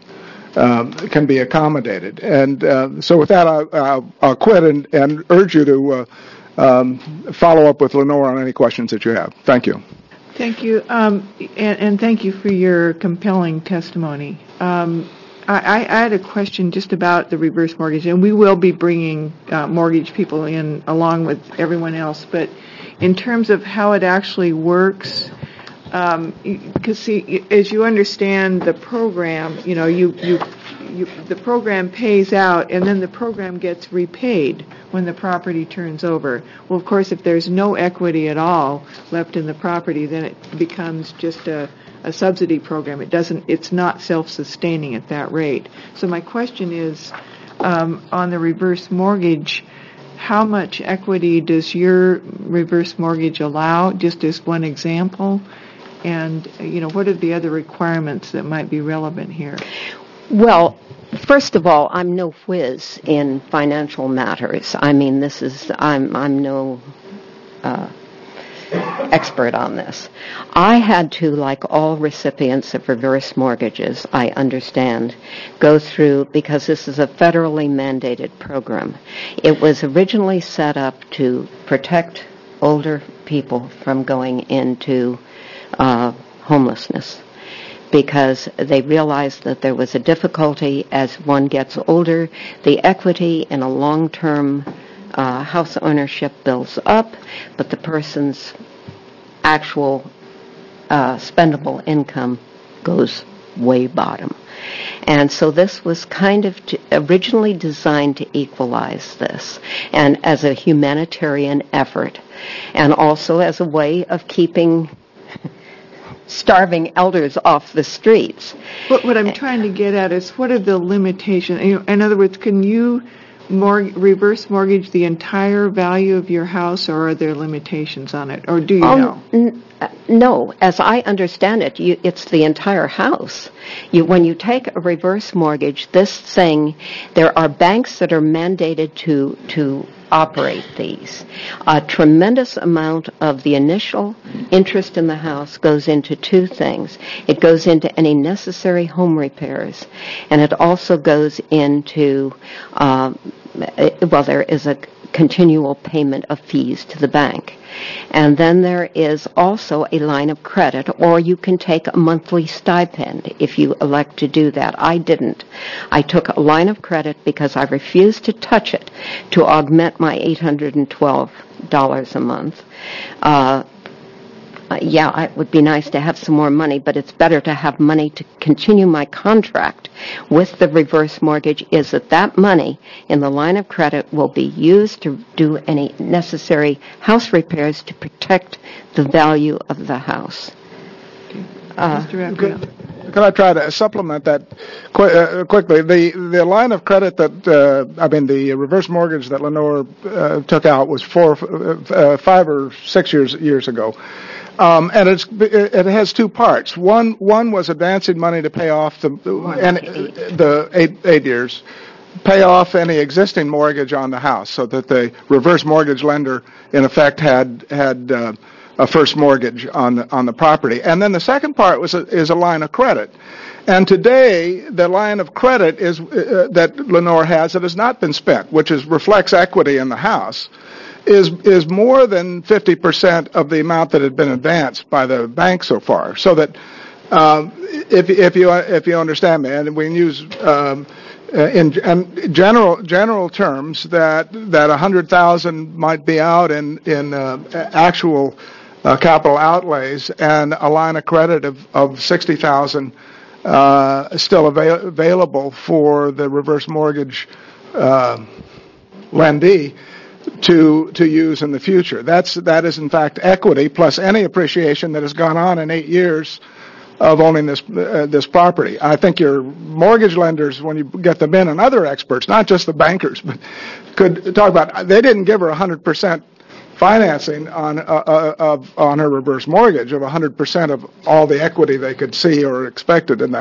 um, can be accommodated. And uh, so with that, I'll, I'll, I'll quit and, and urge you to uh, um, follow up with Lenore on any questions that you have. Thank you. Thank you, um, and, and thank you for your compelling testimony. Um, I, I had a question just about the reverse mortgage, and we will be bringing uh, mortgage people in along with everyone else, but in terms of how it actually works, um, because see, as you understand the program, you know, you, you, you, the program pays out, and then the program gets repaid when the property turns over. Well, of course, if there's no equity at all left in the property, then it becomes just a, a subsidy program. It doesn't, it's not self-sustaining at that rate. So my question is, um, on the reverse mortgage, how much equity does your reverse mortgage allow, just as one example? And, you know, what are the other requirements that might be relevant here? Well, first of all, I'm no whiz in financial matters. I mean, this is, I'm, I'm no uh, expert on this. I had to, like all recipients of reverse mortgages, I understand, go through, because this is a federally mandated program. It was originally set up to protect older people from going into uh, homelessness, because they realized that there was a difficulty as one gets older. The equity in a long-term uh, house ownership builds up, but the person's actual uh, spendable income goes way bottom. And so this was kind of t- originally designed to equalize this, and as a humanitarian effort, and also as a way of keeping starving elders off the streets. What, what I'm trying to get at is, what are the limitations? In other words, can you mor- reverse mortgage the entire value of your house, or are there limitations on it, or do you um, know? N- no, as I understand it, you, it's the entire house. You, when you take a reverse mortgage, this thing, there are banks that are mandated to to operate these. A tremendous amount of the initial interest in the house goes into two things. It goes into any necessary home repairs, and it also goes into, uh, well, there is a continual payment of fees to the bank. And then there is also a line of credit, or you can take a monthly stipend if you elect to do that. I didn't. I took a line of credit because I refused to touch it to augment my eight hundred twelve dollars a month. Uh, Uh, yeah, it would be nice to have some more money, but it's better to have money to continue my contract with the reverse mortgage, is that that money in the line of credit will be used to do any necessary house repairs to protect the value of the house. Uh, could, could I try to supplement that qu- uh, quickly? The the line of credit that, uh, I mean, the reverse mortgage that Lenore uh, took out was four, uh, five or six years years ago. Um, and it's it has two parts. One one was advancing money to pay off the and the eight eight years, pay off any existing mortgage on the house, so that the reverse mortgage lender in effect had had uh, a first mortgage on the on the property. And then the second part was a, is a line of credit. And today the line of credit is uh, that Lenore has that has not been spent, which is reflects equity in the house, is is more than fifty percent of the amount that had been advanced by the bank so far. So that um, if if you if you understand me, and we can use um, in, in general general terms that that a hundred thousand might be out in in uh, actual uh, capital outlays, and a line of credit of of sixty thousand uh, still avail- available for the reverse mortgage uh, lendee to to use in the future. That's that is in fact equity plus any appreciation that has gone on in eight years of owning this uh, this property. I think your mortgage lenders, when you get them in, and other experts, not just the bankers, but could talk about. They didn't give her one hundred percent financing on uh, uh, of on her reverse mortgage of one hundred percent of all the equity they could see or expected in that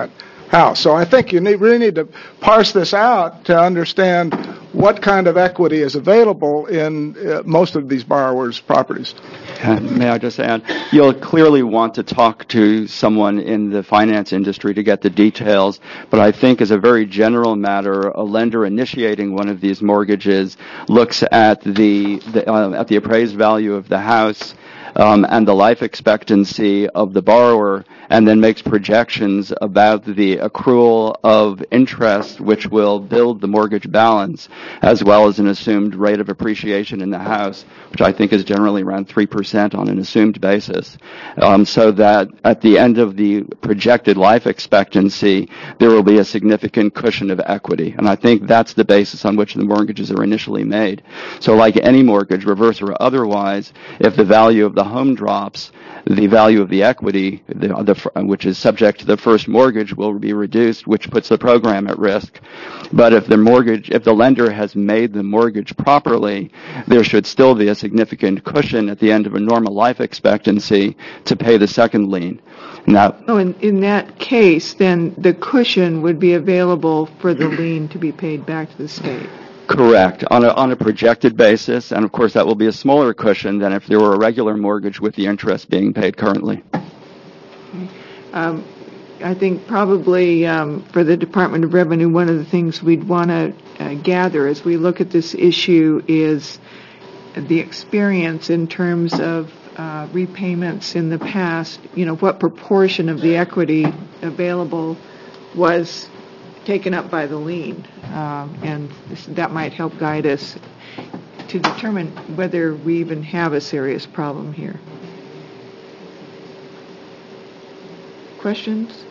house. So I think you need, really need to parse this out to understand what kind of equity is available in uh, most of these borrowers' properties. Uh, May I just add, you'll clearly want to talk to someone in the finance industry to get the details, but I think as a very general matter, a lender initiating one of these mortgages looks at the, the uh, at the appraised value of the house um, and the life expectancy of the borrower, and then makes projections about the accrual of interest which will build the mortgage balance, as well as an assumed rate of appreciation in the house, which I think is generally around three percent on an assumed basis, um, so that at the end of the projected life expectancy, there will be a significant cushion of equity. And I think that's the basis on which the mortgages are initially made. So like any mortgage, reverse or otherwise, if the value of the home drops, the value of the equity, the, the, which is subject to the first mortgage, will be reduced, which puts the program at risk. But if the mortgage, if the lender has made the mortgage properly, there should still be a significant cushion at the end of a normal life expectancy to pay the second lien. Now, Oh, in, in that case, then the cushion would be available for the lien to be paid back to the state. correct, on a, on a projected basis, and of course that will be a smaller cushion than if there were a regular mortgage with the interest being paid currently. Um, I think probably um, for the Department of Revenue, one of the things we'd want to uh, gather as we look at this issue is the experience in terms of uh, repayments in the past. You know, what proportion of the equity available was taken up by the lien, um, and this, that might help guide us to determine whether we even have a serious problem here. Questions?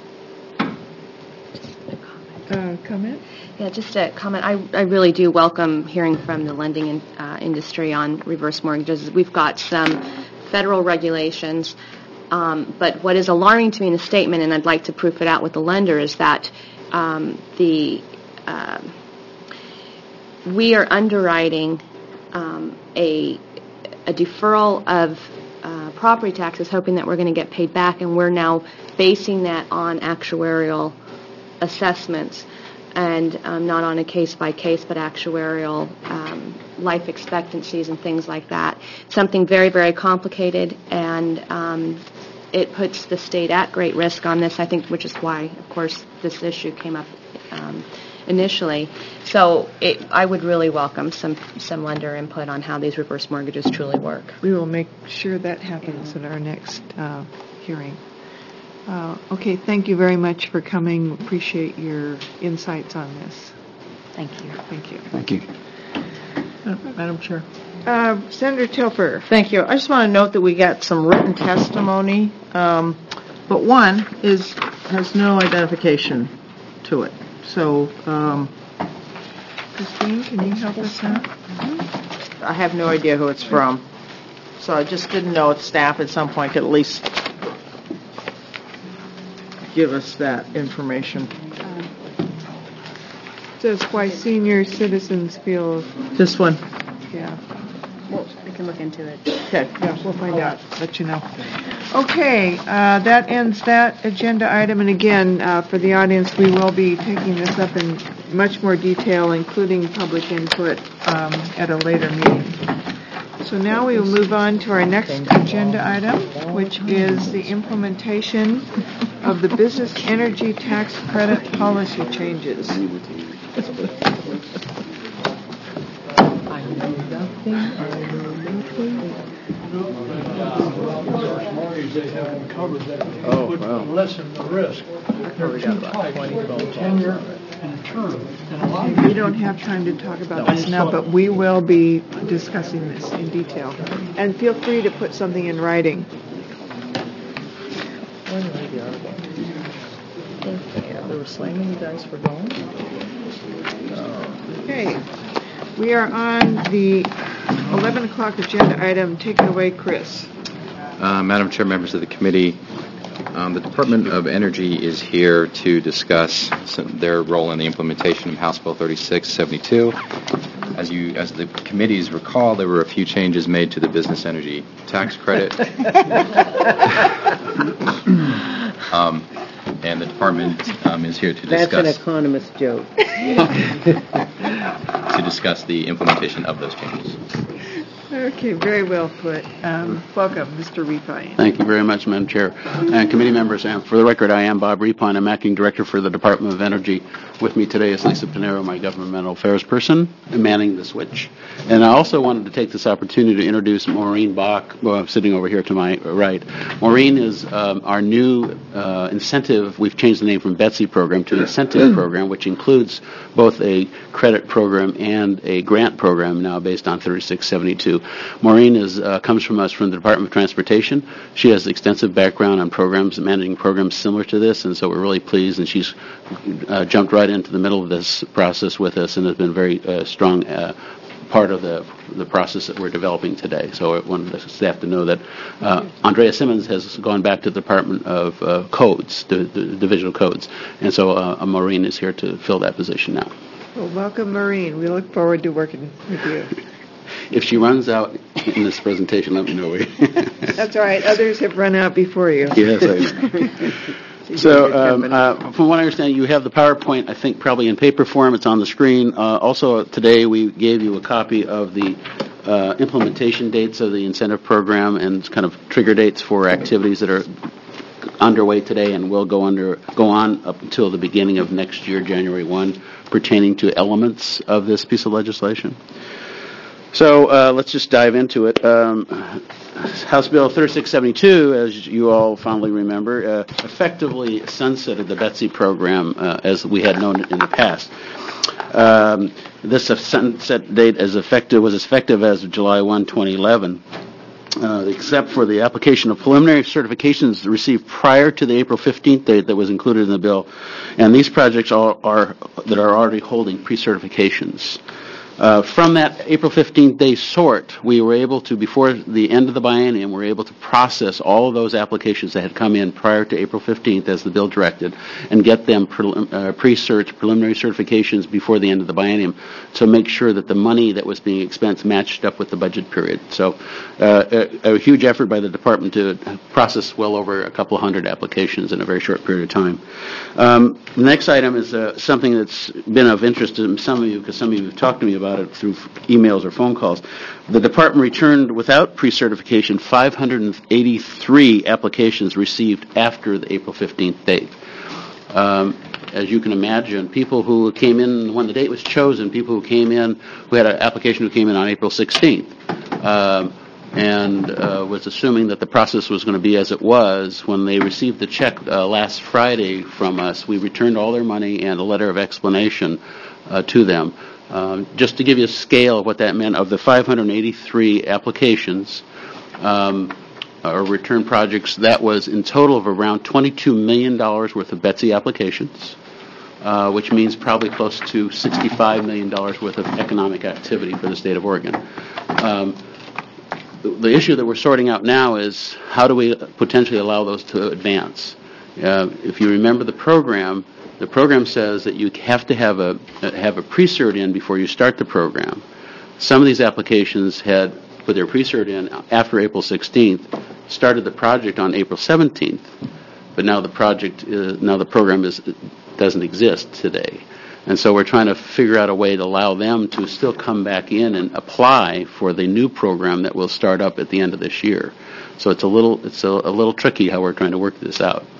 Uh, comment? Yeah, just a comment. I, I really do welcome hearing from the lending in, uh, industry on reverse mortgages. We've got some federal regulations, um, but what is alarming to me in the statement, and I'd like to proof it out with the lender, is that um, the uh, we are underwriting um, a a deferral of uh, property taxes, hoping that we're going to get paid back, and we're now basing that on actuarial assessments, and um, not on a case-by-case, but actuarial um, life expectancies and things like that. Something very, very complicated, and um, it puts the state at great risk on this, I think, which is why, of course, this issue came up um, initially. So it, I would really welcome some, some lender input on how these reverse mortgages truly work. We will make sure that happens in our next uh, hearing. Uh, okay, thank you very much for coming. Appreciate your insights on this. Thank you. Thank you. Thank you. Uh, Madam Chair. Uh, Senator Tilfer. Thank you. I just want to note that we got some written testimony, um, but one is has no identification to it. So, um, Christine, can you help us out? I have no idea who it's from. So I just didn't know if staff at some point could at least give us that information. Says why senior citizens feel. This one. Yeah. Well, we can look into it. Okay. Yeah, we'll find out. Let you know. Okay, uh, that ends that agenda item. And again, uh, for the audience, we will be taking this up in much more detail, including public input um, at a later meeting. So now we will move on to our next agenda item, which is the implementation of the business energy tax credit policy changes. I know nothing. I know nothing. They haven't covered that. They Oh, would wow. lessen the risk. There are two types, tenure and term. And a lot of We don't have time to talk about this now, but we will be discussing this in detail. And feel free to put something in writing. They were slamming you guys for going? Okay, we are on the eleven o'clock agenda item. Take it away, Chris. Uh, Madam Chair, members of the committee, um, the Department of Energy is here to discuss some, their role in the implementation of House Bill thirty-six seventy-two. As you, as the committees recall, there were a few changes made to the business energy tax credit. um, and the department um, is here to That's an discuss economist joke. to discuss the implementation of those changes. Okay, very well put. Um, welcome, Mister Repine. Thank you very much, Madam Chair. And committee members, and for the record, I am Bob Repine. I'm Acting Director for the Department of Energy. With me today is Lisa Pinero, my governmental affairs person, manning the switch. And I also wanted to take this opportunity to introduce Maureen Bach, well, sitting over here to my right. Maureen is um, our new uh, incentive. We've changed the name from Betsy program to incentive program, which includes both a credit program and a grant program now based on thirty-six seventy-two. Maureen is uh, comes from us from the Department of Transportation. She has extensive background on programs, managing programs similar to this, and so we're really pleased. And she's uh, jumped right into the middle of this process with us, and has been very uh, strong uh, part of the the process that we're developing today. So I wanted the staff to know that uh, Andrea Simmons has gone back to the Department of uh, Codes, the, the Division of Codes, and so uh, Maureen is here to fill that position now. Well, welcome, Maureen. We look forward to working with you. If she runs out in this presentation, let me know. That's all right. Others have run out before you. Yes, I know. So, um, uh, from what I understand, you have the PowerPoint, I think, probably in paper form. It's on the screen. Uh, also, today we gave you a copy of the uh, implementation dates of the incentive program and kind of trigger dates for activities that are underway today and will go under go on up until the beginning of next year, January first, pertaining to elements of this piece of legislation. So uh, let's just dive into it. Um, House Bill thirty-six seventy-two, as you all fondly remember, uh, effectively sunsetted the Betsy program uh, as we had known it in the past. Um, this sunset date as effective was effective as of July first, twenty eleven. Uh, except for the application of preliminary certifications received prior to the April fifteenth date that was included in the bill, and these projects are, are that are already holding pre-certifications. Uh, from that April fifteenth day sort, we were able to, before the end of the biennium, we were able to process all of those applications that had come in prior to April fifteenth, as the bill directed, and get them pre- uh, pre-cert, preliminary certifications before the end of the biennium to make sure that the money that was being expensed matched up with the budget period. So uh, a, a huge effort by the department to process well over a couple hundred applications in a very short period of time. Um, the next item is uh, something that's been of interest to some of you, because some of you have talked to me about it through emails or phone calls. The department returned without pre-certification five hundred eighty-three applications received after the April fifteenth date. Um, as you can imagine, people who came in when the date was chosen, people who came in, who had an application who came in on April sixteenth, um, and uh, was assuming that the process was going to be as it was, when they received the check uh, last Friday from us, we returned all their money and a letter of explanation uh, to them. Um, just to give you a scale of what that meant, of the five hundred eighty-three applications um, or return projects, that was in total of around twenty-two million dollars worth of Betsy applications, uh, which means probably close to sixty-five million dollars worth of economic activity for the state of Oregon. Um, the, the issue that we're sorting out now is how do we potentially allow those to advance? Uh, if you remember the program, the program says that you have to have a have a pre-cert in before you start the program. Some of these applications had put their pre-cert in after April sixteenth, started the project on April seventeenth, but now the project is, now the program is doesn't exist today, and so we're trying to figure out a way to allow them to still come back in and apply for the new program that will start up at the end of this year. So it's a little it's a, a little tricky how we're trying to work this out.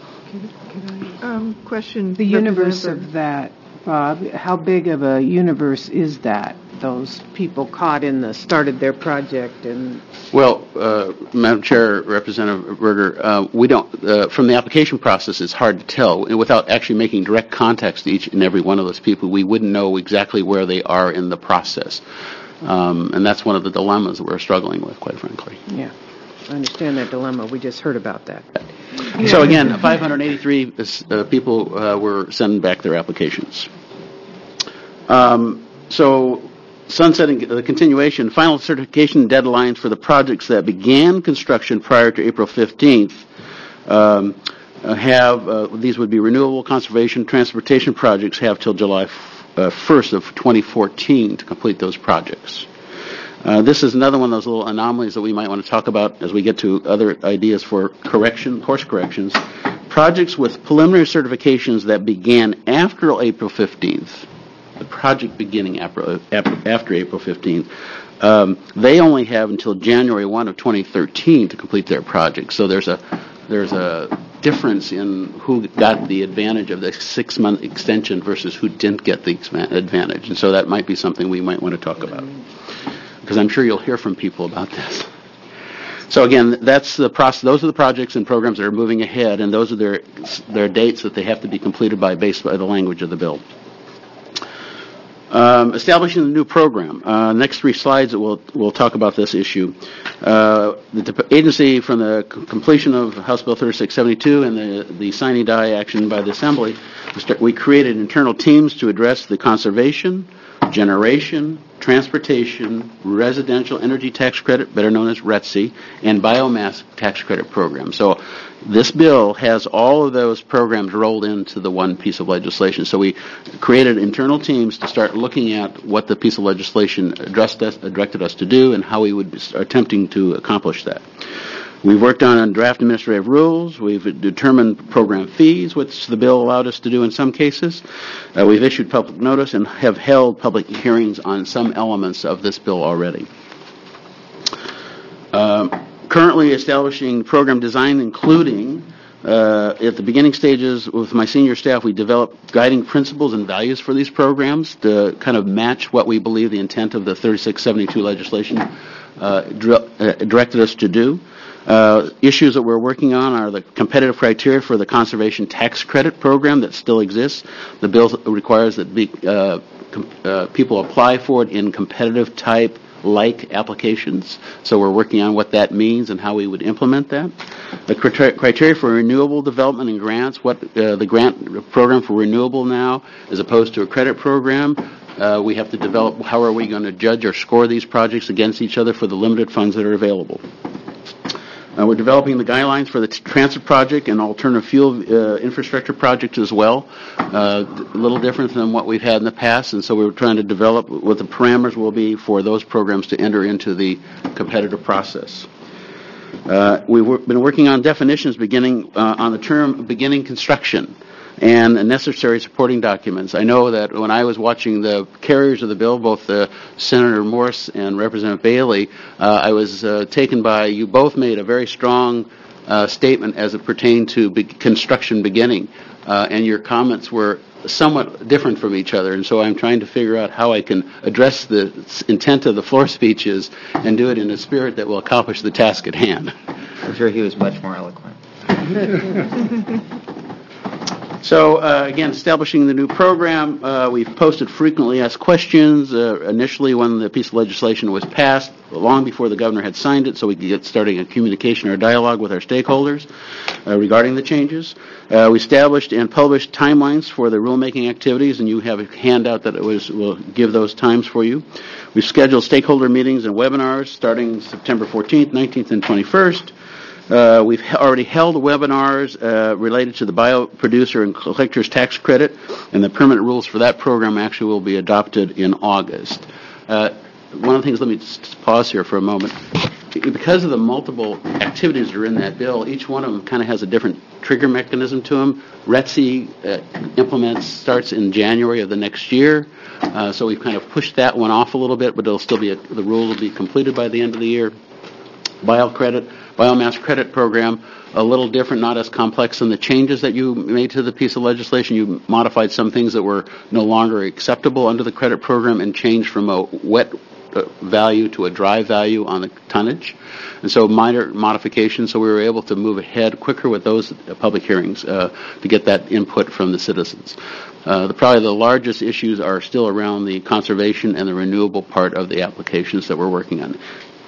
Um, question. The universe of that, Bob, how big of a universe is that? Those people caught in the, started their project and... Well, uh, Madam Chair, Representative Berger, uh, we don't, uh, from the application process, it's hard to tell. Without actually making direct contacts to each and every one of those people, we wouldn't know exactly where they are in the process. Um, and that's one of the dilemmas that we're struggling with, quite frankly. Yeah. I understand that dilemma. We just heard about that. So again, five hundred eighty-three uh, people uh, were sending back their applications. Um, so sunsetting the uh, continuation, final certification deadlines for the projects that began construction prior to April fifteenth um, uh, have, uh, these would be renewable, conservation, transportation projects, have till July first of twenty fourteen to complete those projects. Uh, this is another one of those little anomalies that we might want to talk about as we get to other ideas for correction, course corrections. projects with preliminary certifications that began after April fifteenth, the project beginning after, after April fifteenth, um, they only have until January first of twenty thirteen to complete their project. So there's a there's a difference in who got the advantage of the six-month extension versus who didn't get the advantage. And so that might be something we might want to talk about, because I'm sure you'll hear from people about this. So again, that's the process. Those are the projects and programs that are moving ahead, and those are their their dates that they have to be completed by based by the language of the bill. Um, establishing the new program. Uh, next three slides, we'll we'll talk about this issue. Uh, the de- agency, from the c- completion of House Bill thirty-six seventy-two and the the sine die action by the Assembly, we, start, we created internal teams to address the conservation, generation, transportation, residential energy tax credit, better known as R E T C, and biomass tax credit program. So this bill has all of those programs rolled into the one piece of legislation. So we created internal teams to start looking at what the piece of legislation addressed us, directed us to do and how we would be attempting to accomplish that. We've worked on draft administrative rules. We've determined program fees, which the bill allowed us to do in some cases. Uh, we've issued public notice and have held public hearings on some elements of this bill already. Um, currently establishing program design, including uh, at the beginning stages with my senior staff, we developed guiding principles and values for these programs to kind of match what we believe the intent of the thirty-six seventy-two legislation uh, dr- uh, directed us to do. Uh, issues that we're working on are the competitive criteria for the conservation tax credit program that still exists. The bill requires that be, uh, com- uh, people apply for it in competitive type like applications. So we're working on what that means and how we would implement that. The criteria for renewable development and grants, what uh, the grant program for renewable now as opposed to a credit program. Uh, we have to develop how are we going to judge or score these projects against each other for the limited funds that are available. Uh, we're developing the guidelines for the t- transit project and alternative fuel uh, infrastructure project as well. Uh, a little different than what we've had in the past, and so we're trying to develop what the parameters will be for those programs to enter into the competitive process. Uh, we've w- been working on definitions beginning uh, on the term beginning construction and necessary supporting documents. I know that when I was watching the carriers of the bill, both uh, Senator Morse and Representative Bailey, uh, I was uh, taken by, you both made a very strong uh, statement as it pertained to be- construction beginning, uh, and your comments were somewhat different from each other, and so I'm trying to figure out how I can address the intent of the floor speeches and do it in a spirit that will accomplish the task at hand. I'm sure he was much more eloquent. So, uh, again, establishing the new program, uh, we've posted frequently asked questions. Uh, initially, when the piece of legislation was passed, long before the governor had signed it, so we could get starting a communication or a dialogue with our stakeholders uh, regarding the changes. Uh, we established and published timelines for the rulemaking activities, and you have a handout that it was, will give those times for you. We've scheduled stakeholder meetings and webinars starting September fourteenth, nineteenth, and twenty-first. Uh, we've already held webinars uh, related to the bioproducer and collector's tax credit, and the permanent rules for that program actually will be adopted in August. Uh, one of the things, let me just pause here for a moment. Because of the multiple activities that are in that bill, each one of them kind of has a different trigger mechanism to them. R E T C uh, implements starts in January of the next year, uh, so we've kind of pushed that one off a little bit, but it'll still be a, the rule will be completed by the end of the year. Bio credit. Biomass credit program, a little different, not as complex than the changes that you made to the piece of legislation. You modified some things that were no longer acceptable under the credit program and changed from a wet value to a dry value on the tonnage. And so minor modifications, so we were able to move ahead quicker with those public hearings uh, to get that input from the citizens. Uh, the, probably the largest issues are still around the conservation and the renewable part of the applications that we're working on.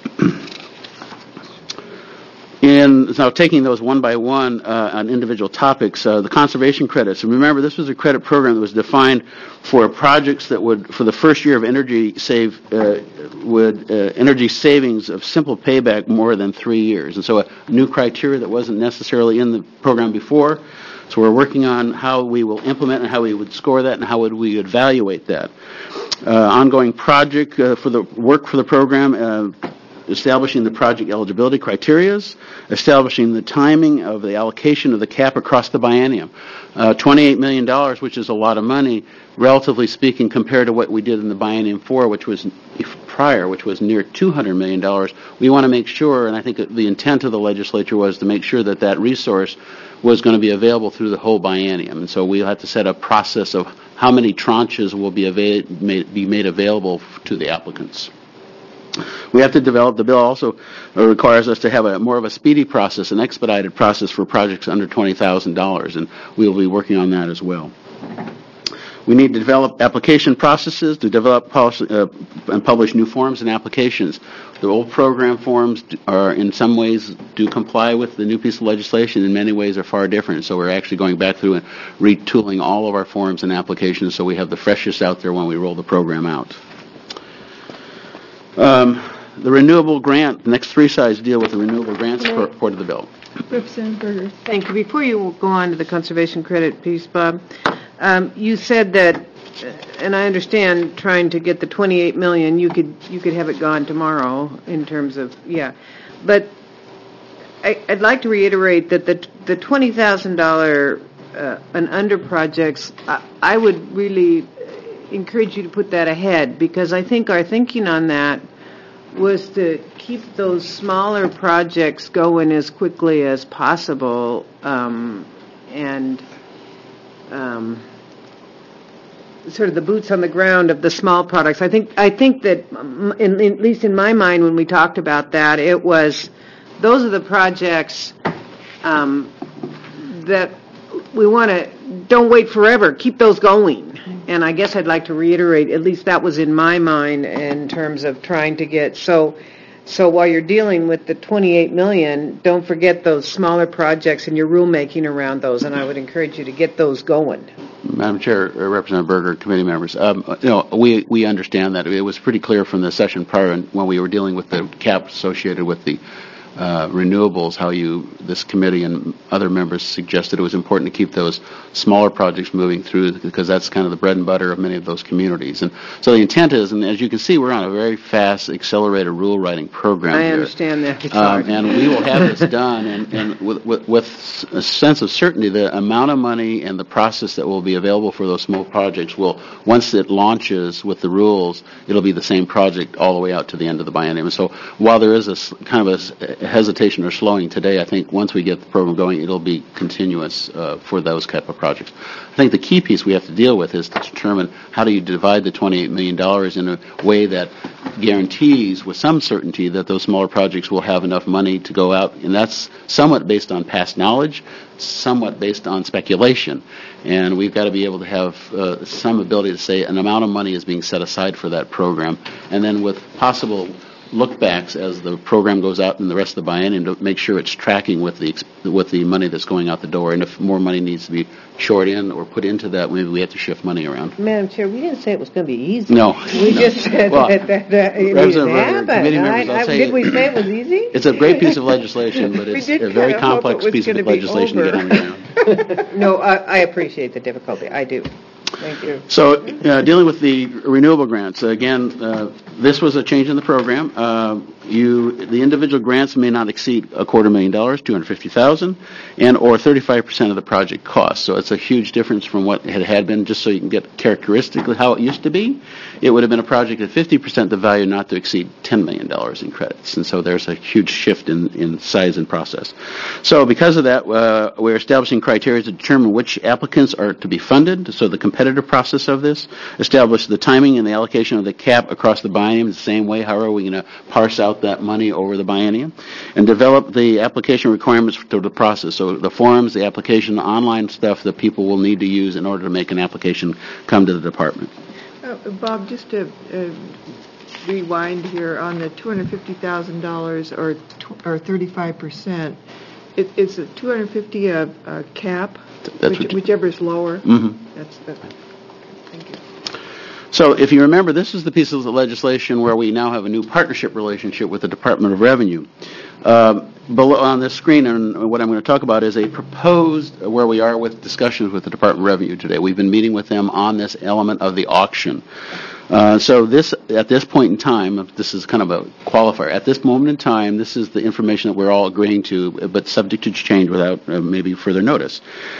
And now taking those one by one uh, on individual topics, uh, the conservation credits. And remember, this was a credit program that was defined for projects that would, for the first year of energy save, uh, would uh, energy savings of simple payback more than three years. And so a new criteria that wasn't necessarily in the program before. So we're working on how we will implement and how we would score that and how would we evaluate that. Uh, ongoing project uh, for the work for the program. Uh, establishing the project eligibility criterias, establishing the timing of the allocation of the cap across the biennium. Uh, twenty-eight million dollars, which is a lot of money, relatively speaking, compared to what we did in the biennium four, which was prior, which was near two hundred million dollars. We want to make sure, and I think the intent of the legislature was to make sure that that resource was going to be available through the whole biennium. And so we'll have to set a process of how many tranches will be, ava- made, be made available to the applicants. We have to develop, the bill also requires us to have a more of a speedy process, an expedited process for projects under twenty thousand dollars, and we will be working on that as well. We need to develop application processes to develop policy, uh, and publish new forms and applications. The old program forms are, in some ways, do comply with the new piece of legislation. In many ways, are far different. So we're actually going back through and retooling all of our forms and applications so we have the freshest out there when we roll the program out. Um, the renewable grant, the next three slides deal with the renewable grants part of the bill. Representative Berger. Thank you. Before you go on to the conservation credit piece, Bob, um, you said that, and I understand trying to get the twenty-eight million, you could you could have it gone tomorrow in terms of yeah, but I, I'd like to reiterate that the the twenty thousand dollar uh, and under projects, I, I would really encourage you to put that ahead, because I think our thinking on that was to keep those smaller projects going as quickly as possible, um, and um, sort of the boots on the ground of the small products. I think I think that, in, in, at least in my mind, when we talked about that, it was those are the projects um, that we want to. Don't wait forever. Keep those going. And I guess I'd like to reiterate, at least that was in my mind in terms of trying to get, so so while you're dealing with the twenty-eight million, don't forget those smaller projects and your rulemaking around those, and I would encourage you to get those going. Madam Chair, uh, Representative Berger, committee members, um, you know, we we understand that. It was pretty clear from the session prior when we were dealing with the cap associated with the Uh, renewables, how you, this committee and other members suggested it was important to keep those smaller projects moving through, because that's kind of the bread and butter of many of those communities. And so the intent is, and as you can see, we're on a very fast, accelerated rule writing program I here. understand that. It's Um, hard. and we will have this done, and, and with, with, with a sense of certainty, the amount of money and the process that will be available for those small projects will, once it launches with the rules, it'll be the same project all the way out to the end of the biennium. And so while there is a s- kind of a hesitation or slowing today, I think once we get the program going, it'll be continuous uh, for those type of projects. I think the key piece we have to deal with is to determine how do you divide the twenty-eight million dollars in a way that guarantees with some certainty that those smaller projects will have enough money to go out, and that's somewhat based on past knowledge, somewhat based on speculation. And we've got to be able to have uh, some ability to say an amount of money is being set aside for that program, and then with possible look-backs as the program goes out in the rest of the biennium to make sure it's tracking with the with the money that's going out the door. And if more money needs to be shored in or put into that, maybe we have to shift money around. Madam Chair, we didn't say it was going to be easy. No. We no. just said well, that, that, that it needed Representative to Berger, happen. committee members, I, I'll I, say did we say it was easy? It's a great piece of legislation, but We it's did a very kinda hope complex it was piece of gonna be legislation to get on the ground. No, I, I appreciate the difficulty. I do. Thank you. So, uh, dealing with the renewable grants, again, uh, this was a change in the program. Uh, you, the individual grants may not exceed a quarter million dollars, two hundred fifty thousand, and or thirty-five percent of the project cost. So it's a huge difference from what it had been. Just so you can get characteristically how it used to be, it would have been a project at fifty percent the value, not to exceed ten million dollars in credits. And so there's a huge shift in, in size and process. So because of that, uh, we're establishing criteria to determine which applicants are to be funded. So the competitive process of this, establish the timing and the allocation of the cap across the biennium the same way. How are we going to parse out that money over the biennium? And develop the application requirements for the process. So the forms, the application, the online stuff that people will need to use in order to make an application come to the department. Uh, Bob, just to uh, rewind here on the two hundred fifty thousand dollars or tw- or thirty-five percent, it, it's a two hundred fifty a, a cap, That's which, what you- whichever is lower. Mhm. That's, that's thank you. So if you remember, this is the piece of the legislation where we now have a new partnership relationship with the Department of Revenue. Um, below on this screen, and what I'm going to talk about is a proposed where we are with discussions with the Department of Revenue today. We've been meeting with them on this element of the auction. Uh, so this, at this point in time, this is kind of a qualifier. At this moment in time, this is the information that we're all agreeing to, but subject to change without uh, maybe further notice.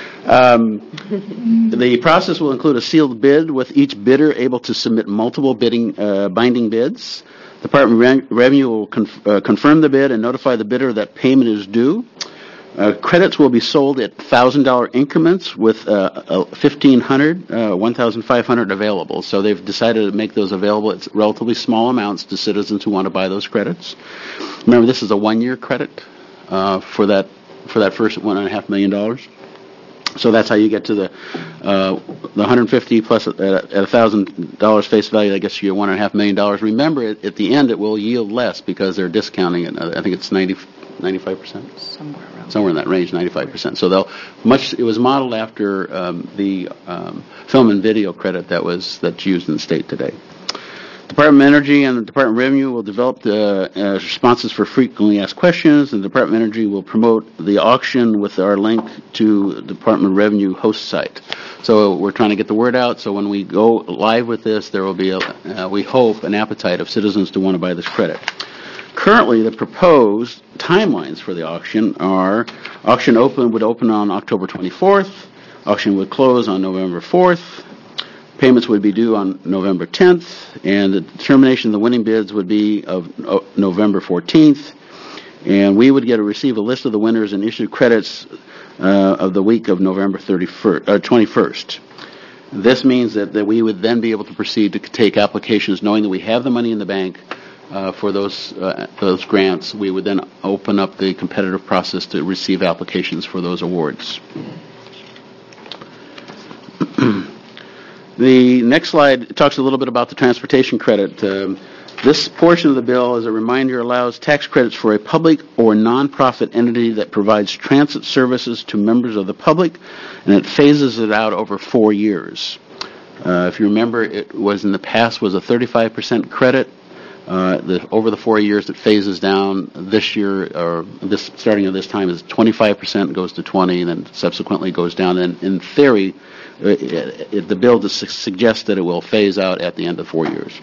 Um, the process will include a sealed bid with each bidder able to submit multiple bidding uh, binding bids. The Department of Revenue will conf- uh, confirm the bid and notify the bidder that payment is due. Uh, credits will be sold at one thousand dollars increments with uh, fifteen hundred dollars, uh, one thousand five hundred dollars available. So they've decided to make those available at relatively small amounts to citizens who want to buy those credits. Remember, this is a one-year credit uh, for that for that first one and a half million dollars. So that's how you get to the uh, the one hundred fifty plus at, at one thousand dollars face value. That gets you one and a half million dollars. Remember, at, at the end, it will yield less because they're discounting it. I think it's ninety, ninety-five percent. Somewhere around. Somewhere in that range, ninety-five percent. So they'll much. It was modeled after um, the um, film and video credit that was that's used in the state today. Department of Energy and the Department of Revenue will develop the uh, responses for frequently asked questions, and the Department of Energy will promote the auction with our link to the Department of Revenue host site. So we're trying to get the word out, so when we go live with this, there will be, a, uh, we hope, an appetite of citizens to want to buy this credit. Currently, the proposed timelines for the auction are, auction open would open on October twenty-fourth, auction would close on November fourth, payments would be due on November tenth, and the determination of the winning bids would be of November fourteenth, and we would get to receive a list of the winners and issue credits uh, of the week of November thirty-first, uh, twenty-first. This means that, that we would then be able to proceed to take applications knowing that we have the money in the bank uh, for those uh, those grants. We would then open up the competitive process to receive applications for those awards. The next slide talks a little bit about the transportation credit. Um, this portion of the bill, as a reminder, allows tax credits for a public or nonprofit entity that provides transit services to members of the public, and it phases it out over four years. Uh, if you remember, it was in the past was a thirty-five percent credit. Uh, the, over the four years, it phases down. This year, or this starting at this time, is twenty-five percent goes to twenty, and then subsequently goes down. And in theory, It, it, the bill just suggests that it will phase out at the end of four years.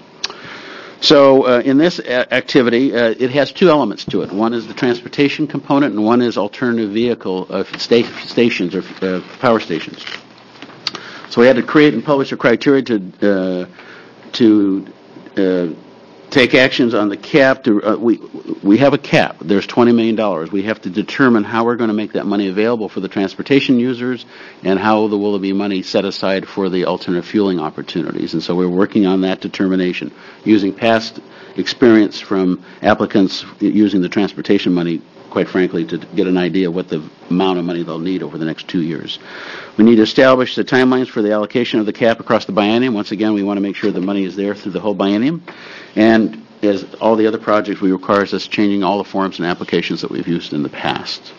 So uh, in this a- activity, uh, it has two elements to it. One is the transportation component, and one is alternative vehicle uh, sta- stations or uh, power stations. So we had to create and publish a criteria to uh, to uh, take actions on the cap. To uh, we we have a cap. There's twenty million dollars. We have to determine how we're going to make that money available for the transportation users, and how there will be money set aside for the alternate fueling opportunities. And so we're working on that determination using past experience from applicants using the transportation money, quite frankly, to get an idea of what the amount of money they'll need over the next two years. We need to establish the timelines for the allocation of the cap across the biennium. Once again, we want to make sure the money is there through the whole biennium. And as all the other projects, we requires us changing all the forms and applications that we've used in the past.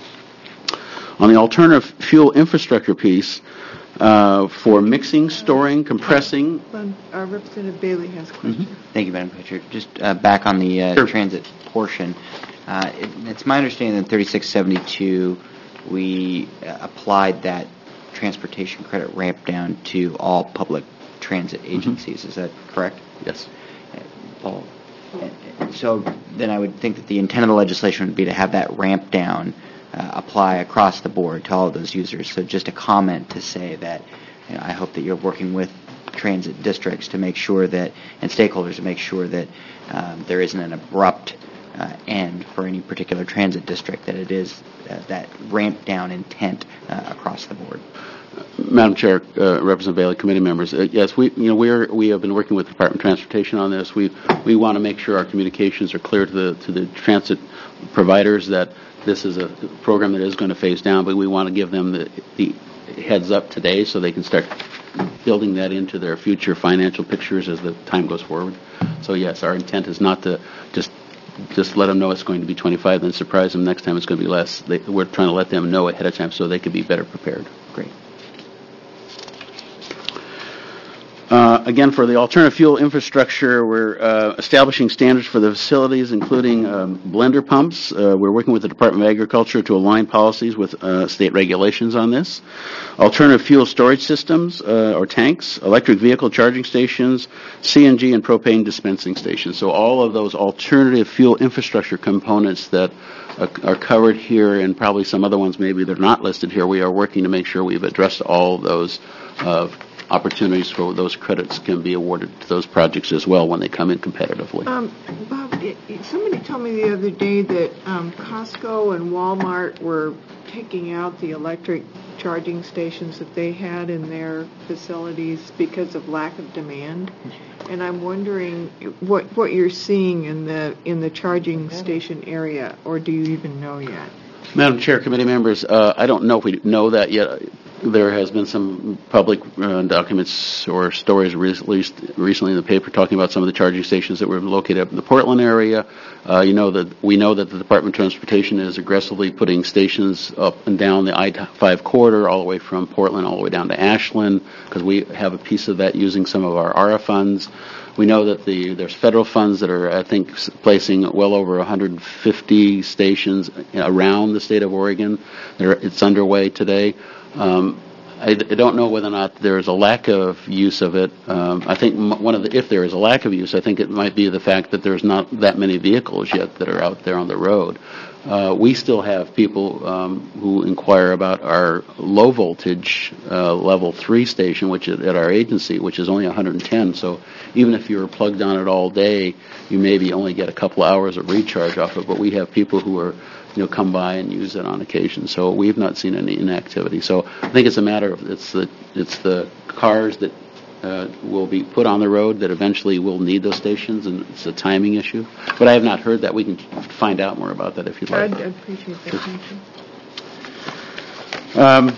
On the alternative fuel infrastructure piece, uh, for mixing, storing, compressing. Our Representative Bailey has a question. Mm-hmm. Thank you, Madam Chair. Just uh, back on the uh, sure. transit portion. Uh, it, it's my understanding that thirty-six seventy-two, we uh, applied that transportation credit ramp down to all public transit agencies. Mm-hmm. Is that correct? Yes. Paul. So then I would think that the intent of the legislation would be to have that ramp down uh, apply across the board to all of those users. So just a comment to say that, you know, I hope that you're working with transit districts to make sure that, and stakeholders to make sure that um, there isn't an abrupt uh, end for any particular transit district, that it is uh, that ramp down intent uh, across the board. Madam Chair, uh, Representative Bailey, committee members, uh, yes, we you know we're we have been working with the Department of Transportation on this. We we want to make sure our communications are clear to the to the transit providers that this is a program that is going to phase down, but we want to give them the the heads up today so they can start building that into their future financial pictures as the time goes forward. So yes, our intent is not to just just let them know it's going to be twenty-five, then surprise them next time it's going to be less. They, we're trying to let them know ahead of time so they could be better prepared. Great. Uh, Again, for the alternative fuel infrastructure, we're uh, establishing standards for the facilities, including um, blender pumps. Uh, we're working with the Department of Agriculture to align policies with uh, state regulations on this. Alternative fuel storage systems uh, or tanks, electric vehicle charging stations, C N G and propane dispensing stations. So all of those alternative fuel infrastructure components that uh, are covered here, and probably some other ones maybe they're not listed here, we are working to make sure we've addressed all of those uh, opportunities for those credits can be awarded to those projects as well when they come in competitively. Um, Bob, it, it, somebody told me the other day that um, Costco and Walmart were taking out the electric charging stations that they had in their facilities because of lack of demand. And I'm wondering what what you're seeing in the in the charging station area, or do you even know yet? Madam Chair, committee members, uh, I don't know if we know that yet. There has been some public uh, documents or stories released recently in the paper talking about some of the charging stations that were located up in the Portland area. Uh, you know that we know that the Department of Transportation is aggressively putting stations up and down the I five corridor, all the way from Portland all the way down to Ashland, because we have a piece of that using some of our A R A funds. We know that the there's federal funds that are, I think, placing well over one hundred fifty stations around the state of Oregon. They're, it's underway today. Um, I, I don't know whether or not there is a lack of use of it. Um, I think m- one of the, if there is a lack of use, I think it might be the fact that there's not that many vehicles yet that are out there on the road. Uh, we still have people um, who inquire about our low voltage uh, level three station, which is at our agency, which is only one hundred ten. So even if you're plugged on it all day, you maybe only get a couple hours of recharge off it. But we have people who are, you know, come by and use it on occasion. So we've not seen any inactivity. So I think it's a matter of it's the it's the cars that uh, will be put on the road that eventually will need those stations, and it's a timing issue. But I have not heard that. We can find out more about that if you'd like. I'd appreciate that. Thank you. Um,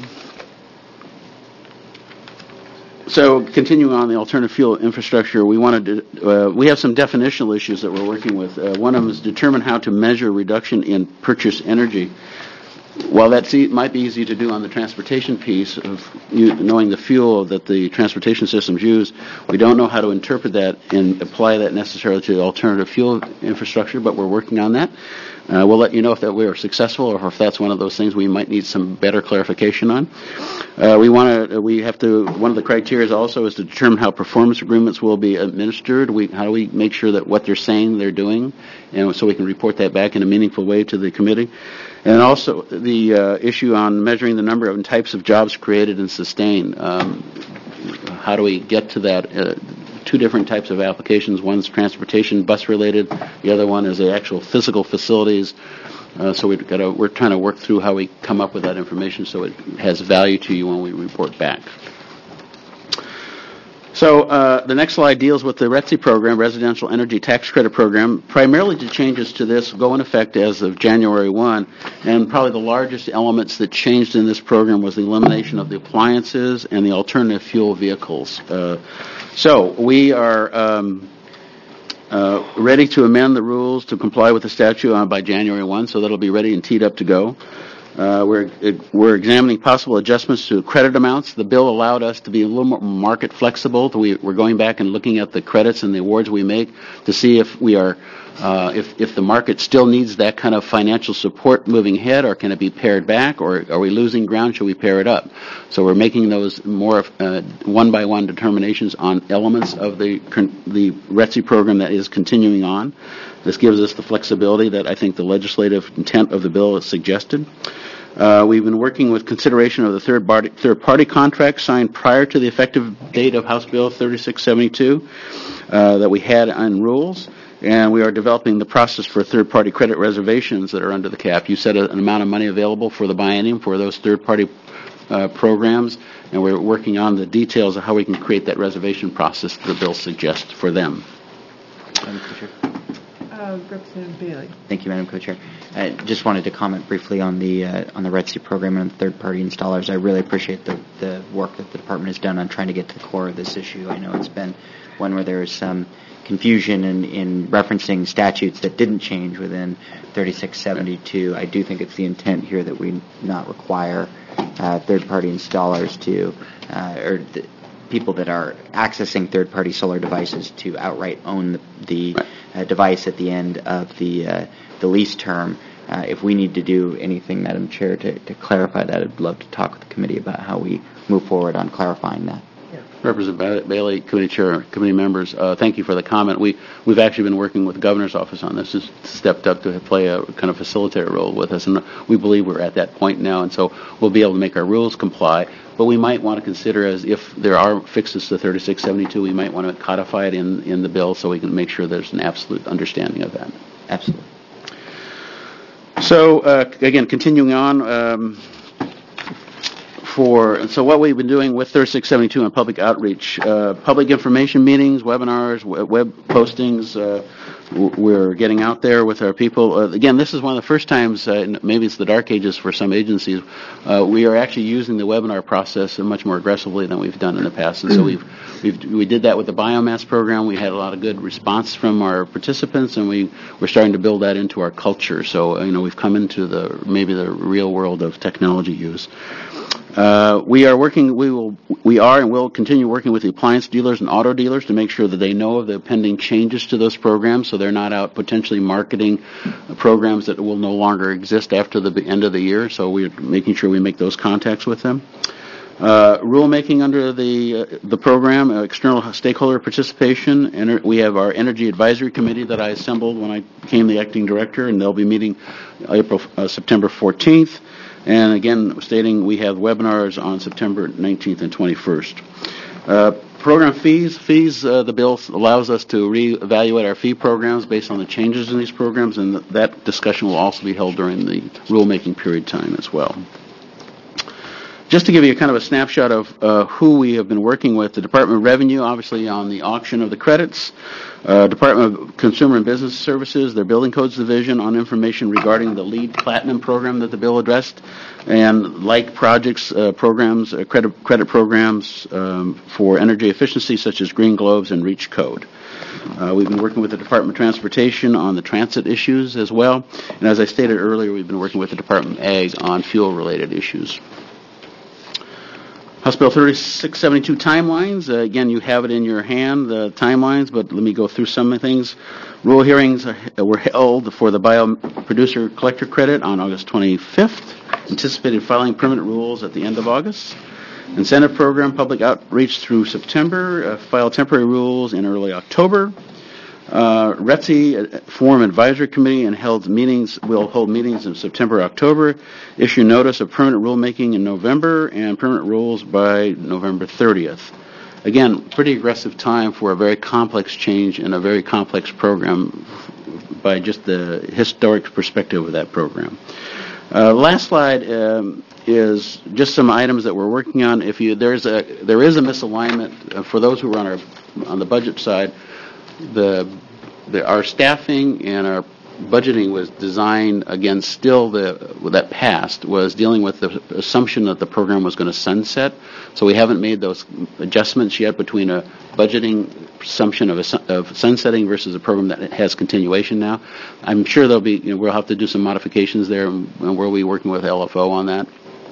So continuing on the alternative fuel infrastructure, we wanted to, uh, we have some definitional issues that we're working with. Uh, one of them is determine how to measure reduction in purchased energy. While that might be easy to do on the transportation piece of you, knowing the fuel that the transportation systems use, we don't know how to interpret that and apply that necessarily to the alternative fuel infrastructure, but we're working on that. Uh, we'll let you know if that we are successful or if that's one of those things we might need some better clarification on. Uh, we want to, we have to, one of the criteria also is to determine how performance agreements will be administered. We, how do we make sure that what they're saying they're doing, and so we can report that back in a meaningful way to the committee. And also the uh, issue on measuring the number of types of jobs created and sustained. Um, how do we get to that? Uh, two different types of applications. One's transportation, bus related. The other one is the actual physical facilities. Uh, so we've got to, we're trying to work through how we come up with that information so it has value to you when we report back. So uh, the next slide deals with the R E T C program, Residential Energy Tax Credit Program. Primarily the changes to this go in effect as of January first, and probably the largest elements that changed in this program was the elimination of the appliances and the alternative fuel vehicles. Uh, so we are um, uh, ready to amend the rules to comply with the statute on, by January first, so that'll be ready and teed up to go. Uh, we're we're examining possible adjustments to credit amounts. The bill allowed us to be a little more market flexible. We, we're going back and looking at the credits and the awards we make to see if we are uh, if if the market still needs that kind of financial support moving ahead, or can it be pared back, or are we losing ground? Should we pare it up? So we're making those more uh, one by one determinations on elements of the the R E T C program that is continuing on. This gives us the flexibility that I think the legislative intent of the bill has suggested. Uh, we've been working with consideration of the third party, third party contract signed prior to the effective date of House Bill thirty-six seventy-two uh, that we had on rules, and we are developing the process for third party credit reservations that are under the cap. You set a, an amount of money available for the biennium for those third party uh, programs, and we're working on the details of how we can create that reservation process that the bill suggests for them. Uh, Representative Bailey. Thank you, Madam Co-Chair. I just wanted to comment briefly on the uh, on the R E T C program and third-party installers. I really appreciate the, the work that the department has done on trying to get to the core of this issue. I know it's been one where there is some confusion in, in referencing statutes that didn't change within thirty-six seventy-two. I do think it's the intent here that we not require uh, third-party installers to, uh, or th- people that are accessing third-party solar devices to outright own the, the uh, device at the end of the uh, the lease term. Uh, if we need to do anything, Madam Chair, to, to clarify that, I'd love to talk with the committee about how we move forward on clarifying that. Representative Bailey, committee chair, committee members, uh, thank you for the comment. We, we've actually been working with the governor's office on this. Has stepped up to play a kind of facilitator role with us, and we believe we're at that point now, and so we'll be able to make our rules comply. But we might want to consider, as if there are fixes to thirty-six seventy-two, we might want to codify it in, in the bill so we can make sure there's an absolute understanding of that. Absolutely. So, uh, again, continuing on, um, for so what we've been doing with thirty-six seventy-two on public outreach, uh, public information meetings, webinars, web postings. Uh, we're getting out there with our people. Uh, again, this is one of the first times, uh, and maybe it's the dark ages for some agencies, uh, we are actually using the webinar process much more aggressively than we've done in the past. And so we've, we've we did that with the biomass program. We had a lot of good response from our participants, and we we're starting to build that into our culture. So you know we've come into the maybe the real world of technology use. Uh, we are working, we will, we are and will continue working with the appliance dealers and auto dealers to make sure that they know of the pending changes to those programs so they're not out potentially marketing programs that will no longer exist after the end of the year. So we're making sure we make those contacts with them. Uh, rulemaking under the uh, the program, uh, external stakeholder participation. Ener- we have our Energy Advisory Committee that I assembled when I became the acting director, and they'll be meeting April, uh, September fourteenth. And again, stating we have webinars on September nineteenth and twenty-first. Uh, program fees. Fees, uh, the bill allows us to reevaluate our fee programs based on the changes in these programs, and th- that discussion will also be held during the rulemaking period time as well. Just to give you a kind of a snapshot of uh, who we have been working with, the Department of Revenue, obviously on the auction of the credits, uh, Department of Consumer and Business Services, their Building Codes Division on information regarding the LEED Platinum program that the bill addressed, and like projects, uh, programs, uh, credit, credit programs um, for energy efficiency such as Green Globes and REACH Code. Uh, we've been working with the Department of Transportation on the transit issues as well, and as I stated earlier, we've been working with the Department of Ag on fuel-related issues. House Bill thirty-six seventy-two timelines. Uh, again, you have it in your hand, the timelines, but let me go through some of the things. Rule hearings are, were held for the bioproducer collector credit on August twenty-fifth. Anticipated filing permanent rules at the end of August. Incentive program public outreach through September. Uh, file temporary rules in early October. Uh, R E T S I form advisory committee and held meetings, will hold meetings in September, October, issue notice of permanent rulemaking in November, and permanent rules by November thirtieth. Again, pretty aggressive time for a very complex change in a very complex program by just the historic perspective of that program. Uh, last slide um, is just some items that we're working on. If you there's a there is a misalignment uh, for those who are on our on the budget side. The, the our staffing and our budgeting was designed against still the that passed was dealing with the assumption that the program was going to sunset. So we haven't made those adjustments yet between a budgeting assumption of a, of sunsetting versus a program that has continuation now. I'm sure there'll be you know, we'll have to do some modifications there, and we'll be working with L F O on that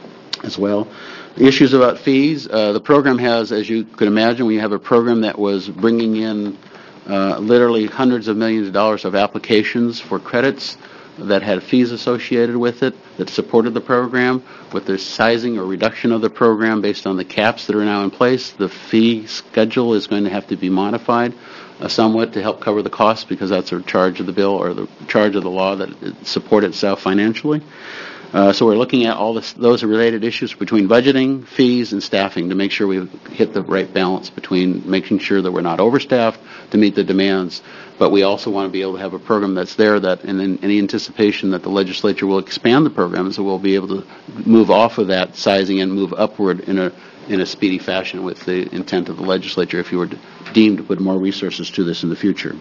as well. Issues about fees. Uh, the program has, as you could imagine, when you have a program that was bringing in Uh, literally hundreds of millions of dollars of applications for credits that had fees associated with it that supported the program. With the sizing or reduction of the program based on the caps that are now in place, the fee schedule is going to have to be modified uh, somewhat to help cover the costs because that's a charge of the bill or the charge of the law that it support itself financially. Uh, so we're looking at all this, those related issues between budgeting, fees, and staffing to make sure we hit the right balance between making sure that we're not overstaffed to meet the demands, but we also want to be able to have a program that's there that, and in any anticipation that the legislature will expand the program, so we'll be able to move off of that sizing and move upward in a in a speedy fashion with the intent of the legislature if you were deemed to put more resources to this in the future.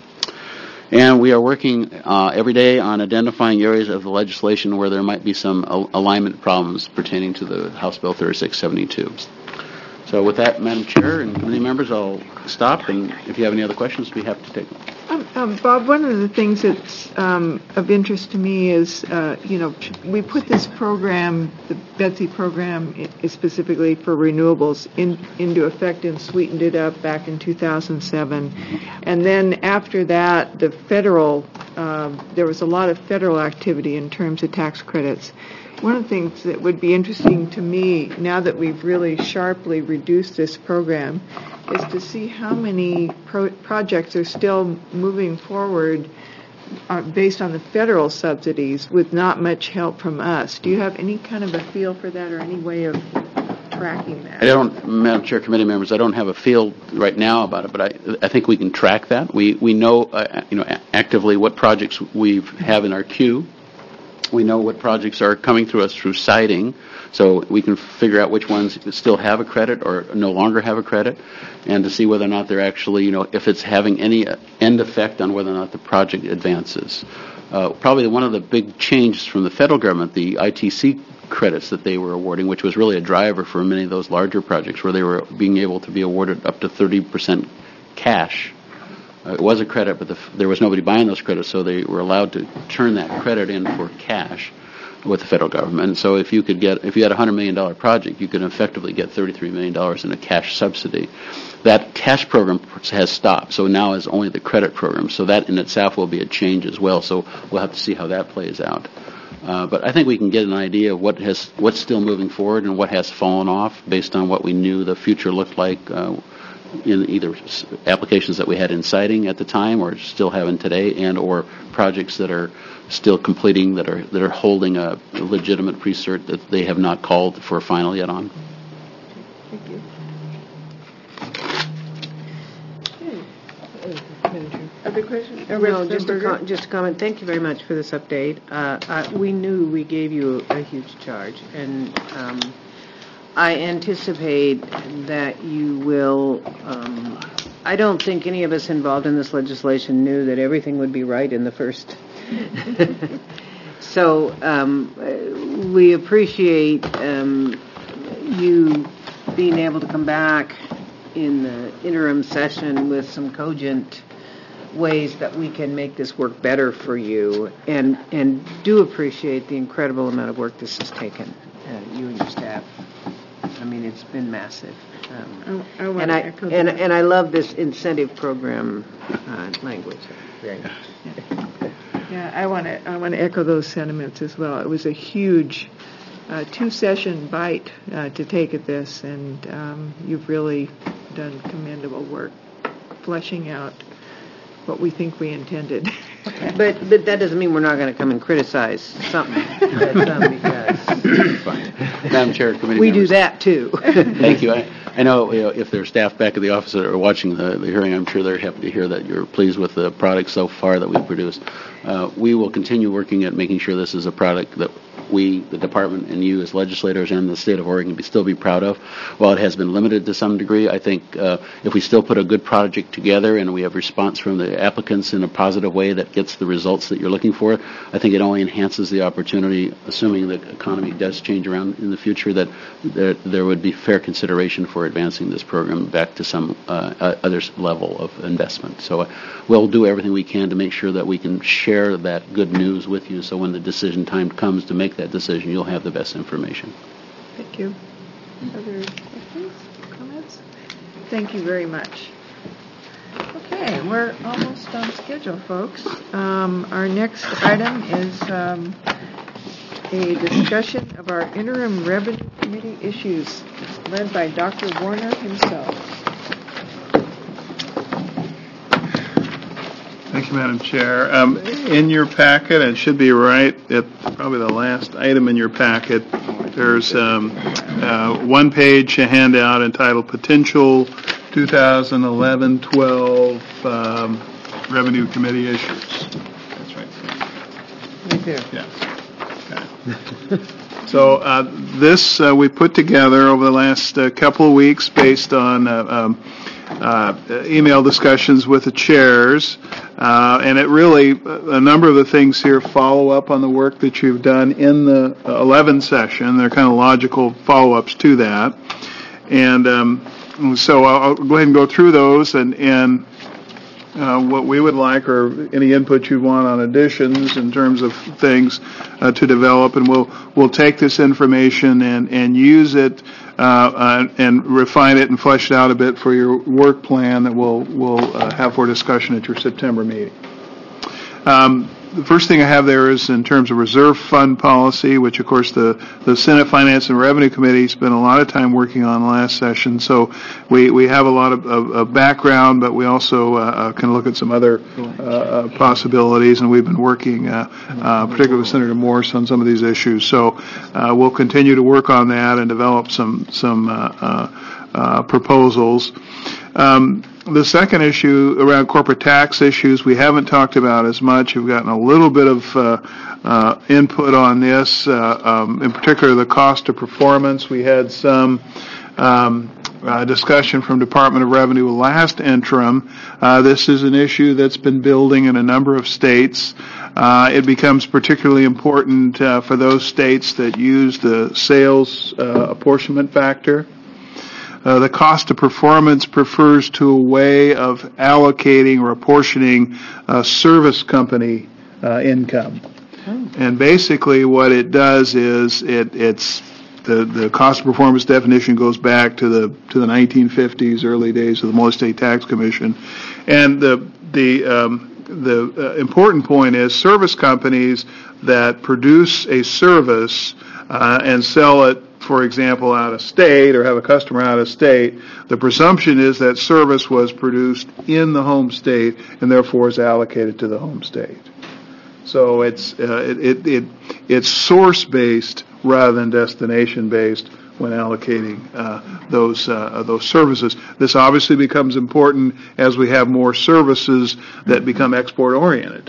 And we are working uh, every day on identifying areas of the legislation where there might be some al- alignment problems pertaining to the House Bill thirty-six seventy-two. So with that, Madam Chair and committee members, I'll stop, and if you have any other questions, I'd be happy to take them. Um, um, Bob, one of the things that's um, of interest to me is, uh, you know, we put this program, the Betsy program, i- specifically for renewables, in, into effect and sweetened it up back in two thousand seven. And then after that, the federal, um, there was a lot of federal activity in terms of tax credits. One of the things that would be interesting to me, now that we've really sharply reduced this program, is to see how many pro- projects are still moving forward uh, based on the federal subsidies with not much help from us. Do you have any kind of a feel for that or any way of tracking that? I don't, Madam Chair, committee members, I don't have a feel right now about it, but I, I think we can track that. We we know, uh, you know, actively what projects we have in our queue. We know what projects are coming through us through siting, so we can figure out which ones still have a credit or no longer have a credit, and to see whether or not they're actually, you know, if it's having any end effect on whether or not the project advances. Uh, probably one of the big changes from the federal government, the I T C credits that they were awarding, which was really a driver for many of those larger projects, where they were being able to be awarded up to thirty percent cash. Uh, it was a credit, but the, there was nobody buying those credits, so they were allowed to turn that credit in for cash with the federal government. And so if you could get, if you had a one hundred million dollars project, you could effectively get thirty-three million dollars in a cash subsidy. That cash program has stopped, so now is only the credit program. So that in itself will be a change as well. So we'll have to see how that plays out. Uh, but I think we can get an idea of what has, what's still moving forward and what has fallen off based on what we knew the future looked like uh, in either applications that we had in siting at the time or still having today, and or projects that are still completing that are that are holding a legitimate pre-cert that they have not called for final yet on. Thank you. Other questions? No, just a, com- just a comment. Thank you very much for this update. Uh, uh, we knew we gave you a huge charge, and um, I anticipate that you will, um, I don't think any of us involved in this legislation knew that everything would be right in the first. So um, we appreciate um, you being able to come back in the interim session with some cogent ways that we can make this work better for you, and, and do appreciate the incredible amount of work this has taken, uh, you and your staff. I mean, it's been massive. Um, I, I want and to I echo and, that. and I love this incentive program uh, language very much. Yeah, I want to I want to echo those sentiments as well. It was a huge uh, two-session bite uh, to take at this, and um, you've really done commendable work fleshing out what we think we intended. But but that doesn't mean we're not going to come and criticize something. That's, um, because Fine. Madam Chair, committee we do members. that too. Thank you. I, I know, you know if there's staff back at the office that are watching the, the hearing, I'm sure they're happy to hear that you're pleased with the product so far that we've produced. Uh, we will continue working at making sure this is a product that we, the department, and you as legislators and the state of Oregon can still be proud of. While it has been limited to some degree, I think uh, if we still put a good project together and we have response from the applicants in a positive way that gets the results that you're looking for, I think it only enhances the opportunity, assuming the economy does change around in the future, that there, there would be fair consideration for advancing this program back to some uh, other level of investment. So uh, we'll do everything we can to make sure that we can share that good news with you, so when the decision time comes to make that decision, you'll have the best information. Thank you. Other questions, comments? Thank you very much. Okay, we're almost on schedule, folks. Um, our next item is um, a discussion of our interim revenue committee issues, led by Doctor Warner himself. Thank you, Madam Chair. Um, in your packet, and it should be right at probably the last item in your packet, there's um, uh, one page, a handout entitled Potential twenty eleven twelve um, Revenue Committee Issues. That's right. Right there. Yes. Okay. So uh, this uh, we put together over the last uh, couple of weeks based on uh, um, uh, email discussions with the chairs. Uh, and it really, a number of the things here follow up on the work that you've done in the eleven session. They're kind of logical follow-ups to that. And um, so I'll go ahead and go through those. And, and uh, what we would like or any input you want on additions in terms of things uh, to develop, and we'll we'll take this information and, and use it uh, uh, and refine it and flesh it out a bit for your work plan that we'll, we'll uh, have for discussion at your September meeting. Um, The first thing I have there is in terms of reserve fund policy, which of course the, the Senate Finance and Revenue Committee spent a lot of time working on last session. So we, we have a lot of, of, of background, but we also uh, can look at some other uh, possibilities, and we've been working, uh, uh, particularly with Senator Morse, on some of these issues. So uh, we'll continue to work on that and develop some some uh, uh, uh, proposals. Um, The second issue around corporate tax issues we haven't talked about as much. We've gotten a little bit of uh, uh, input on this, uh, um, in particular the cost of performance. We had some um, uh, discussion from Department of Revenue last interim. Uh, this is an issue that's been building in a number of states. Uh, it becomes particularly important uh, for those states that use the sales uh, apportionment factor. Uh, the cost of performance refers to a way of allocating or apportioning uh, service company uh, income. Oh. And basically what it does is it, it's the, the cost of performance definition goes back to the to the nineteen fifties, early days of the Multi-State Tax Commission. And the the um, the uh, important point is service companies that produce a service uh, and sell it, for example, out of state or have a customer out of state, the presumption is that service was produced in the home state and therefore is allocated to the home state. So it's uh, it, it, it it's source based rather than destination based when allocating uh, those uh, those services. This obviously becomes important as we have more services that become export oriented.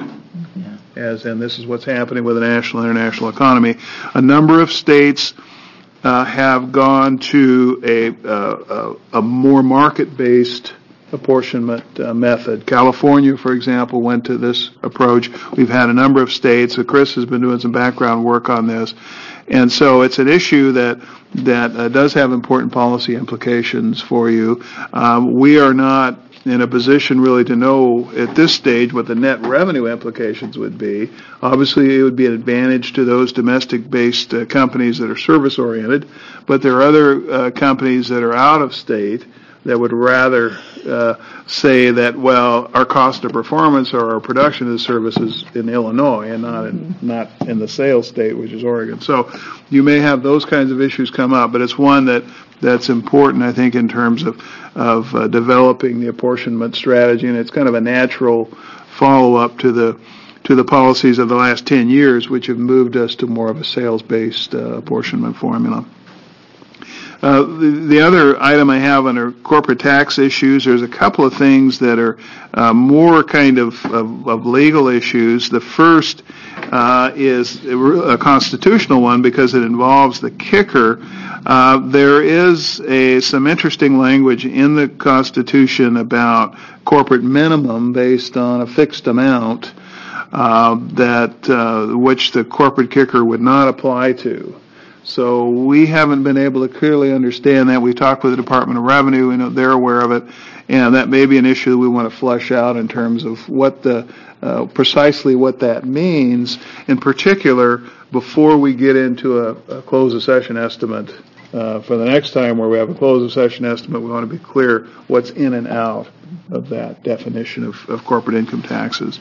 As and this is what's happening with the national and international economy. A number of states Uh, have gone to a, uh, a, a more market-based apportionment uh, method. California, for example, went to this approach. We've had a number of states. So Chris has been doing some background work on this. And so it's an issue that that uh, does have important policy implications for you. Um, we are not in a position really to know at this stage what the net revenue implications would be. Obviously, it would be an advantage to those domestic-based uh, companies that are service-oriented, but there are other uh, companies that are out of state that would rather uh, say that, well, our cost of performance or our production of the service is in Illinois and not in, not in the sales state, which is Oregon. So you may have those kinds of issues come up, but it's one that that's important, I think, in terms of, of uh, developing the apportionment strategy, and it's kind of a natural follow-up to the to the policies of the last ten years, which have moved us to more of a sales-based uh, apportionment formula. Uh, the, the other item I have under corporate tax issues, there's a couple of things that are uh, more kind of, of, of legal issues. The first uh, is a constitutional one because it involves the kicker. Uh, there is a, some interesting language in the Constitution about corporate minimum based on a fixed amount uh, that uh, which the corporate kicker would not apply to. So we haven't been able to clearly understand that. We talked with the Department of Revenue, and they're aware of it, and that may be an issue that we want to flesh out in terms of what the uh, precisely what that means. In particular, before we get into a, a close of session estimate uh, for the next time, where we have a close of session estimate, we want to be clear what's in and out of that definition of, of corporate income taxes.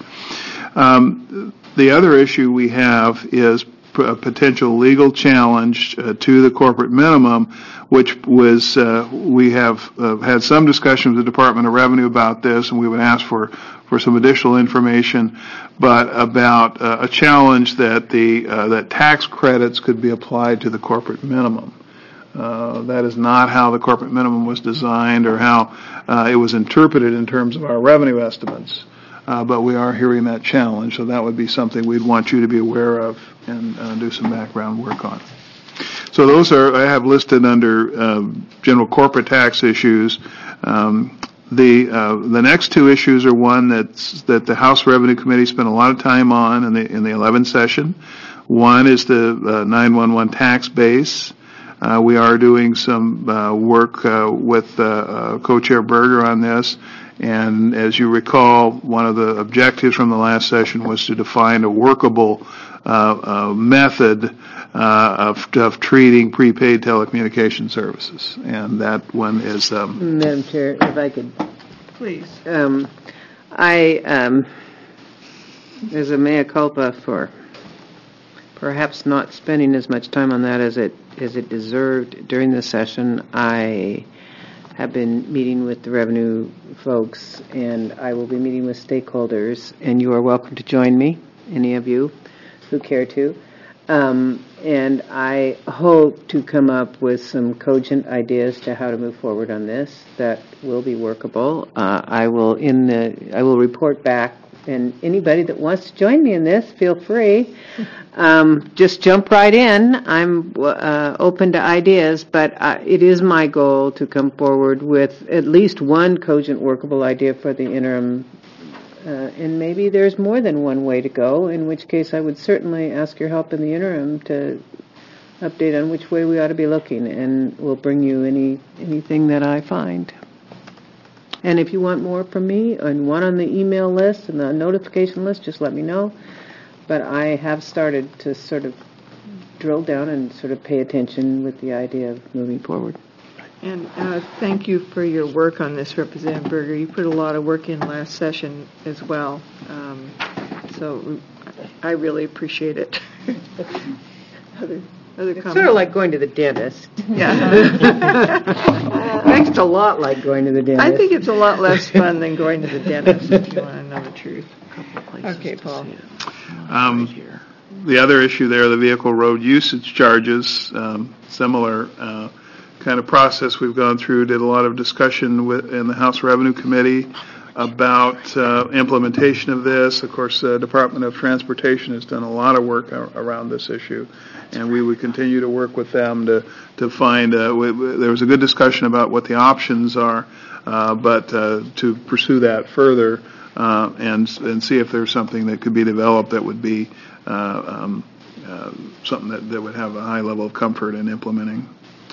Um, the other issue we have is a potential legal challenge uh, to the corporate minimum, which was uh, we have uh, had some discussion with the Department of Revenue about this, and we would ask for for some additional information, but about uh, a challenge that the uh, that tax credits could be applied to the corporate minimum. Uh, that is not how the corporate minimum was designed or how uh, it was interpreted in terms of our revenue estimates. Uh, but we are hearing that challenge, so that would be something we'd want you to be aware of and uh, do some background work on. So those are I have listed under uh, general corporate tax issues. Um, the uh, the next two issues are one that's that the House Revenue Committee spent a lot of time on in the in the eleventh session. One is the uh, nine one one tax base. Uh, we are doing some uh, work uh, with uh, uh, Co-Chair Berger on this. And as you recall, one of the objectives from the last session was to define a workable uh, uh, method uh, of, of treating prepaid telecommunication services. And that one is... Um, Madam Chair, if I could... Please. Um, I, um, there's a mea culpa for perhaps not spending as much time on that as it as it deserved during the session. I have been meeting with the revenue folks, and I will be meeting with stakeholders, and you are welcome to join me, any of you who care to. Um, and I hope to come up with some cogent ideas to how to move forward on this that will be workable. Uh, I will in the I will report back, and anybody that wants to join me in this, feel free. Um, just jump right in. I'm uh, open to ideas, but uh, it is my goal to come forward with at least one cogent, workable idea for the interim. Uh, and maybe there's more than one way to go, in which case I would certainly ask your help in the interim to update on which way we ought to be looking, and we'll bring you any anything that I find. And if you want more from me and want on the email list and the notification list, just let me know. But I have started to sort of drill down and sort of pay attention with the idea of moving forward. And uh, thank you for your work on this, Representative Berger. You put a lot of work in last session as well. Um, so I really appreciate it. other, other It's comments? sort of like going to the dentist. Yeah. Makes a lot like going to the dentist. I think it's a lot less fun than going to the dentist, if you want to know the truth. Okay, Paul. Um, the other issue there, the vehicle road usage charges, um, similar uh, kind of process we've gone through, did a lot of discussion with, in the House Revenue Committee about uh, implementation of this. Of course, the Department of Transportation has done a lot of work ar- around this issue, and we would continue to work with them to, to find, uh, we, we, there was a good discussion about what the options are, uh, but uh, to pursue that further uh, and, and see if there's something that could be developed that would be uh, um, uh, something that, that would have a high level of comfort in implementing.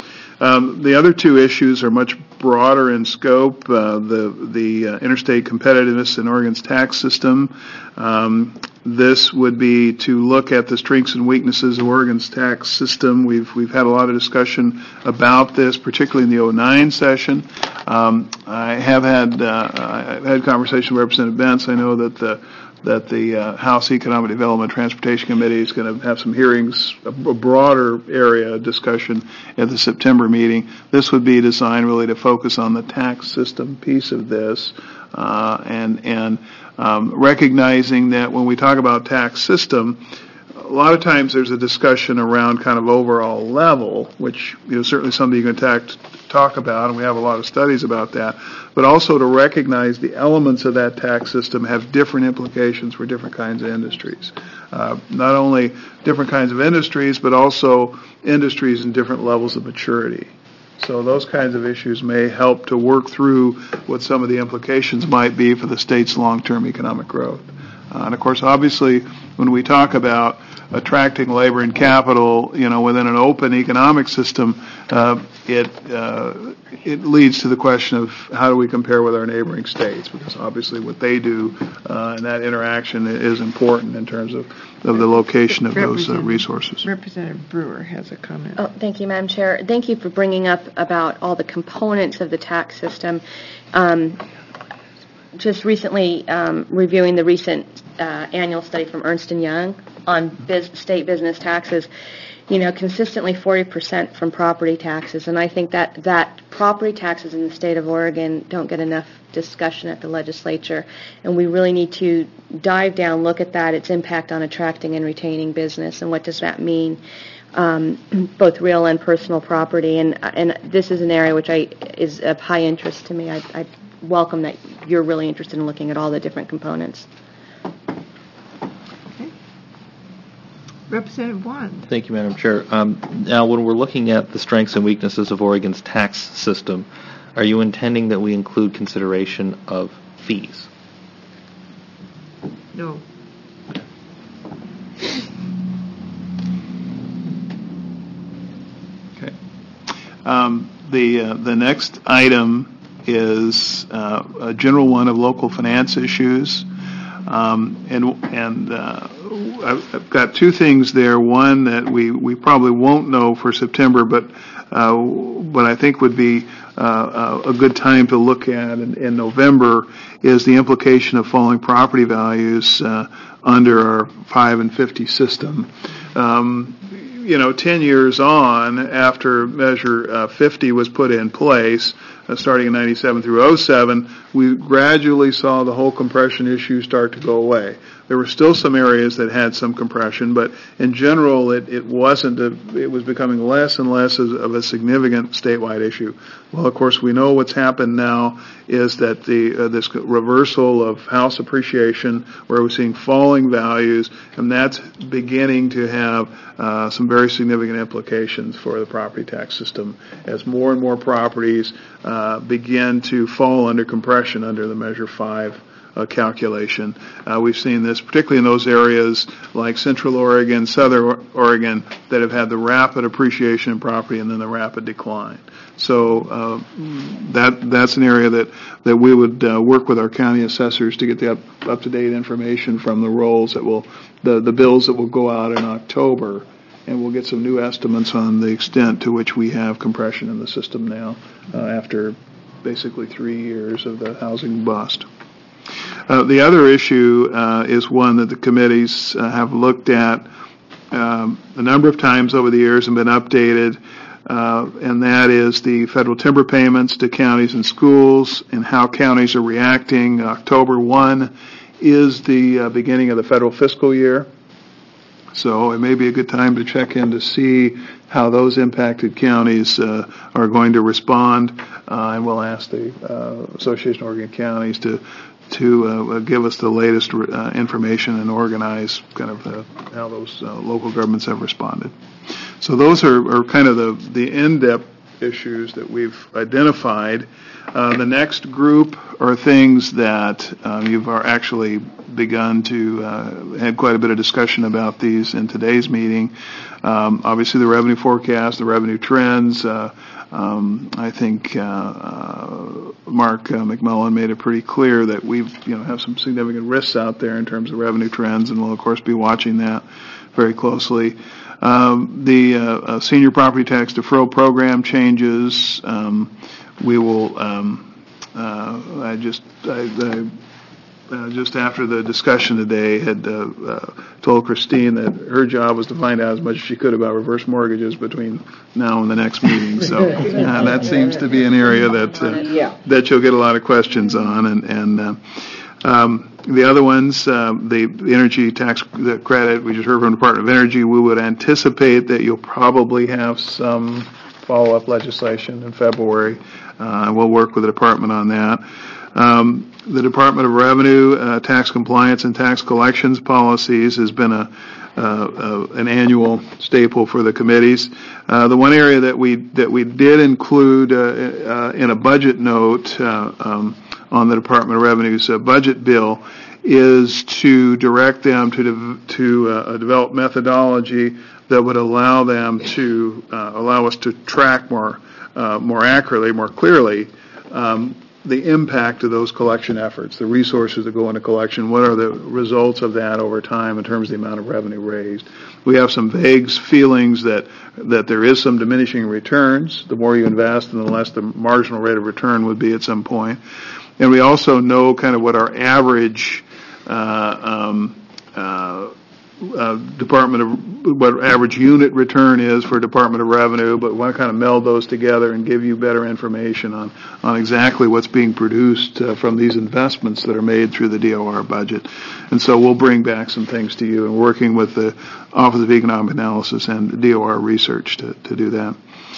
Um, the other two issues are much broader in scope. Uh, the the uh, interstate competitiveness in Oregon's tax system. Um, this would be to look at the strengths and weaknesses of Oregon's tax system. We've we've had a lot of discussion about this, particularly in the oh nine session. Um, I have had uh, I've had conversation with Representative Bentz. I know that the that the uh, House Economic Development Transportation Committee is going to have some hearings, a, a broader area discussion at the September meeting. This would be designed really to focus on the tax system piece of this, uh, and and um, recognizing that when we talk about tax system, a lot of times there's a discussion around kind of overall level, which you know certainly something you can tax, talk about, and we have a lot of studies about that, but also to recognize the elements of that tax system have different implications for different kinds of industries. Uh, not only different kinds of industries, but also industries in different levels of maturity. So those kinds of issues may help to work through what some of the implications might be for the state's long-term economic growth. Uh, and of course, obviously, when we talk about attracting labor and capital, you know, within an open economic system, uh, it uh, it leads to the question of how do we compare with our neighboring states? Because obviously, what they do uh, and that interaction is important in terms of, of the location of those uh, resources. Representative Brewer has a comment. Oh, thank you, Madam Chair. Thank you for bringing up about all the components of the tax system. Um, just recently um, reviewing the recent uh, annual study from Ernst and Young on biz- state business taxes, you know, consistently forty percent from property taxes. And I think that, that property taxes in the state of Oregon don't get enough discussion at the legislature. And we really need to dive down, look at that, its impact on attracting and retaining business, and what does that mean, um, both real and personal property. And, and this is an area which I is of high interest to me. I, I welcome that you're really interested in looking at all the different components. Representative Wand. Thank you, Madam Chair. Um, now, when we're looking at the strengths and weaknesses of Oregon's tax system, are you intending that we include consideration of fees? No. Okay. Um, the uh, the next item is uh, a general one of local finance issues. Um, and and uh, I've I've got two things there. One that we, we probably won't know for September, but uh, but I think would be uh, a good time to look at in, in November is the implication of falling property values uh, under our five and fifty system. Um, you know, ten years on after Measure uh, fifty was put in place, uh, starting in ninety-seven through oh seven, we gradually saw the whole compression issue start to go away. There were still some areas that had some compression, but in general, it, it wasn't. A, it was becoming less and less of a significant statewide issue. Well, of course, we know what's happened now is that the uh, this reversal of house appreciation, where we're seeing falling values, and that's beginning to have uh, some very significant implications for the property tax system as more and more properties uh, begin to fall under compression under the Measure five Uh, calculation. Uh, we've seen this particularly in those areas like Central Oregon, Southern Oregon that have had the rapid appreciation in property and then the rapid decline. So uh, that that's an area that, that we would uh, work with our county assessors to get the up, up-to-date information from the rolls that will, the, the bills that will go out in October, and we'll get some new estimates on the extent to which we have compression in the system now uh, after basically three years of the housing bust. Uh, the other issue uh, is one that the committees uh, have looked at um, a number of times over the years and been updated, uh, and that is the federal timber payments to counties and schools and how counties are reacting. October first is the uh, beginning of the federal fiscal year, so it may be a good time to check in to see how those impacted counties uh, are going to respond, uh, and we'll ask the uh, Association of Oregon Counties to to uh, give us the latest uh, information and organize kind of the, how those uh, local governments have responded. So those are, are kind of the, the in-depth issues that we've identified. Uh, the next group are things that um, you've are actually begun to uh, had quite a bit of discussion about these in today's meeting. Um, obviously, the revenue forecast, the revenue trends. Uh, Um, I think uh, uh, Mark uh, McMullen made it pretty clear that we, you know, have some significant risks out there in terms of revenue trends, and we'll of course be watching that very closely. Um, the uh, uh, senior property tax deferral program changes. Um, we will. Um, uh, I just. I, I, Uh, just after the discussion today, had uh, uh, told Christine that her job was to find out as much as she could about reverse mortgages between now and the next meeting. So uh, that seems to be an area that uh, that you'll get a lot of questions on. And, and uh, um, the other ones, uh, the, the energy tax the credit, we just heard from the Department of Energy. We would anticipate that you'll probably have some follow-up legislation in February. Uh, we'll work with the department on that. Um, the Department of Revenue uh, tax compliance and tax collections policies has been a, uh, uh, an annual staple for the committees. Uh, the one area that we that we did include uh, uh, in a budget note uh, um, on the Department of Revenue's uh, budget bill is to direct them to de- to uh, develop methodology that would allow them to uh, allow us to track more uh, more accurately, more clearly. Um, the impact of those collection efforts, the resources that go into collection, what are the results of that over time in terms of the amount of revenue raised. We have some vague feelings that that there is some diminishing returns. The more you invest and the less the marginal rate of return would be at some point. And we also know kind of what our average uh, um, uh, uh, Department of, what average unit return is for Department of Revenue, but we want to kind of meld those together and give you better information on, on exactly what's being produced uh, from these investments that are made through the D O R budget. And so we'll bring back some things to you, and working with the Office of Economic Analysis and D O R research to, to do that.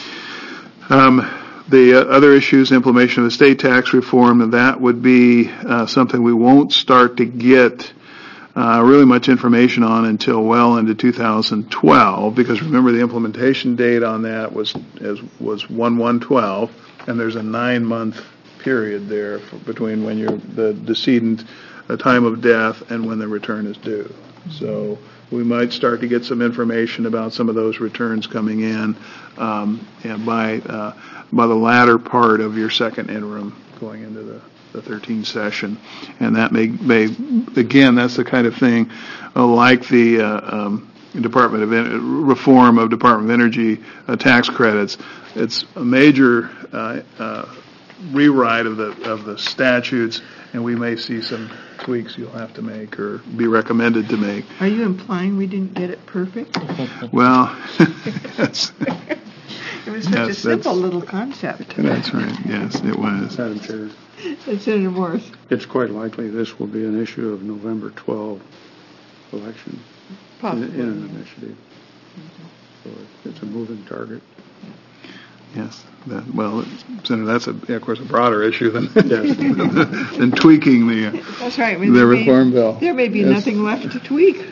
Um, The uh, other issues, implementation of the state tax reform, and that would be uh, something we won't start to get uh, really much information on until well into two thousand twelve, because remember the implementation date on that was is, was one one twelve, and there's a nine-month period there for, between when you're the decedent, the time of death, and when the return is due. So we might start to get some information about some of those returns coming in um, and by uh, by the latter part of your second interim going into the, the thirteenth session. And that may, may, again, that's the kind of thing uh, like the uh, um, Department of En- reform of Department of Energy uh, tax credits. It's a major uh, uh, rewrite of the of the statutes, and we may see some tweaks you'll have to make or be recommended to make. Are you implying we didn't get it perfect? Well, that's, it was such yes, a simple that's- little concept. that's right. Yes, it was. Madam Chair, Senator Morse. it's quite likely this will be an issue of November twelfth election in, Possibly. in an initiative. So it's a moving target. Yes. That, well, Senator, that's a, yeah, of course, a broader issue than Yes. than tweaking the That's right. the There may- reform bill. There may be Yes. nothing left to tweak.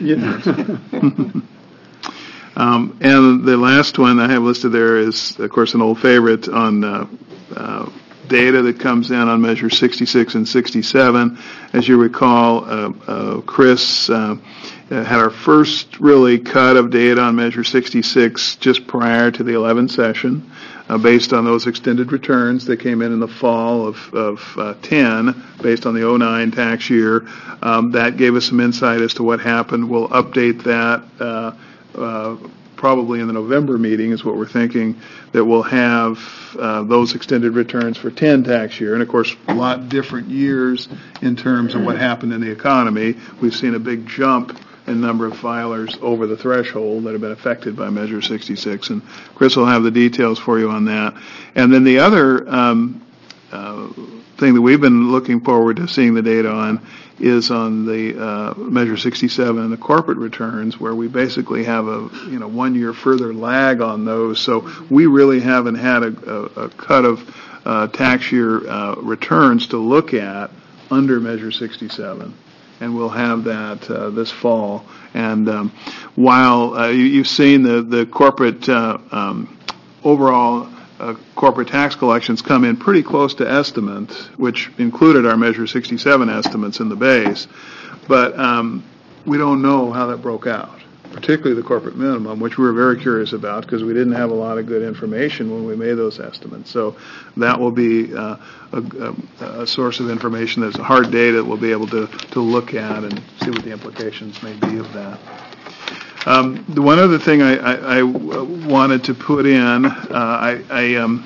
Um, and the last one I have listed there is, of course, an old favorite on uh, uh, data that comes in on Measure sixty-six and sixty-seven. As you recall, uh, uh, Chris uh, had our first really cut of data on Measure sixty-six just prior to the eleventh session, uh, based on those extended returns that came in in the fall of, of uh, ten, based on the oh nine tax year. Um, that gave us some insight as to what happened. We'll update that uh, uh, probably in the November meeting is what we're thinking, that we'll have uh, those extended returns for ten tax year. And, of course, a lot different years in terms of what happened in the economy. We've seen a big jump in number of filers over the threshold that have been affected by Measure sixty-six. And Chris will have the details for you on that. And then the other um, uh, thing that we've been looking forward to seeing the data on is on the uh, Measure sixty-seven and the corporate returns, where we basically have a you know one year further lag on those. So we really haven't had a, a, a cut of uh, tax year uh, returns to look at under Measure sixty-seven. And we'll have that uh, this fall. And um, while uh, you, you've seen the the corporate uh, um, overall uh, corporate tax collections come in pretty close to estimate, which included our Measure sixty-seven estimates in the base, but um, we don't know how that broke out, particularly the corporate minimum, which we were very curious about because we didn't have a lot of good information when we made those estimates. So that will be uh, a, a, a source of information that's hard data that we'll be able to, to look at and see what the implications may be of that. Um, the one other thing I, I, I wanted to put in, uh, I, I um,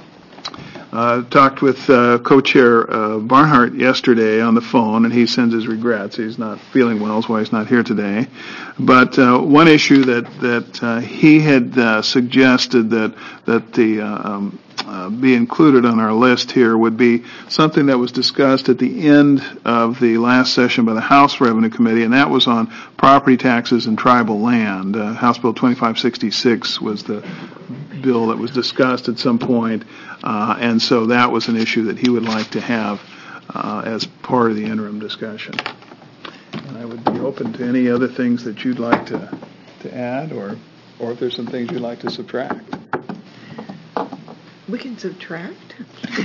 uh, talked with uh, co-chair uh, Barnhart yesterday on the phone, and he sends his regrets. He's not feeling well, that's why he's not here today. But uh, one issue that that uh, he had uh, suggested that that the uh, um, uh, be included on our list here would be something that was discussed at the end of the last session by the House Revenue Committee, and that was on property taxes and tribal land. Uh, House Bill twenty-five sixty-six was the bill that was discussed at some point, uh, and so that was an issue that he would like to have uh, as part of the interim discussion. And I would be open to any other things that you'd like to, to add, or or if there's some things you'd like to subtract. We can subtract.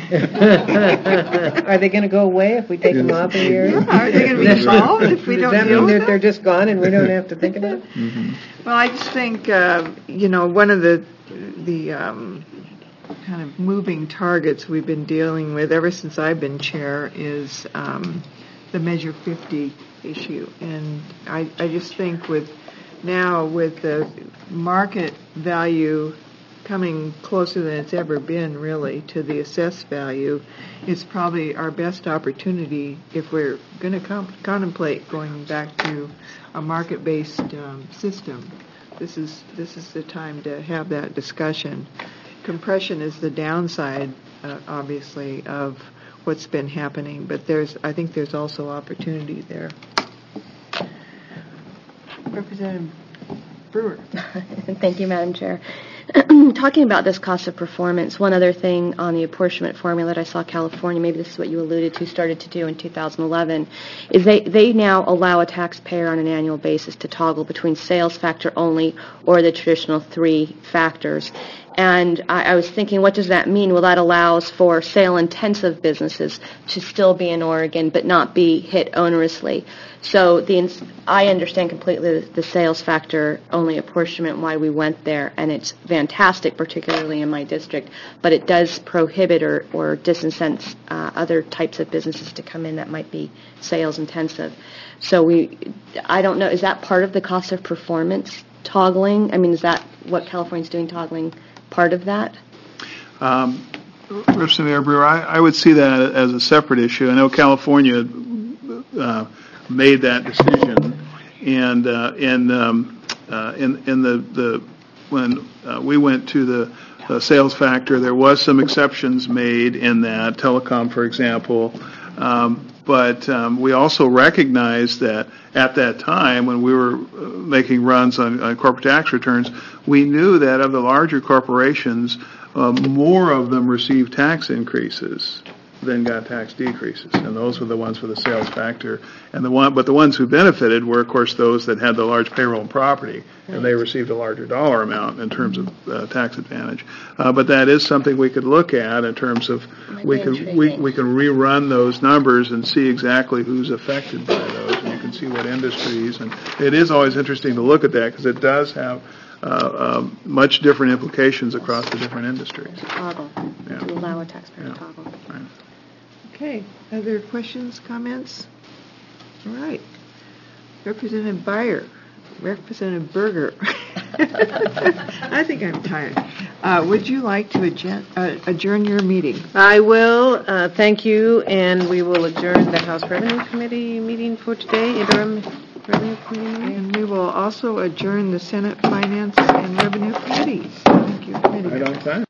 Are they going to go away if we take them off of here? Yeah, are they going to be solved if we don't Does that deal mean with that they're just gone and we don't have to think about it? Mm-hmm. Well, I just think, uh, you know, one of the the um, kind of moving targets we've been dealing with ever since I've been chair is um, the Measure fifty issue. And I, I just think with now with the market value coming closer than it's ever been, really, to the assessed value, it's probably our best opportunity if we're going to com- contemplate going back to a market-based um, system. This is this is the time to have that discussion. Compression is the downside, uh, obviously, of what's been happening, but there's I think there's also opportunity there. Representative Brewer. Thank you, Madam Chair. talking about this cost of performance, one other thing on the apportionment formula that I saw California, maybe this is what you alluded to, started to do in two thousand eleven, is they, they now allow a taxpayer on an annual basis to toggle between sales factor only or the traditional three factors. And I, I was thinking, what does that mean? Well, that allows for sale-intensive businesses to still be in Oregon but not be hit onerously. So the ins- I understand completely the, the sales factor only apportionment, why we went there, and it's fantastic, particularly in my district, but it does prohibit or, or disincent uh, other types of businesses to come in that might be sales-intensive. So we, I don't know, is that part of the cost of performance toggling? I mean, is that what California's doing, toggling part of that? Um, Representative Mayor Brewer, I, I would see that as a separate issue. I know California uh, made that decision, and uh, in, um, uh, in in the the when uh, we went to the uh, sales factor, there was some exceptions made in that telecom, for example. Um, but um, we also recognized that at that time, when we were uh, making runs on, on corporate tax returns, we knew that of the larger corporations, uh, more of them received tax increases than got tax decreases, and those were the ones with the sales factor. And the one, but the ones who benefited were, of course, those that had the large payroll and property, and they received a larger dollar amount in terms of uh, tax advantage. Uh, but that is something we could look at in terms of we can we we can rerun those numbers and see exactly who's affected by those, and you can see what industries. And it is always interesting to look at that because it does have uh, uh, much different implications across the different industries. Toggle. Yeah. To allow a taxpayer Yeah. to toggle. Right. Okay, other questions, comments? All right. Representative Byer, Representative Berger. I think I'm tired. Uh, would you like to adjourn, uh, adjourn your meeting? I will. Uh, thank you, and we will adjourn the House Revenue Committee meeting for today, interim Revenue Committee meeting. And we will also adjourn the Senate Finance and Revenue Committees. Thank you, Committee. Right on time.